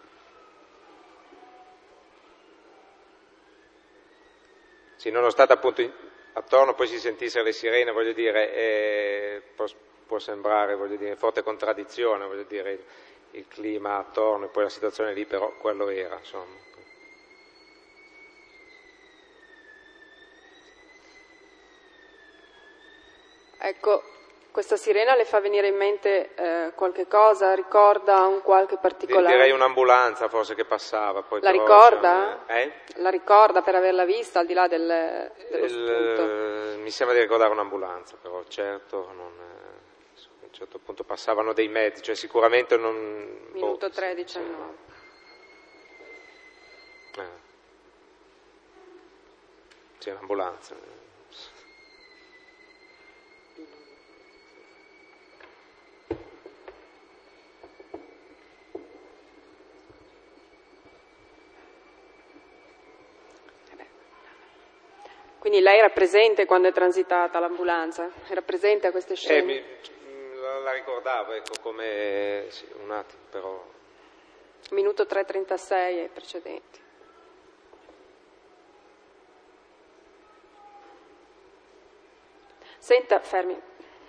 Sì, nonostante appunto attorno poi si sentissero le sirene, voglio dire, può sembrare, voglio dire, forte contraddizione, voglio dire, il clima attorno e poi la situazione lì, però quello era, insomma. Ecco, questa sirena le fa venire in mente qualche cosa? Ricorda un qualche particolare? Direi un'ambulanza forse che passava. Poi la però, ricorda? La ricorda per averla vista al di là dello spunto? Mi sembra di ricordare un'ambulanza, però certo a un certo punto passavano dei mezzi, cioè sicuramente non... Minuto 3.19. Sì, un'ambulanza. Quindi lei era presente quando è transitata l'ambulanza? Era presente a queste scene? La ricordavo, ecco, come... Sì, un attimo, però... Minuto 3.36 ai precedenti. Senta, fermi.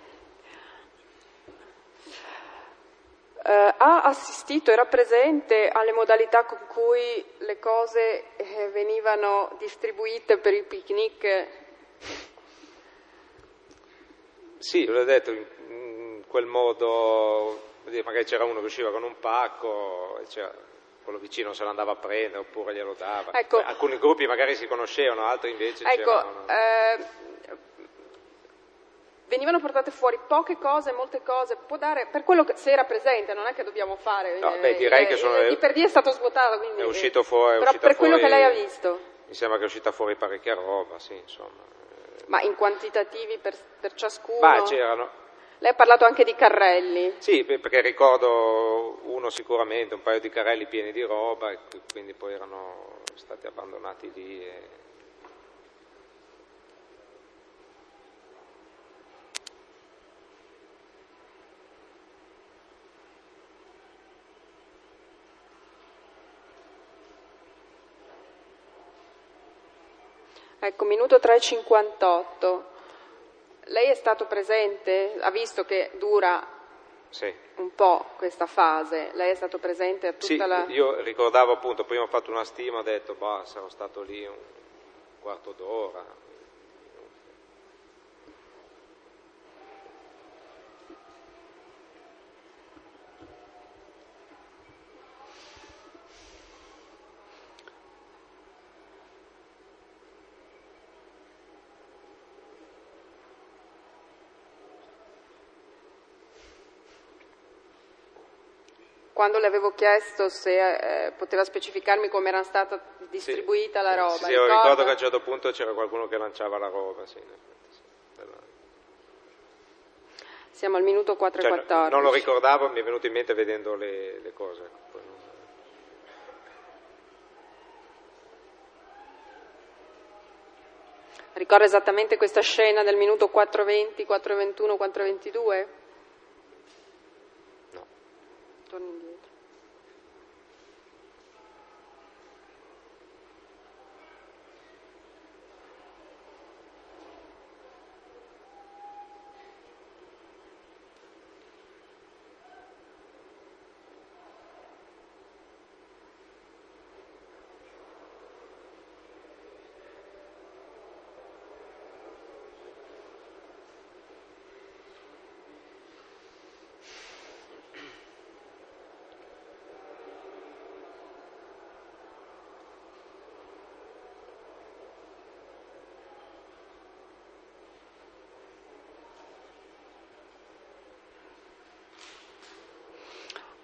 Ha assistito, era presente alle modalità con cui le cose venivano distribuite per il picnic? Sì, l'ho detto, in quel modo, magari c'era uno che usciva con un pacco, e quello vicino se lo andava a prendere oppure glielo dava. Ecco, alcuni gruppi magari si conoscevano, altri invece c'erano... venivano portate fuori poche cose, molte cose, può dare, per quello che se era presente, non è che dobbiamo fare, no, direi che di per di è stato svuotato, quindi, è uscito fuori, però per quello che lei ha visto. Mi sembra che è uscita fuori parecchia roba, sì, insomma. Ma in quantitativi per ciascuno? Ma c'erano. Lei ha parlato anche di carrelli? Sì, perché ricordo uno sicuramente, un paio di carrelli pieni di roba, e quindi poi erano stati abbandonati lì e... Ecco, minuto 3.58. Lei è stato presente? Ha visto che dura un po' questa fase? Lei è stato presente a tutta la... Sì, io ricordavo appunto, prima ho fatto una stima, ho detto, sarò stato lì un quarto d'ora. Quando le avevo chiesto se poteva specificarmi come era stata distribuita la roba. Sì, ricordo che a un certo punto c'era qualcuno che lanciava la roba, sì, in effetti, sì. Siamo al minuto 4.14. Cioè, non lo ricordavo, mi è venuto in mente vedendo le cose. Ricorda esattamente questa scena del minuto 4.20, 4.21, 4.22? No. Torni indietro.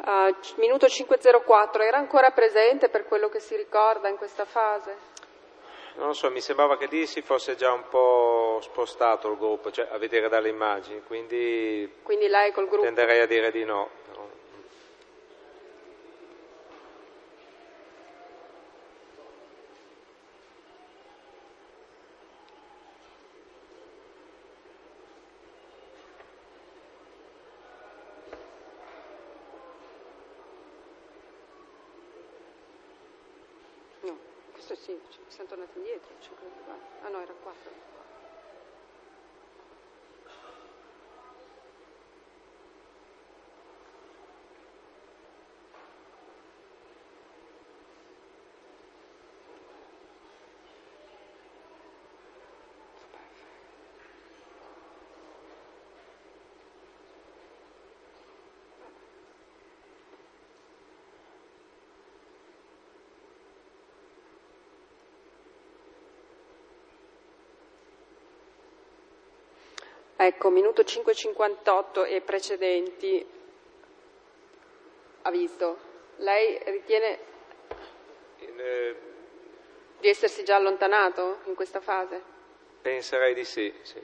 Minuto 504, era ancora presente per quello che si ricorda in questa fase? Non lo so, mi sembrava che lì si fosse già un po' spostato il gruppo, cioè a vedere dalle immagini, quindi Lei col gruppo? tenderei a dire di no. Però. No, questo sì, siamo tornati indietro. Ah no, era 4. Ecco, minuto 5:58 e precedenti ha visto. Lei ritiene di essersi già allontanato in questa fase? Penserei di sì, sì.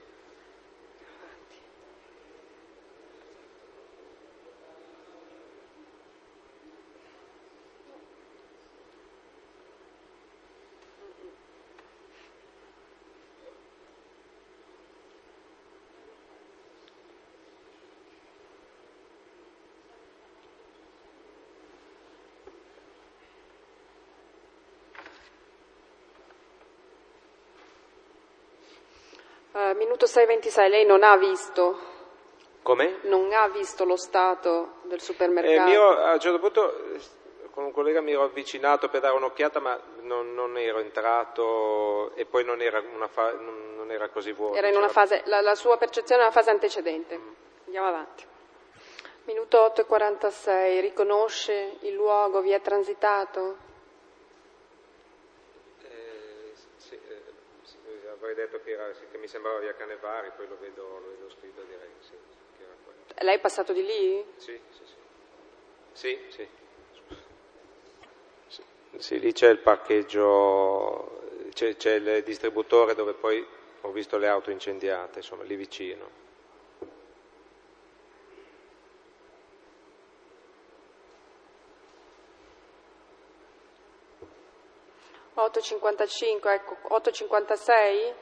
Minuto 6:26, lei non ha visto? Come? Non ha visto lo stato del supermercato? A un certo punto con un collega mi ero avvicinato per dare un'occhiata, ma non ero entrato e poi non era così vuoto. Era in una fase, la sua percezione è una fase antecedente. Andiamo avanti. Minuto 8:46, riconosce il luogo, vi è transitato? Avrei detto che mi sembrava via Canevari, poi lo vedo scritto, direi sì, che era quello. Lei è passato di lì? Sì. Sì, lì c'è il parcheggio, c'è il distributore dove poi ho visto le auto incendiate, insomma, lì vicino. Ecco, 8:56?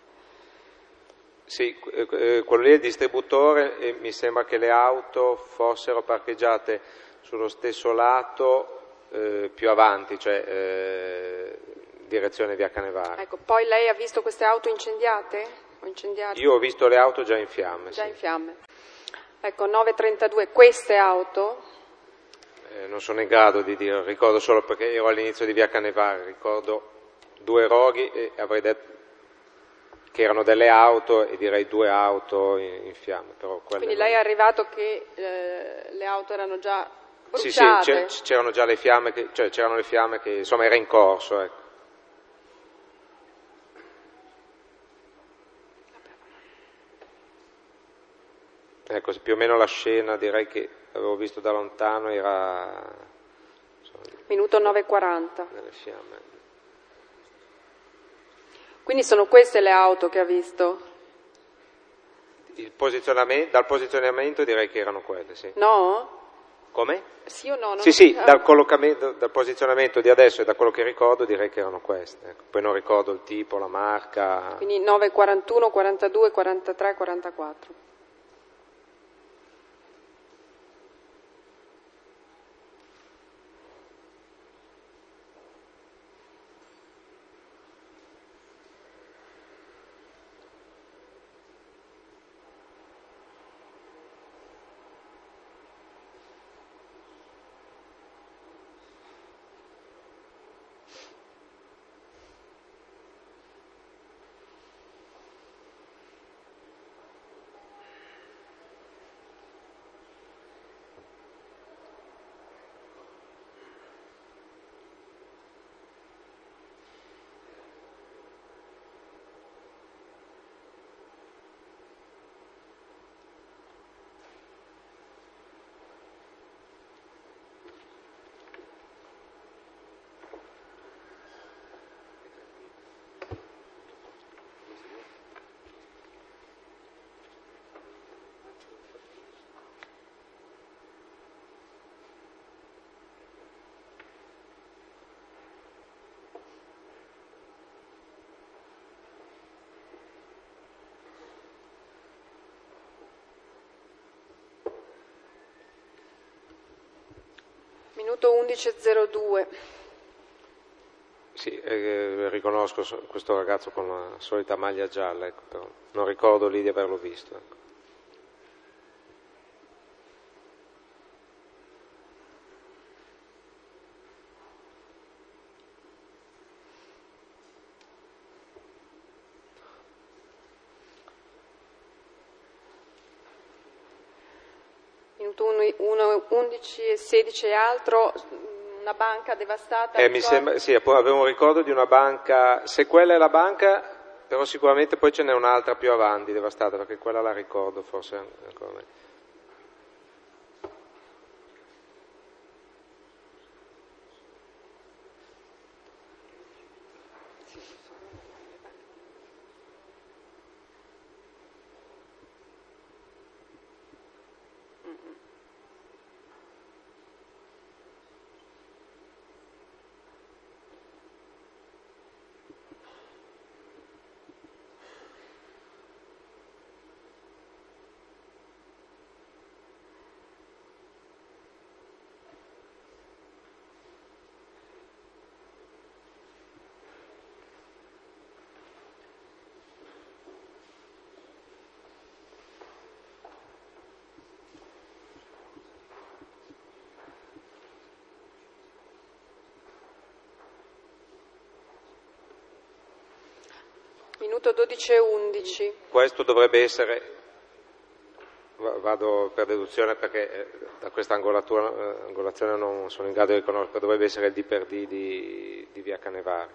Sì, quello lì è il distributore e mi sembra che le auto fossero parcheggiate sullo stesso lato più avanti, cioè direzione via Canevari. Ecco, poi lei ha visto queste auto incendiate? O incendiate? Io ho visto le auto già in fiamme. Già sì. in fiamme. Ecco, 9:32, queste auto? Non sono in grado di dire, ricordo solo perché ero all'inizio di via Canevari, ricordo 2 roghi e avrei detto che erano delle auto e direi 2 auto in fiamme. Però quindi lei è arrivato che le auto erano già bruciate? Sì, c'erano già le fiamme, c'erano le fiamme che insomma era in corso. Ecco. Ecco, più o meno la scena direi che avevo visto da lontano era... Insomma, minuto 9:40. Delle fiamme. Quindi sono queste le auto che ha visto? Dal posizionamento direi che erano quelle, sì. No? Come? Sì o no? Sì, dal posizionamento di adesso e da quello che ricordo direi che erano queste. Ecco. Poi non ricordo il tipo, la marca. Quindi 9:41, 42, 43, 44. Minuto 11.02. Sì, riconosco questo ragazzo con la solita maglia gialla, ecco, però non ricordo lì di averlo visto. Ecco. Minuto 11.16 e altro. Una banca devastata. Mi sembra, sì, avevo un ricordo di una banca, se quella è la banca, però sicuramente poi ce n'è un'altra più avanti devastata, perché quella la ricordo forse ancora meglio. Minuto 12.11. Questo dovrebbe essere, vado per deduzione perché da questa angolazione non sono in grado di riconoscere, dovrebbe essere il D per D di via Canevari.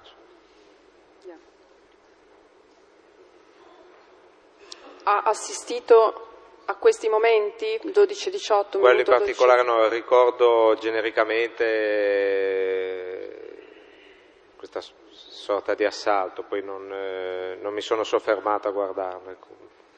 Ha assistito a questi momenti, 12-18? Quello in particolare non ricordo genericamente questa sorta di assalto, poi non mi sono soffermato a guardarlo. Ecco.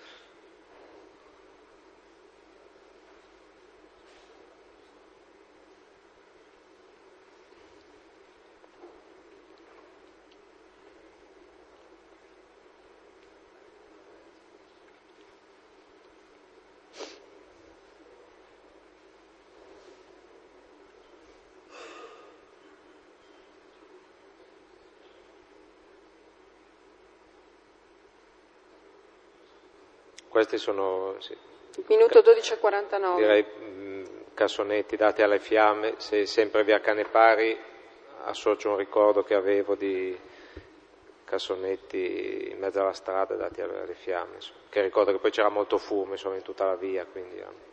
Questi sono, sì, Minuto 12.49. direi cassonetti dati alle fiamme. Se sempre via Canepari associo un ricordo che avevo di cassonetti in mezzo alla strada dati alle fiamme, insomma, che ricordo che poi c'era molto fumo, insomma, in tutta la via, quindi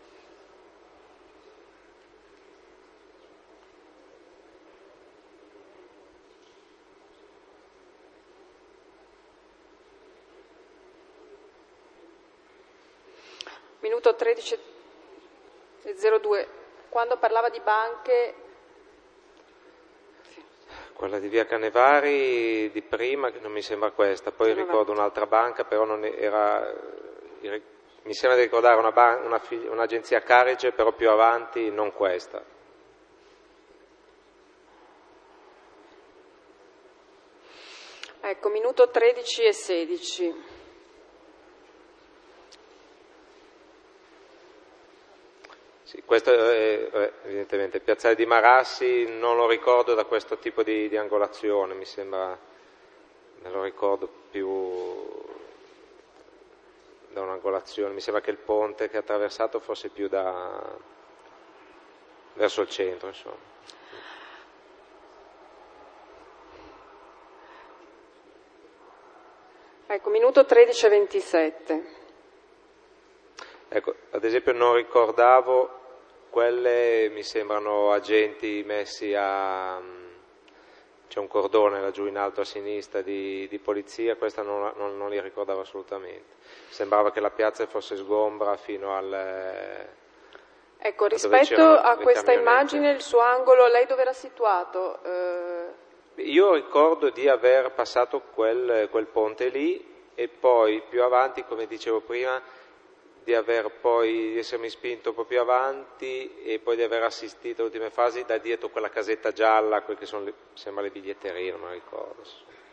Minuto 13.02. Quando parlava di banche... quella di via Canevari di prima, che non mi sembra questa, poi ricordo un'altra banca, però non era, mi sembra di ricordare un'agenzia Carige, però più avanti, non questa. Ecco, minuto 13.16. Sì, questo è evidentemente Piazzale di Marassi, non lo ricordo da questo tipo di angolazione, mi sembra, me lo ricordo più da un'angolazione, mi sembra che il ponte che ha attraversato fosse più verso il centro, insomma. Ecco, minuto 13.27. Ecco, ad esempio non ricordavo, quelle mi sembrano agenti messi c'è un cordone laggiù in alto a sinistra di polizia, questa non li ricordavo assolutamente. Sembrava che la piazza fosse sgombra fino al... Ecco, rispetto a questa immagine, il suo angolo, lei dove era situato? Io ricordo di aver passato quel ponte lì e poi più avanti, come dicevo prima, di essermi spinto un po' più avanti e poi di aver assistito alle ultime fasi da dietro quella casetta gialla, quelle che sono sembra le biglietterie, non mi ricordo.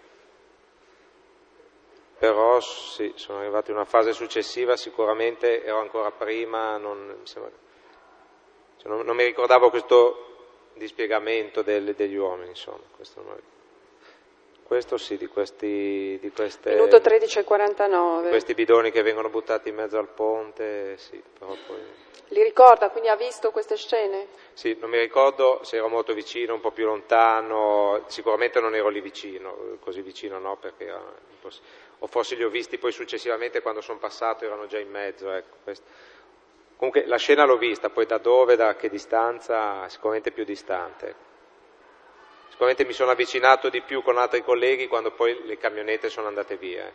Però sì, sono arrivato in una fase successiva, sicuramente ero ancora prima, non mi ricordavo questo dispiegamento degli uomini, insomma. Questo sì, di queste... Minuto 13:49. Questi bidoni che vengono buttati in mezzo al ponte, sì, però poi... Li ricorda, quindi ha visto queste scene? Sì, non mi ricordo se ero molto vicino, un po' più lontano, sicuramente non ero lì vicino, così vicino no, perché o forse li ho visti poi successivamente quando sono passato, erano già in mezzo, ecco. Comunque la scena l'ho vista, poi da dove, da che distanza, sicuramente più distante. Sicuramente mi sono avvicinato di più con altri colleghi quando poi le camionette sono andate via.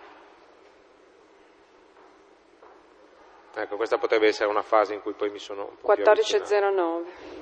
Ecco, questa potrebbe essere una fase in cui poi mi sono un po' più avvicinato. 14:09.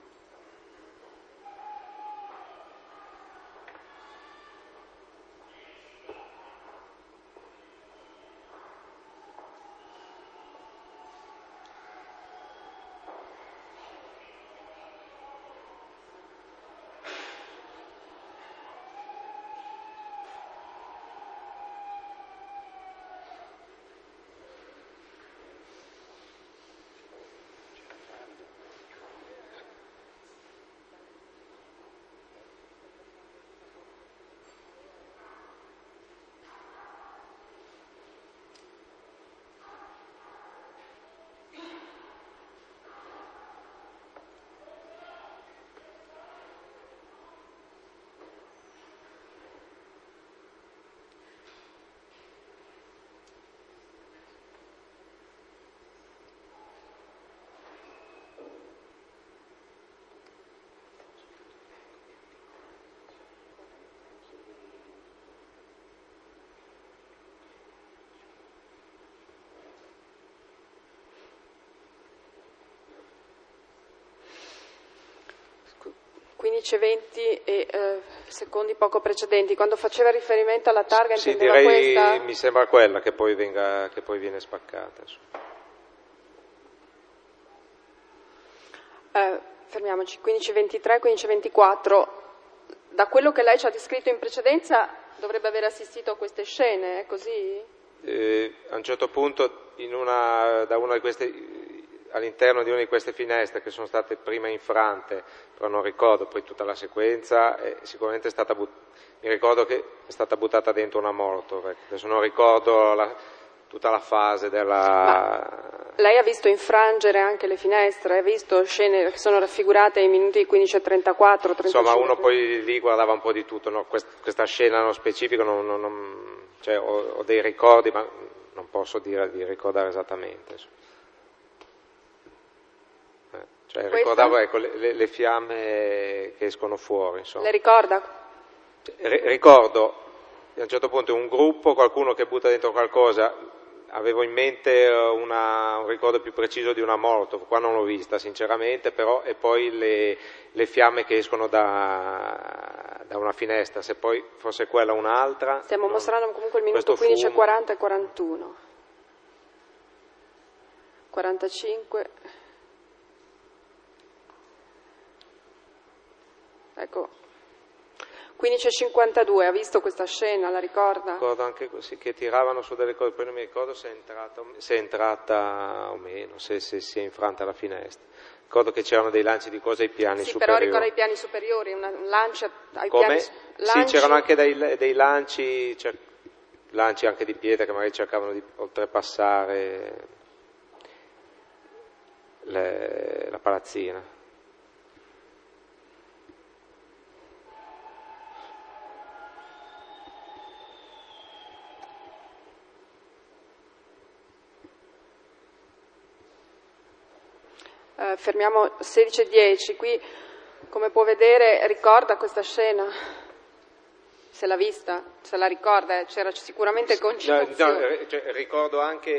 e secondi poco precedenti, quando faceva riferimento alla targa sì, intendeva direi, questa? Mi sembra quella che poi viene spaccata. Fermiamoci, 15:23, 15:24. Da quello che lei ci ha descritto in precedenza dovrebbe aver assistito a queste scene, è così? A un certo punto all'interno di una di queste finestre che sono state prima infrante, però non ricordo poi tutta la sequenza, sicuramente mi ricordo che è stata buttata dentro una Molotov, adesso non ricordo tutta la fase della... Lei ha visto infrangere anche le finestre, ha visto scene che sono raffigurate ai minuti 15:34, 35. Insomma, uno poi lì guardava un po' di tutto, no? Questa scena nello specifico cioè, ho dei ricordi, ma non posso dire di ricordare esattamente. Cioè, ricordavo le fiamme che escono fuori. Insomma. Le ricorda? Ricordo a un certo punto un gruppo, qualcuno che butta dentro qualcosa, avevo in mente un ricordo più preciso di una Molotov, qua non l'ho vista sinceramente, però e poi le fiamme che escono da una finestra, se poi fosse quella o un'altra. Stiamo mostrando comunque il minuto 15:40 e 41. 45. Ecco. 15:52, ha visto questa scena, la ricorda? Ricordo anche così che tiravano su delle cose, poi non mi ricordo se è entrata o meno, se si è infranta la finestra. Ricordo che c'erano dei lanci di cose ai piani superiori. Sì, però ricorda i piani superiori, un lancio ai Come? piani Sì, c'erano anche dei lanci anche di pietra che magari cercavano di oltrepassare la palazzina. Fermiamo 16:10, qui come può vedere ricorda questa scena? Se l'ha vista, se la ricorda, c'era sicuramente concitazione. No, ricordo anche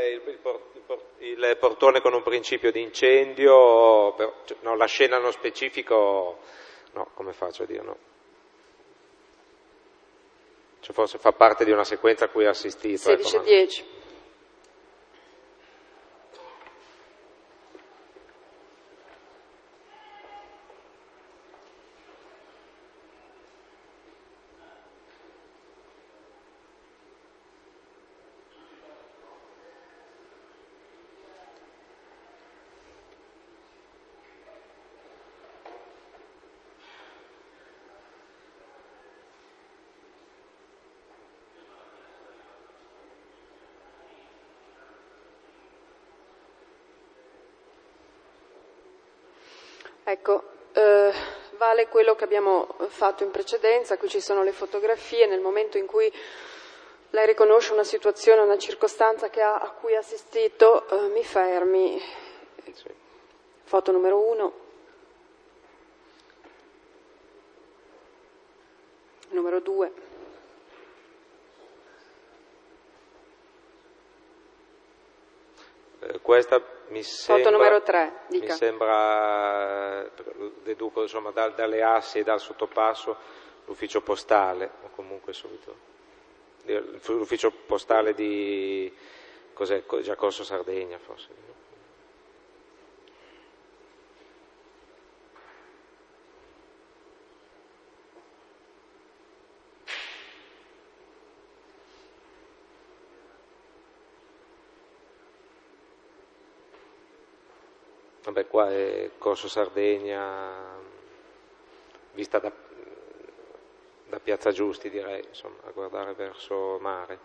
il portone con un principio di incendio, però, no, la scena nello specifico, no, come faccio a dire, no. Cioè, forse fa parte di una sequenza a cui ho assistito. 16:10. Ecco, Ecco, vale quello che abbiamo fatto in precedenza, qui ci sono le fotografie, nel momento in cui lei riconosce una situazione, una circostanza a cui ha assistito, mi fermi. Sì. Foto numero 1. Numero 2. Questa mi sembra, foto numero 3, dica. Mi sembra, deduco insomma dalle assi e dal sottopasso, l'ufficio postale, o comunque subito, l'ufficio postale di, cos'è, già Corso Sardegna forse. Vabbè, qua è Corso Sardegna, vista da Piazza Giusti, direi, insomma, a guardare verso mare.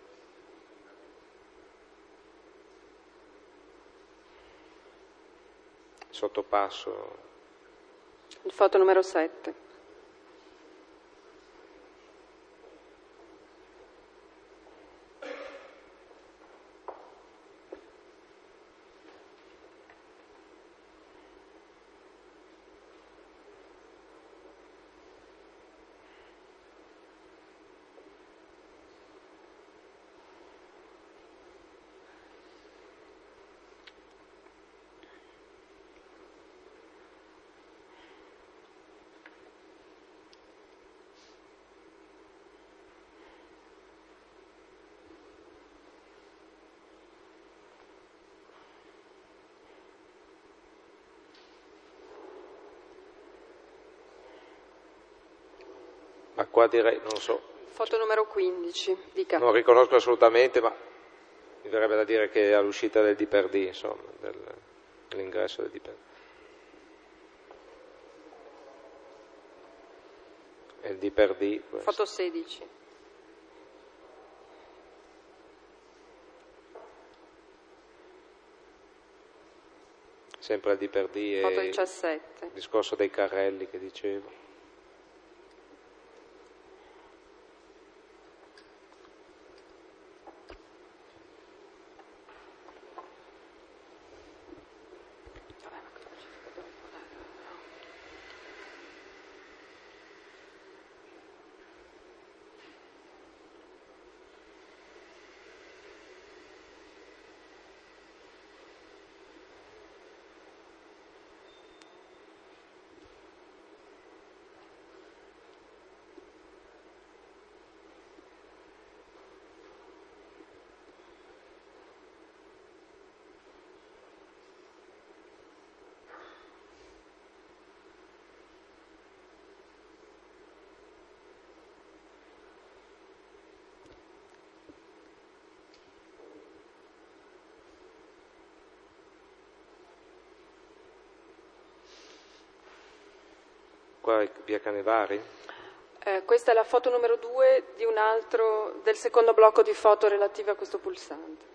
Sottopasso. Foto numero 7. Ma qua direi, non so. Foto numero 15, dica. Non riconosco assolutamente, ma mi verrebbe da dire che è all'uscita del Diperdì, insomma, dell'ingresso del Diperdì. È il Diperdì. Foto 16. Sempre il Diperdì. Foto 17. Il discorso dei carrelli che dicevo. Qua è via Canevari? Questa è la foto numero 2 di del secondo blocco di foto relative a questo pulsante.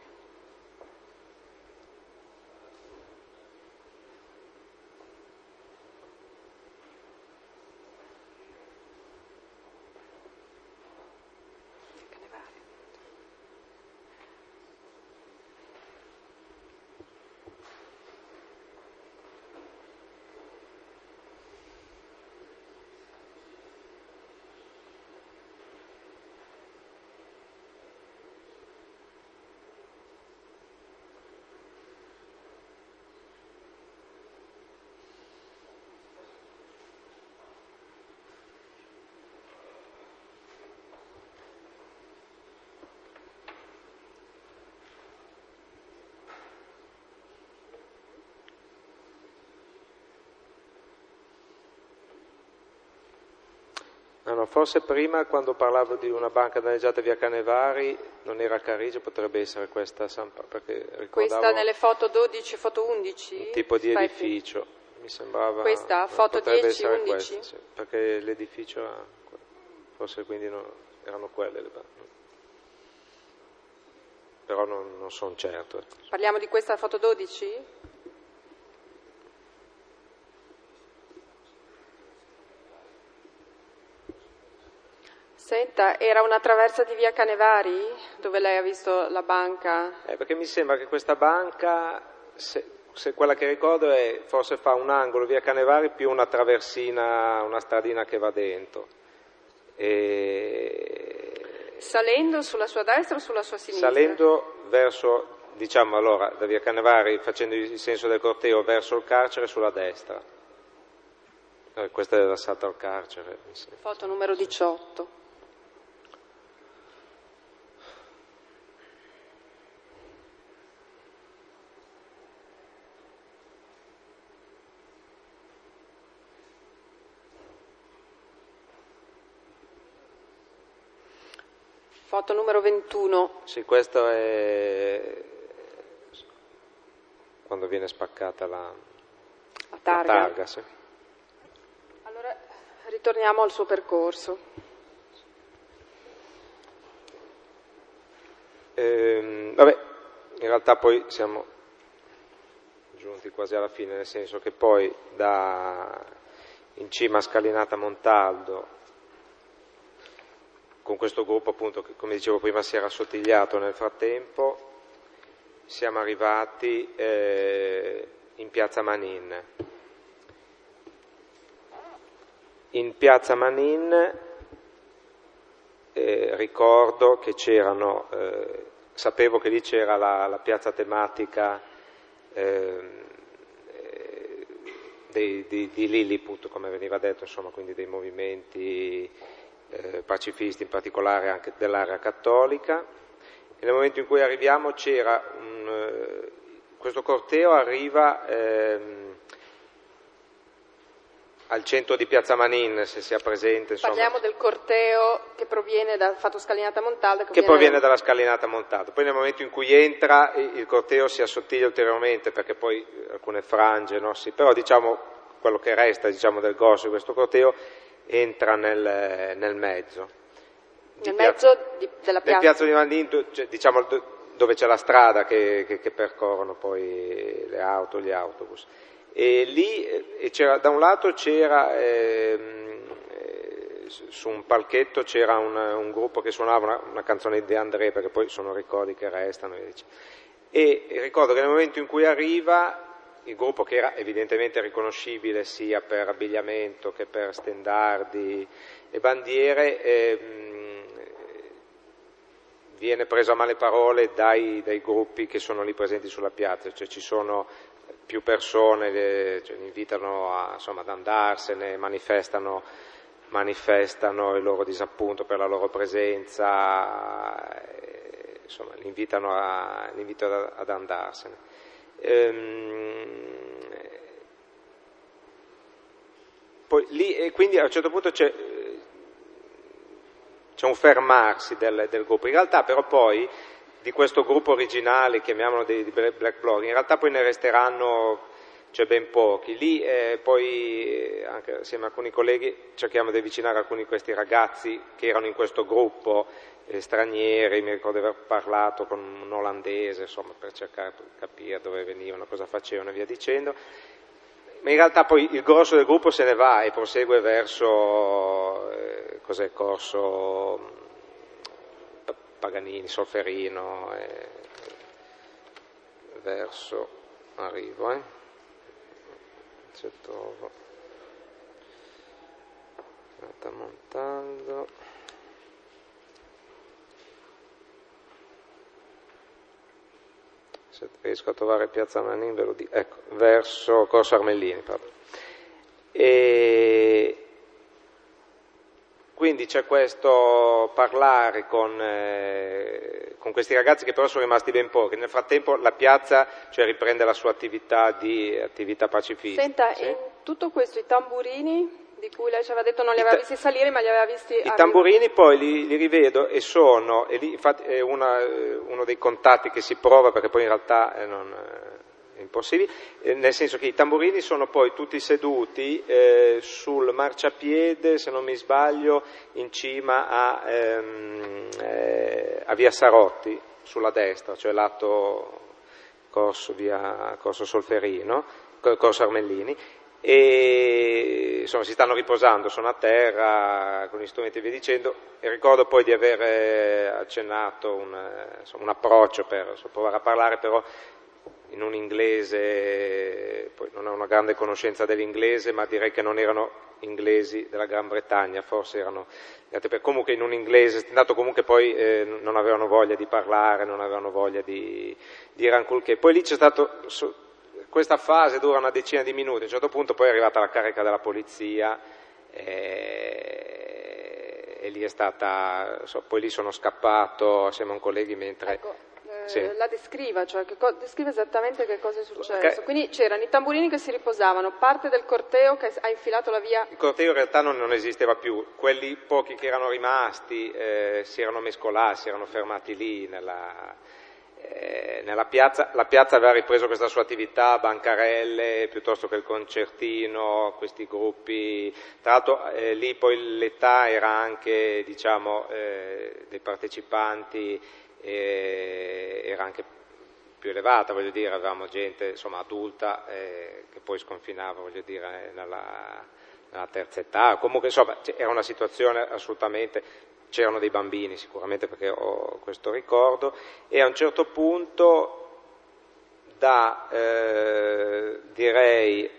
No, forse prima quando parlavo di una banca danneggiata via Canevari non era Carige, potrebbe essere questa perché ricordavo questa nelle foto 12, foto 11? Un tipo di edificio, mi sembrava. Questa, foto potrebbe 10, essere 11? Questa, sì, perché l'edificio forse quindi erano quelle le banche. Però non sono certo. Parliamo di questa foto 12? Senta, era una traversa di via Canevari dove lei ha visto la banca? Perché mi sembra che questa banca, se quella che ricordo forse fa un angolo via Canevari più una traversina, una stradina che va dentro. Salendo sulla sua destra o sulla sua sinistra? Salendo verso, diciamo allora, da via Canevari, facendo il senso del corteo verso il carcere sulla destra. Questa è l'assalto al carcere. Foto numero 18. Foto numero 21. Sì, questo è quando viene spaccata la targa, sì. Allora, ritorniamo al suo percorso. Vabbè, in realtà poi siamo giunti quasi alla fine, nel senso che poi in cima a Scalinata Montaldo, con questo gruppo appunto che, come dicevo prima, si era assottigliato nel frattempo, siamo arrivati in piazza Manin. In piazza Manin ricordo che c'erano, sapevo che lì c'era la piazza tematica di Lilliput, come veniva detto, insomma, quindi dei movimenti pacifisti, in particolare anche dell'area cattolica, e nel momento in cui arriviamo c'era questo corteo arriva al centro di piazza Manin, se si ha presente. Insomma. Parliamo del corteo che proviene dal fatto Scalinata Montaldo. Che proviene dalla Scalinata Montaldo. Poi nel momento in cui entra il corteo si assottiglia ulteriormente, perché poi alcune frange, no? Sì, però diciamo quello che resta, diciamo, del grosso di questo corteo entra nel mezzo. Della piazza? Nel piazza di Manin, cioè, diciamo, dove c'è la strada che percorrono poi le auto, gli autobus. E lì c'era, da un lato c'era, su un palchetto c'era un gruppo che suonava una canzone di André, perché poi sono ricordi che restano. E ricordo che nel momento in cui arriva, il gruppo, che era evidentemente riconoscibile sia per abbigliamento che per stendardi e bandiere, viene preso a male parole dai gruppi che sono lì presenti sulla piazza, cioè ci sono più persone, cioè, li invitano ad andarsene, manifestano il loro disappunto per la loro presenza, insomma li invitano ad andarsene. Poi lì, e quindi a un certo punto c'è un fermarsi del gruppo. In realtà però poi di questo gruppo originale, chiamiamolo di Black Bloc, in realtà poi ne resteranno ben pochi. Lì poi anche assieme a alcuni colleghi cerchiamo di avvicinare alcuni di questi ragazzi che erano in questo gruppo, stranieri. Mi ricordo di aver parlato con un olandese, insomma, per cercare di capire dove venivano, cosa facevano e via dicendo. Ma in realtà poi il grosso del gruppo se ne va e prosegue verso Corso Paganini, Solferino, verso arrivo, se trovo, Montaldo, se riesco a trovare piazza Manin ve lo dico, ecco, verso Corso Armellini, e quindi c'è questo parlare con questi ragazzi, che però sono rimasti ben pochi. Nel frattempo la piazza, cioè, riprende la sua attività pacifista. Senta, sì? In tutto questo i tamburini, di cui lei ci aveva detto non li aveva visti salire, ma li aveva visti I tamburini poi li rivedo e lì infatti è uno dei contatti che si prova, perché poi in realtà è impossibile, nel senso che i tamburini sono poi tutti seduti sul marciapiede, se non mi sbaglio, in cima a via Sarotti, sulla destra, cioè lato Corso Solferino, Corso Armellini, e insomma si stanno riposando, sono a terra con gli strumenti e via dicendo, e ricordo poi di aver accennato un approccio per provare a parlare, però in un inglese, poi non ho una grande conoscenza dell'inglese, ma direi che non erano inglesi della Gran Bretagna, forse erano comunque in un inglese, dato comunque poi non avevano voglia di parlare, non avevano voglia di dire anche. Poi lì c'è stato, questa fase dura una decina di minuti, a un certo punto poi è arrivata la carica della polizia e lì è stata, poi lì sono scappato assieme a un collega mentre... Ecco. Sì. La descriva, cioè descrive esattamente che cosa è successo. Okay. Quindi c'erano i tamburini che si riposavano, parte del corteo che ha infilato la via. Il corteo in realtà non esisteva più, quelli pochi che erano rimasti si erano mescolati, si erano fermati lì nella piazza. La piazza aveva ripreso questa sua attività, bancarelle piuttosto che il concertino, questi gruppi. Tra l'altro lì poi l'età era anche, diciamo, dei partecipanti era anche più elevata, voglio dire, avevamo gente insomma adulta che poi sconfinava, voglio dire, nella terza età, comunque insomma era una situazione assolutamente, c'erano dei bambini sicuramente perché ho questo ricordo, e a un certo punto direi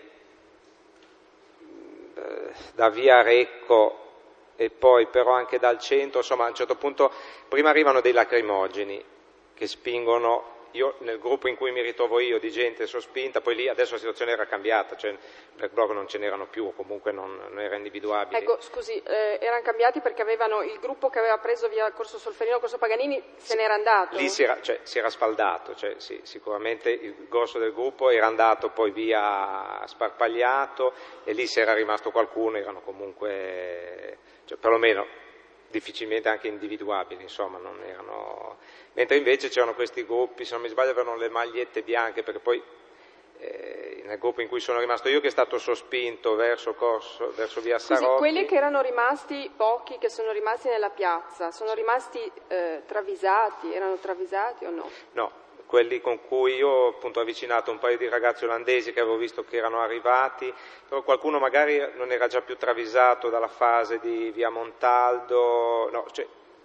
da via Recco e poi però anche dal centro, insomma a un certo punto prima arrivano dei lacrimogeni che spingono, io nel gruppo in cui mi ritrovo io di gente sospinta, poi lì adesso la situazione era cambiata, cioè black bloc non ce n'erano più, comunque non era individuabile. Ecco, scusi, erano cambiati perché avevano il gruppo che aveva preso via Corso Solferino, Corso Paganini, se n'era andato? Lì si era spaldato, cioè sì, sicuramente il grosso del gruppo era andato poi via sparpagliato e lì se era rimasto qualcuno, erano comunque, cioè, perlomeno difficilmente anche individuabili, insomma, non erano... Mentre invece c'erano questi gruppi, se non mi sbaglio avevano le magliette bianche, perché poi nel gruppo in cui sono rimasto io, che è stato sospinto verso via Sarotti. Scusi, quelli che erano rimasti, pochi che sono rimasti nella piazza, sono rimasti travisati, erano travisati o no? No, quelli con cui io ho appunto avvicinato un paio di ragazzi olandesi che avevo visto che erano arrivati, però qualcuno magari non era già più travisato dalla fase di via Montaldo, no, cioè,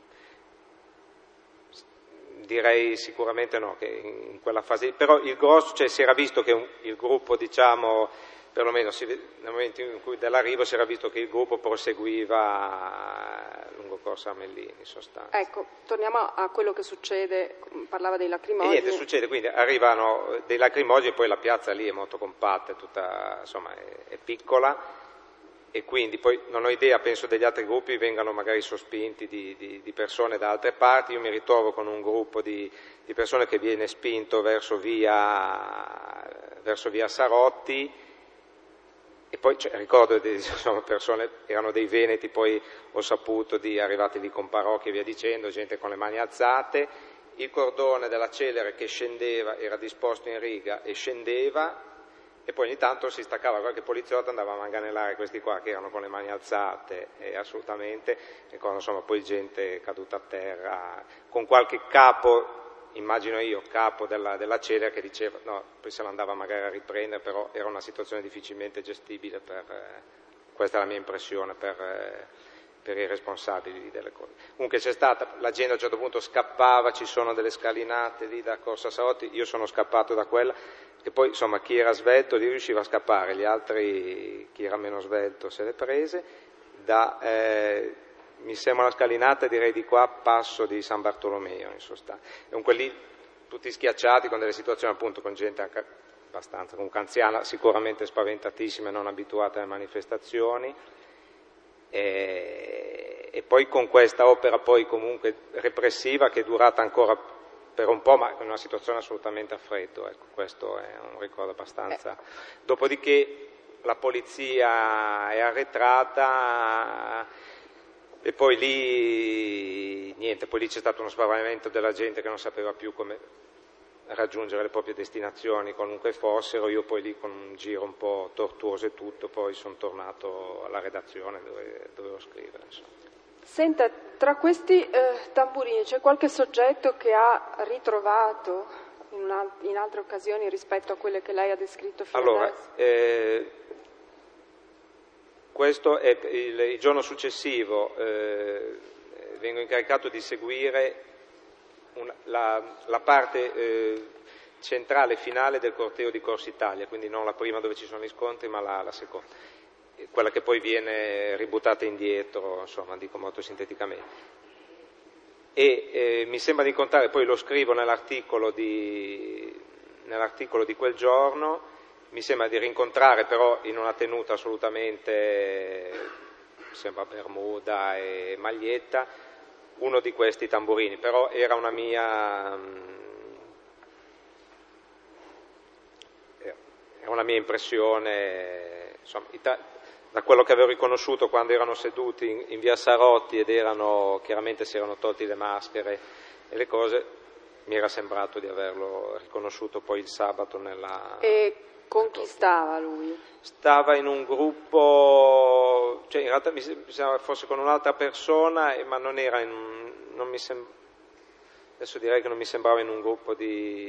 direi sicuramente no, che in quella fase, però il grosso, cioè si era visto che il gruppo, diciamo, perlomeno nel momento in cui dell'arrivo si era visto che il gruppo proseguiva lungo Corso Armellini in sostanza. Ecco, torniamo a quello che succede, parlava dei lacrimogeni. E niente, succede, quindi arrivano dei lacrimogeni, poi la piazza lì è molto compatta, è tutta, insomma, è piccola, e quindi poi non ho idea, penso degli altri gruppi vengano magari sospinti di persone da altre parti. Io mi ritrovo con un gruppo di persone che viene spinto verso via Sarotti, e poi ricordo insomma, persone, erano dei veneti, poi ho saputo di arrivati lì con parrocchie e via dicendo, gente con le mani alzate, il cordone della celere che scendeva era disposto in riga e scendeva, e poi ogni tanto si staccava qualche poliziotto, andava a manganellare questi qua che erano con le mani alzate, e assolutamente, ricordo insomma poi gente caduta a terra, con qualche capo, immagino io, capo della celere che diceva, no, poi se lo andava magari a riprendere, però era una situazione difficilmente gestibile questa è la mia impressione, per i responsabili delle cose. Comunque c'è stata, la gente a un certo punto scappava, ci sono delle scalinate lì da Corso Sarotti, io sono scappato da quella, e poi insomma chi era svelto lì riusciva a scappare, gli altri, chi era meno svelto se le prese, mi sembra una scalinata direi di qua passo di San Bartolomeo in sostanza, e comunque lì tutti schiacciati con delle situazioni appunto con gente anche abbastanza comunque anziana, sicuramente spaventatissima e non abituata alle manifestazioni, e poi con questa opera poi comunque repressiva che è durata ancora per un po', ma in una situazione assolutamente a freddo, ecco, questo è un ricordo abbastanza. Dopodiché la polizia è arretrata e poi lì niente, poi lì c'è stato uno spaventamento della gente che non sapeva più come raggiungere le proprie destinazioni qualunque fossero. Io poi lì con un giro un po' tortuoso e tutto poi sono tornato alla redazione dove dovevo scrivere, insomma. Senta, tra questi tamburini c'è qualche soggetto che ha ritrovato in altre occasioni rispetto a quelle che lei ha descritto fino allora, adesso? questo è il giorno successivo, vengo incaricato di seguire la parte centrale finale del corteo di Corsa Italia, quindi non la prima dove ci sono gli scontri, ma la seconda, quella che poi viene ributtata indietro, insomma, dico molto sinteticamente. E mi sembra di incontrare, poi lo scrivo nell'articolo di quel giorno, mi sembra di rincontrare però in una tenuta assolutamente, sembra bermuda e maglietta, uno di questi tamburini, però era una mia impressione, insomma, da quello che avevo riconosciuto quando erano seduti in via Sarotti ed chiaramente si erano tolti le maschere e le cose, mi era sembrato di averlo riconosciuto poi il sabato E con chi stava lui? Stava in un gruppo, cioè in realtà mi sembrava fosse con un'altra persona, ma non era adesso direi che non mi sembrava in un gruppo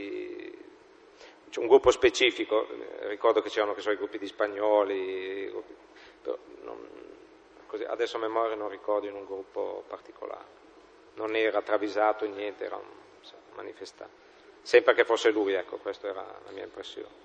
un gruppo specifico, ricordo che c'erano i gruppi di spagnoli, però così, adesso a memoria non ricordo in un gruppo particolare, non era travisato niente, era un manifestante, sempre che fosse lui, ecco, questa era la mia impressione.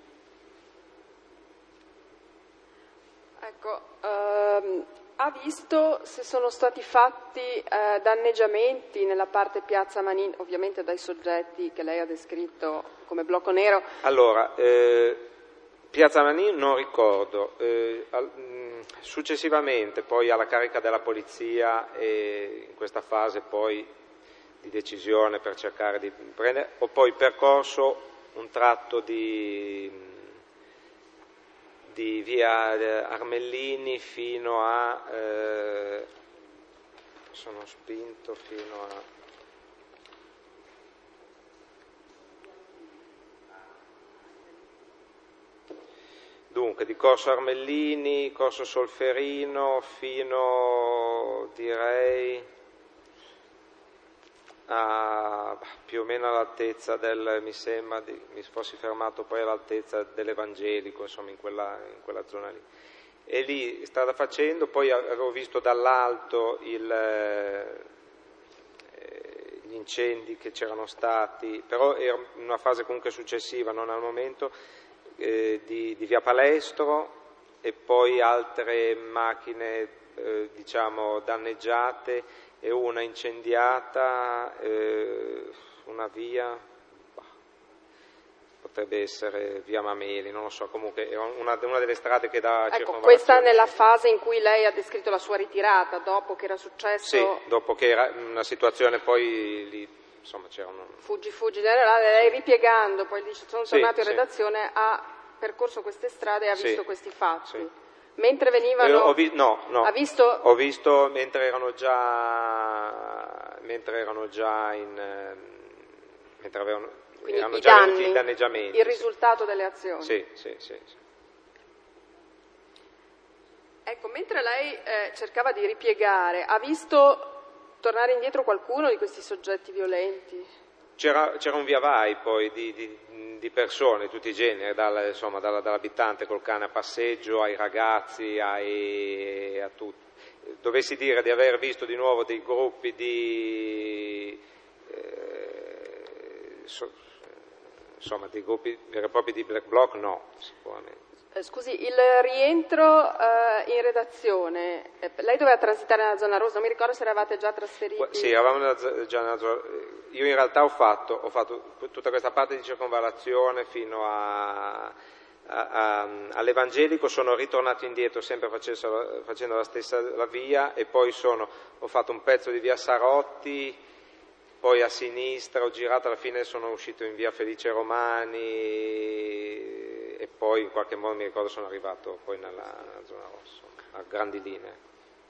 Ecco, ha visto se sono stati fatti danneggiamenti nella parte Piazza Manin, ovviamente dai soggetti che lei ha descritto come blocco nero? Allora, Piazza Manin non ricordo, successivamente poi alla carica della polizia e in questa fase poi di decisione per cercare di prendere, ho poi percorso un tratto di via Armellini fino a sono spinto fino a dunque di Corso Armellini, Corso Solferino fino direi a più o meno all'altezza mi sembra mi fossi fermato poi all'altezza dell'Evangelico, insomma in quella zona lì, e lì strada facendo poi avevo visto dall'alto gli incendi che c'erano stati, però era una fase comunque successiva, non al momento, di via Palestro, e poi altre macchine diciamo danneggiate e una incendiata, una via, potrebbe essere via Mameli, non lo so, comunque è una delle strade che dà circonvallazione. Questa nella fase in cui lei ha descritto la sua ritirata, dopo che era successo... Sì, dopo che era una situazione poi lì, insomma c'era Fuggi, lei ripiegando, poi dice sono tornato in sì. redazione, ha percorso queste strade e ha visto questi fatti. Sì. Mentre venivano... Ho ha visto... Ho visto mentre erano già mentre erano già venuti i danneggiamenti. Il risultato delle azioni. Sì. Ecco, mentre lei cercava di ripiegare, ha visto tornare indietro qualcuno di questi soggetti violenti? C'era un via vai poi di persone, tutti i generi, dall'abitante col cane a passeggio ai ragazzi, a tutti. Dovessi dire di aver visto di nuovo dei gruppi dei gruppi veri e propri di black bloc, no, sicuramente. Scusi, il rientro in redazione, lei doveva transitare nella zona rossa, non mi ricordo se eravate già trasferiti. Sì, eravamo già nella zona. Io in realtà ho fatto tutta questa parte di circonvallazione fino all'Evangelico, sono ritornato indietro sempre facendo la stessa via, e poi ho fatto un pezzo di via Sarotti, poi a sinistra ho girato, alla fine sono uscito in via Felice Romani e poi in qualche modo mi ricordo sono arrivato poi nella zona rossa, a grandi linee.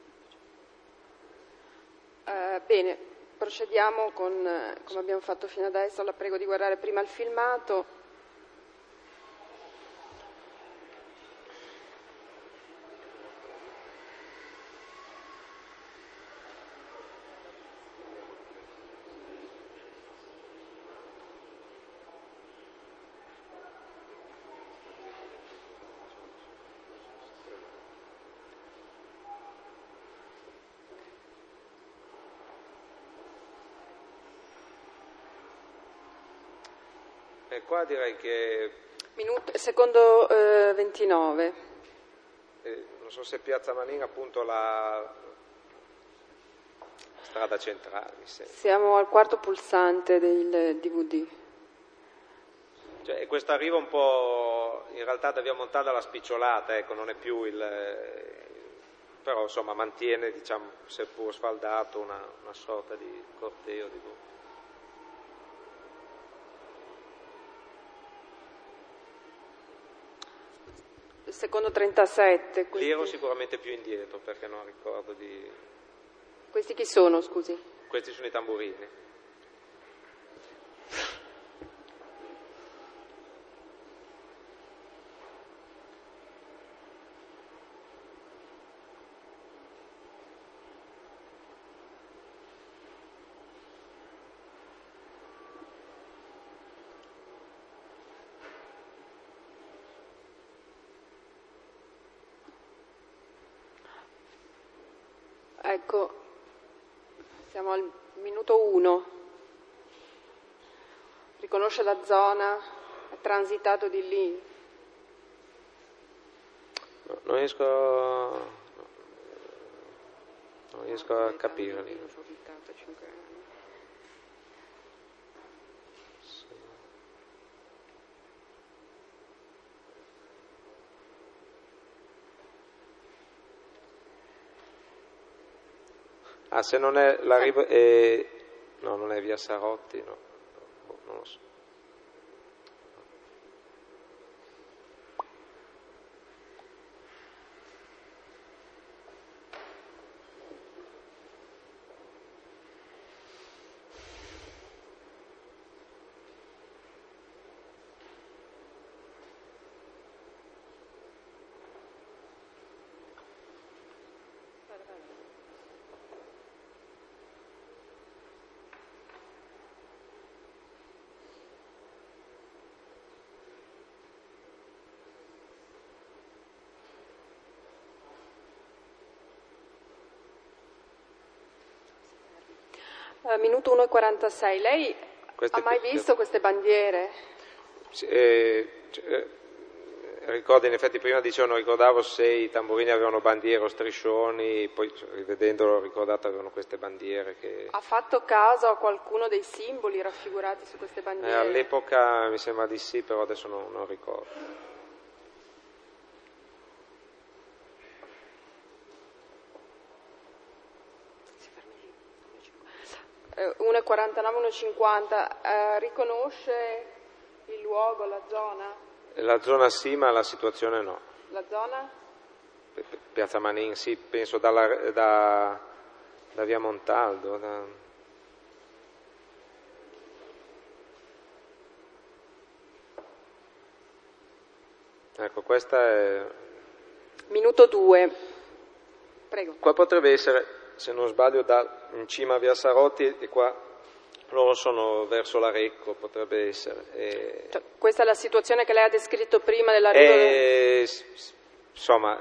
Bene, procediamo come abbiamo fatto fino adesso. La prego di guardare prima il filmato. E qua direi che... secondo 29. Non so se Piazza Manin, appunto la strada centrale, mi sembra. Siamo al quarto pulsante del DVD. Cioè, questo arriva un po' in realtà da via Montale alla Spicciolata, ecco, non è più però insomma mantiene, diciamo, seppur sfaldato, una sorta di corteo di gruppo. Secondo 37. Lì ero sicuramente più indietro perché non ricordo di... Questi chi sono, scusi? Questi sono i tamburini. Ecco, siamo al minuto 1. Riconosce la zona, è transitato di lì. No, non riesco a capire lì. Ah, se non è l'arrivo... no, non è via Sarotti, no. Non lo so. Minuto 1:46. Lei ha mai visto queste bandiere? Ricordo, in effetti prima non ricordavo se i tamburini avevano bandiere o striscioni, poi rivedendolo ho ricordato avevano queste bandiere che... Ha fatto caso a qualcuno dei simboli raffigurati su queste bandiere? All'epoca mi sembra di sì, però adesso non ricordo. 1:49, 1:50, riconosce il luogo, la zona? La zona sì, ma la situazione no. La zona? Piazza Manin, sì, penso da via Montaldo. Ecco, questa è... Minuto 2. Prego. Qua potrebbe essere, se non sbaglio, in cima a via Sarotti e qua loro sono verso l'Arecco, potrebbe essere. Cioè, questa è la situazione che lei ha descritto prima dell'arrivo? Insomma,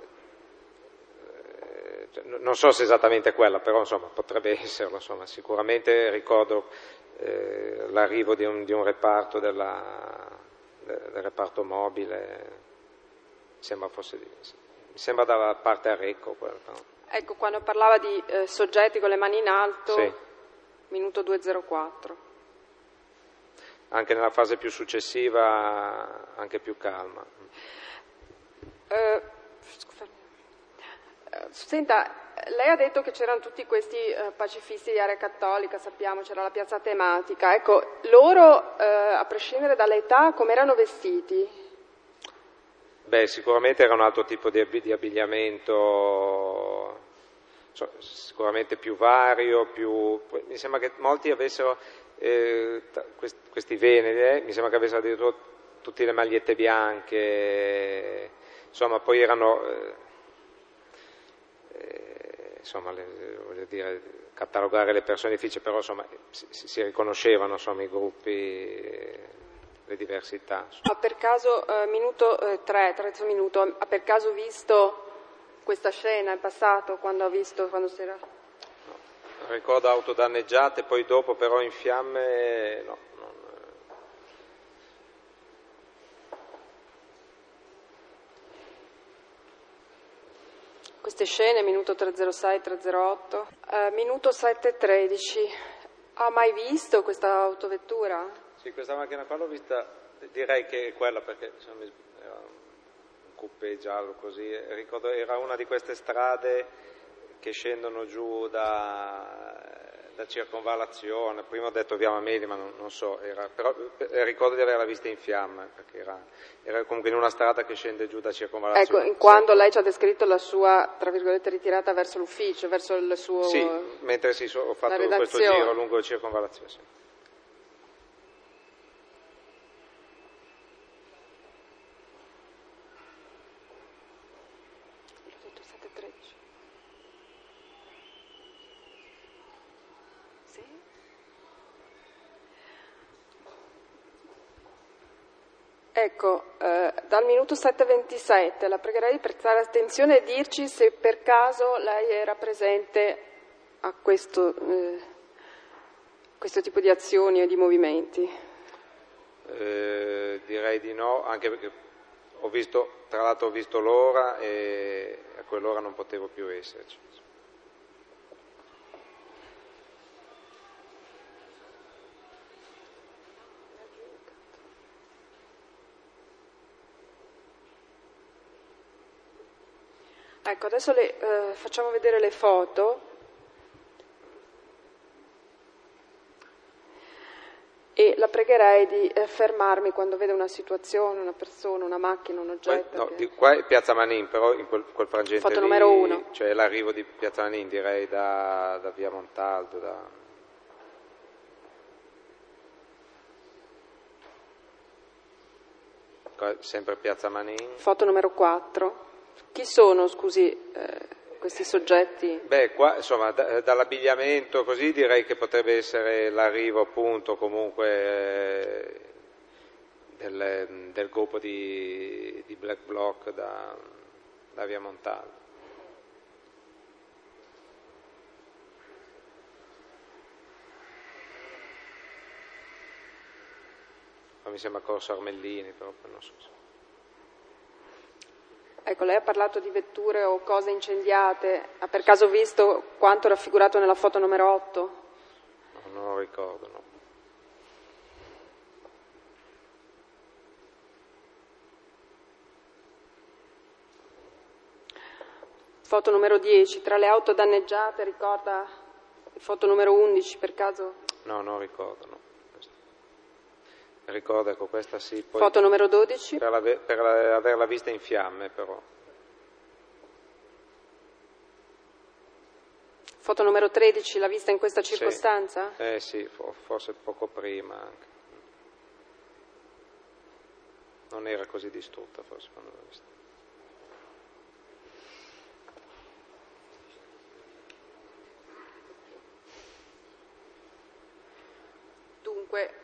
non so se è esattamente quella, però insomma potrebbe esserlo. Insomma, sicuramente ricordo l'arrivo di un reparto del reparto mobile, mi sembra dalla parte Arecco. Ecco, quando parlava di soggetti con le mani in alto, sì. Minuto 2:04. Anche nella fase più successiva, anche più calma. Senta, lei ha detto che c'erano tutti questi pacifisti di Area Cattolica, sappiamo, c'era la piazza tematica. Ecco, loro, a prescindere dall'età, come erano vestiti? Beh, sicuramente era un altro tipo di abbigliamento, sicuramente più vario, mi sembra che molti avessero, questi veneti, mi sembra che avessero addirittura tutte le magliette bianche, insomma poi erano, voglio dire, catalogare le persone è difficile, però insomma si riconoscevano insomma i gruppi, le diversità. Ha per caso, minuto 3, terzo minuto, ha per caso visto questa scena in passato, quando si era... No, ricordo auto danneggiate, poi dopo però in fiamme no. queste scene, minuto 306, 308, minuto 713. Ha mai visto questa autovettura? Sì, questa macchina qua l'ho vista, direi che è quella perché insomma, era un coupé giallo così, ricordo era una di queste strade che scendono giù da Circonvallazione, prima ho detto via Mameli ma non so, però ricordo di averla vista in fiamme perché era comunque in una strada che scende giù da Circonvallazione. Ecco, in quando lei ci ha descritto la sua, tra virgolette, ritirata verso l'ufficio, verso il suo... Sì, mentre ho fatto questo giro lungo Circonvallazione. Sì. Ecco, dal minuto 7:27 la pregherei di prestare attenzione e dirci se per caso lei era presente a questo tipo di azioni e di movimenti. Direi di no, anche perché tra l'altro ho visto l'ora e a quell'ora non potevo più esserci. Ecco, adesso le facciamo vedere le foto e la pregherei di fermarmi quando vede una situazione, una persona, una macchina, un oggetto. No, di qua è Piazza Manin, però in quel frangente foto lì, numero 1. cioè l'arrivo di Piazza Manin, direi da via Montaldo, sempre Piazza Manin. Foto numero 4. Chi sono, scusi, questi soggetti? Beh, qua insomma dall'abbigliamento così direi che potrebbe essere l'arrivo appunto comunque del gruppo di Black Bloc da via Montaldo. Mi sembra Corso Armellini, però non so. Ecco, lei ha parlato di vetture o cose incendiate, ha per caso visto quanto raffigurato nella foto numero 8? No, non lo ricordo, no. Foto numero 10, tra le auto danneggiate, ricorda foto numero 11 per caso? No, non ricordo, no. Ricordo, ecco, questa sì. Poi foto numero 12? Per averla vista in fiamme, però. Foto numero 13, l'ha vista in questa circostanza? Sì, forse poco prima anche. Non era così distrutta, forse, quando l'ho vista. Dunque...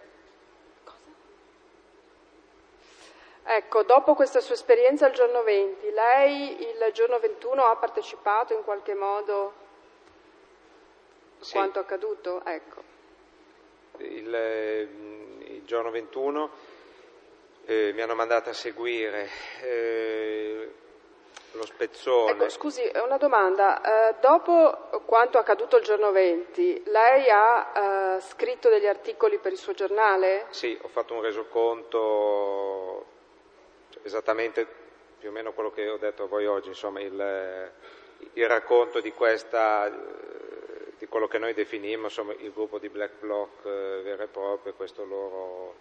Ecco, dopo questa sua esperienza il giorno 20, lei il giorno 21 ha partecipato in qualche modo a quanto accaduto? Ecco. Il giorno 21 mi hanno mandato a seguire lo spezzone. Ecco, scusi, una domanda. Dopo quanto accaduto il giorno 20, lei ha scritto degli articoli per il suo giornale? Sì, ho fatto un resoconto... esattamente più o meno quello che ho detto a voi oggi, insomma il racconto di di quello che noi definimmo insomma il gruppo di Black Bloc vero e proprio, questo loro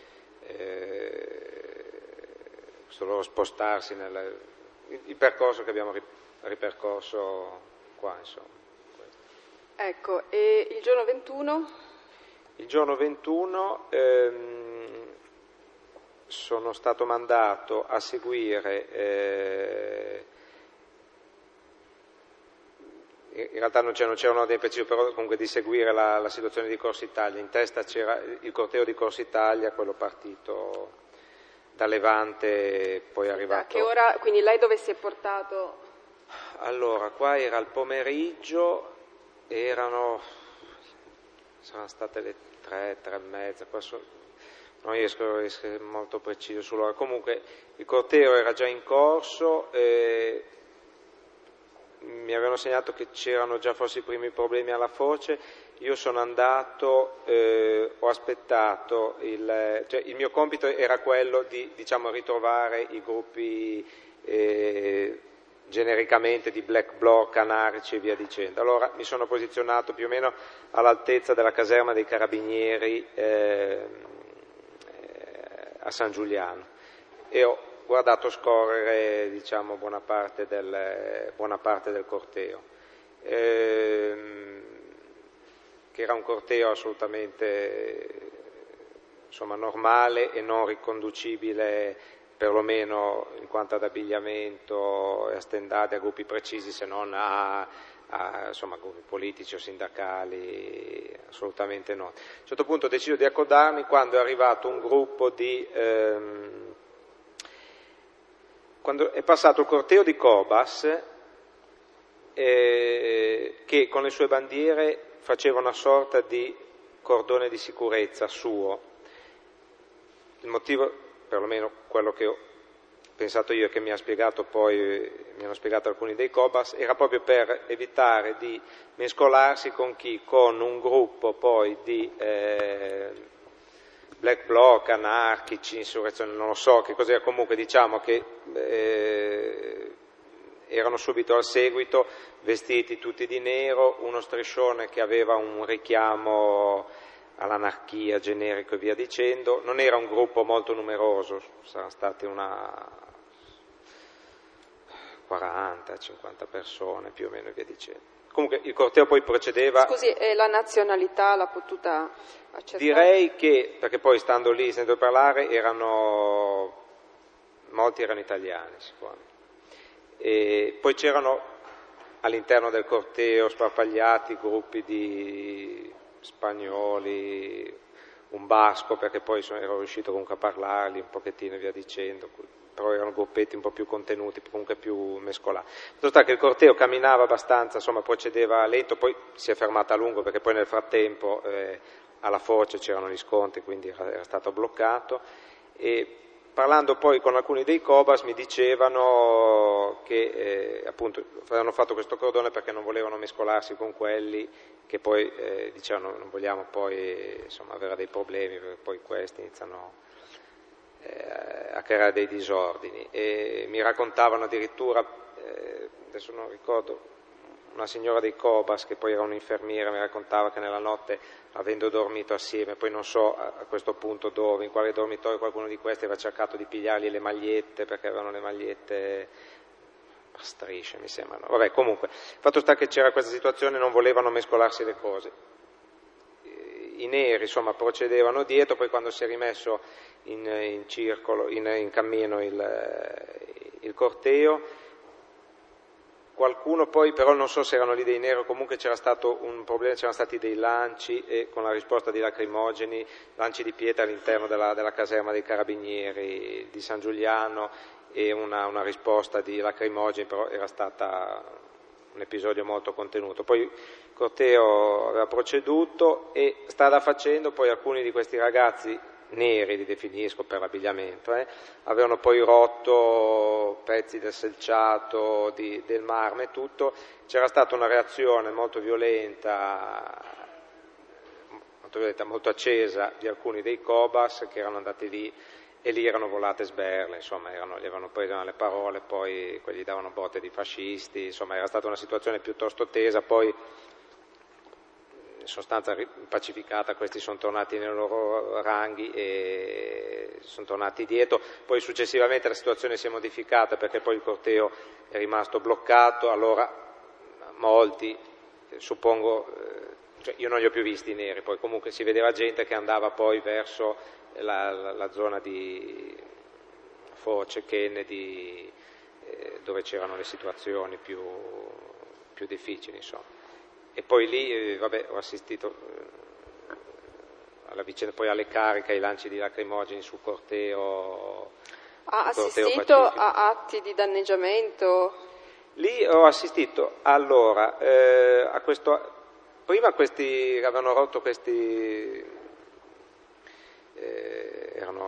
spostarsi il percorso che abbiamo ripercorso qua, insomma. Ecco, e il giorno 21? Il giorno 21 sono stato mandato a seguire, in realtà non c'era un ordine preciso, però comunque di seguire la situazione di Corsa Italia. In testa c'era il corteo di Corsa Italia, quello partito da Levante e poi arrivato... A che ora, quindi lei dove si è portato? Allora, qua era il pomeriggio, saranno state le 3:30, qua non riesco a essere molto preciso sull'ora. Comunque il corteo era già in corso, mi avevano segnato che c'erano già forse i primi problemi alla Foce. Io sono andato, ho aspettato, cioè il mio compito era quello di, diciamo, ritrovare i gruppi genericamente di black bloc, anarchici e via dicendo. Allora mi sono posizionato più o meno all'altezza della caserma dei Carabinieri a San Giuliano e ho guardato scorrere, diciamo, buona parte del corteo, che era un corteo assolutamente, insomma, normale e non riconducibile, perlomeno in quanto ad abbigliamento e a stendate, a gruppi precisi, se non a insomma, gruppi politici o sindacali, assolutamente no. A un certo punto ho deciso di accodarmi quando è arrivato un gruppo quando è passato il corteo di Cobas, che con le sue bandiere faceva una sorta di cordone di sicurezza suo. Il motivo, perlomeno quello che ho pensato io e che mi hanno spiegato alcuni dei Cobas, era proprio per evitare di mescolarsi con un gruppo poi di black bloc, anarchici, insurrezione, non lo so che cos'era, comunque diciamo che erano subito al seguito, vestiti tutti di nero, uno striscione che aveva un richiamo all'anarchia generico e via dicendo. Non era un gruppo molto numeroso, saranno stati una 40-50 persone più o meno e via dicendo. Comunque il corteo poi procedeva. Scusi, e la nazionalità l'ha potuta accertare? Direi che, perché poi stando lì sento parlare, molti erano italiani sicuramente. E poi c'erano all'interno del corteo sparpagliati gruppi di spagnoli, un basco, perché poi ero riuscito comunque a parlarli un pochettino e via dicendo, però erano gruppetti un po' più contenuti, comunque più mescolati. Fatto sta che il corteo camminava abbastanza, insomma procedeva lento, poi si è fermata a lungo perché poi nel frattempo alla Foce c'erano gli scontri, quindi era stato bloccato. E parlando poi con alcuni dei Cobas mi dicevano che appunto avevano fatto questo cordone perché non volevano mescolarsi con quelli che poi dicevano non vogliamo poi insomma avere dei problemi perché poi questi iniziano a creare dei disordini. E mi raccontavano addirittura, adesso non ricordo, una signora dei Cobas che poi era un'infermiera, mi raccontava che nella notte, avendo dormito assieme, poi non so a questo punto dove, in quale dormitorio, qualcuno di questi aveva cercato di pigliargli le magliette, perché avevano le magliette a strisce mi sembrano. Vabbè, comunque, fatto sta che c'era questa situazione, non volevano mescolarsi le cose. I neri insomma procedevano dietro, poi quando si è rimesso in circolo, in cammino il corteo, qualcuno poi, però non so se erano lì dei neri, comunque c'era stato un problema, c'erano stati dei lanci e con la risposta di lacrimogeni, lanci di pietra all'interno della caserma dei Carabinieri di San Giuliano e una risposta di lacrimogeni, però era stata un episodio molto contenuto. Poi il corteo aveva proceduto e strada facendo poi alcuni di questi ragazzi neri, li definisco per l'abbigliamento, avevano poi rotto pezzi del selciato, del marmo e tutto. C'era stata una reazione molto violenta, molto accesa di alcuni dei Cobas che erano andati lì e lì erano volate sberle, insomma gli avevano preso le parole, poi quelli davano botte di fascisti, insomma era stata una situazione piuttosto tesa. Poi in sostanza pacificata, questi sono tornati nei loro ranghi e sono tornati dietro. Poi successivamente la situazione si è modificata perché poi il corteo è rimasto bloccato, allora molti, suppongo, cioè io non li ho più visti i neri, poi comunque si vedeva gente che andava poi verso la zona di Foce, Kennedy, dove c'erano le situazioni più difficili, insomma. E poi lì, ho assistito alla vicenda, poi alle cariche, ai lanci di lacrimogeni sul corteo. Ha assistito a atti di danneggiamento? Lì ho assistito, allora, a questo. Prima questi avevano rotto questi. Erano i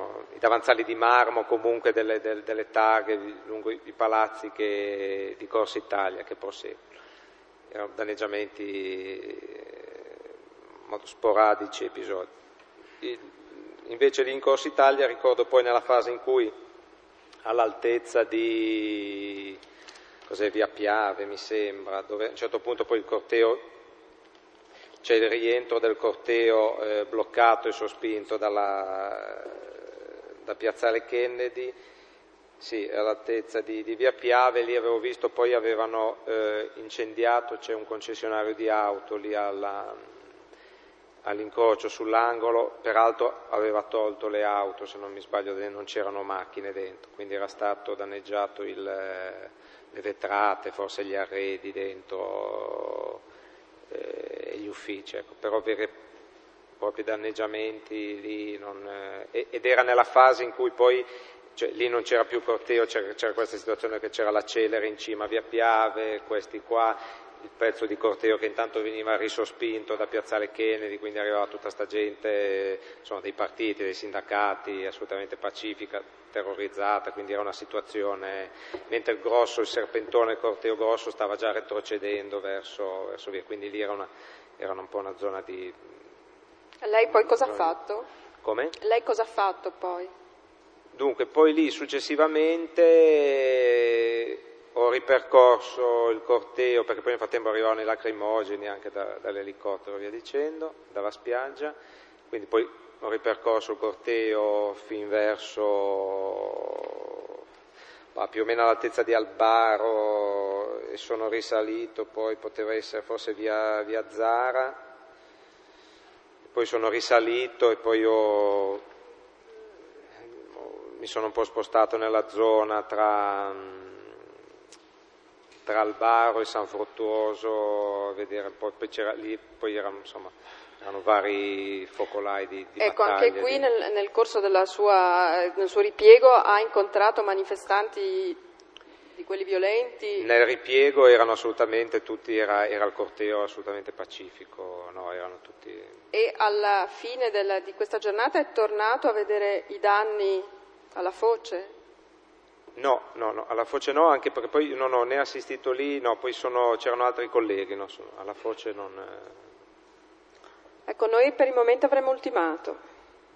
davanzali di marmo, comunque delle targhe lungo i palazzi di Corsa Italia che proseguono. Erano danneggiamenti molto sporadici, episodi. Invece lì in Corsa Italia ricordo poi nella fase in cui all'altezza di Via Piave mi sembra, dove a un certo punto poi il corteo, c'è il rientro del corteo bloccato e sospinto da Piazzale Kennedy, sì, all'altezza di Via Piave, lì avevo visto poi avevano incendiato, c'è un concessionario di auto lì all'incrocio sull'angolo, peraltro aveva tolto le auto, se non mi sbaglio non c'erano macchine dentro, quindi era stato danneggiato le vetrate, forse gli arredi dentro gli uffici, ecco. Però propri danneggiamenti lì ed era nella fase in cui poi lì non c'era più corteo, c'era questa situazione che c'era la Celere in cima a Via Piave, questi qua, il pezzo di corteo che intanto veniva risospinto da Piazzale Kennedy, quindi arrivava tutta sta gente, insomma, dei partiti, dei sindacati, assolutamente pacifica, terrorizzata, quindi era una situazione, mentre il serpentone, il corteo grosso stava già retrocedendo verso via, quindi lì era un po' una zona di... Lei poi cosa ha fatto? Come? Lei cosa ha fatto poi? Dunque, poi lì successivamente ho ripercorso il corteo, perché poi nel frattempo arrivavano i lacrimogeni anche dall'elicottero, via dicendo, dalla spiaggia, quindi poi ho ripercorso il corteo fin verso più o meno all'altezza di Albaro e sono risalito, poi poteva essere forse via Zara, poi sono risalito e poi mi sono un po' spostato nella zona tra Albaro e San Fruttuoso, a vedere un po', poi c'era lì, poi erano vari focolai di ecco, battaglie. Anche qui nel corso del suo ripiego ha incontrato manifestanti di quelli violenti? Nel ripiego erano assolutamente tutti, era il corteo assolutamente pacifico, no, erano tutti... E alla fine di questa giornata è tornato a vedere i danni alla foce? No, alla foce no, anche perché poi non ho né assistito lì, no, poi c'erano altri colleghi, no, alla foce non... Ecco, noi per il momento avremmo ultimato.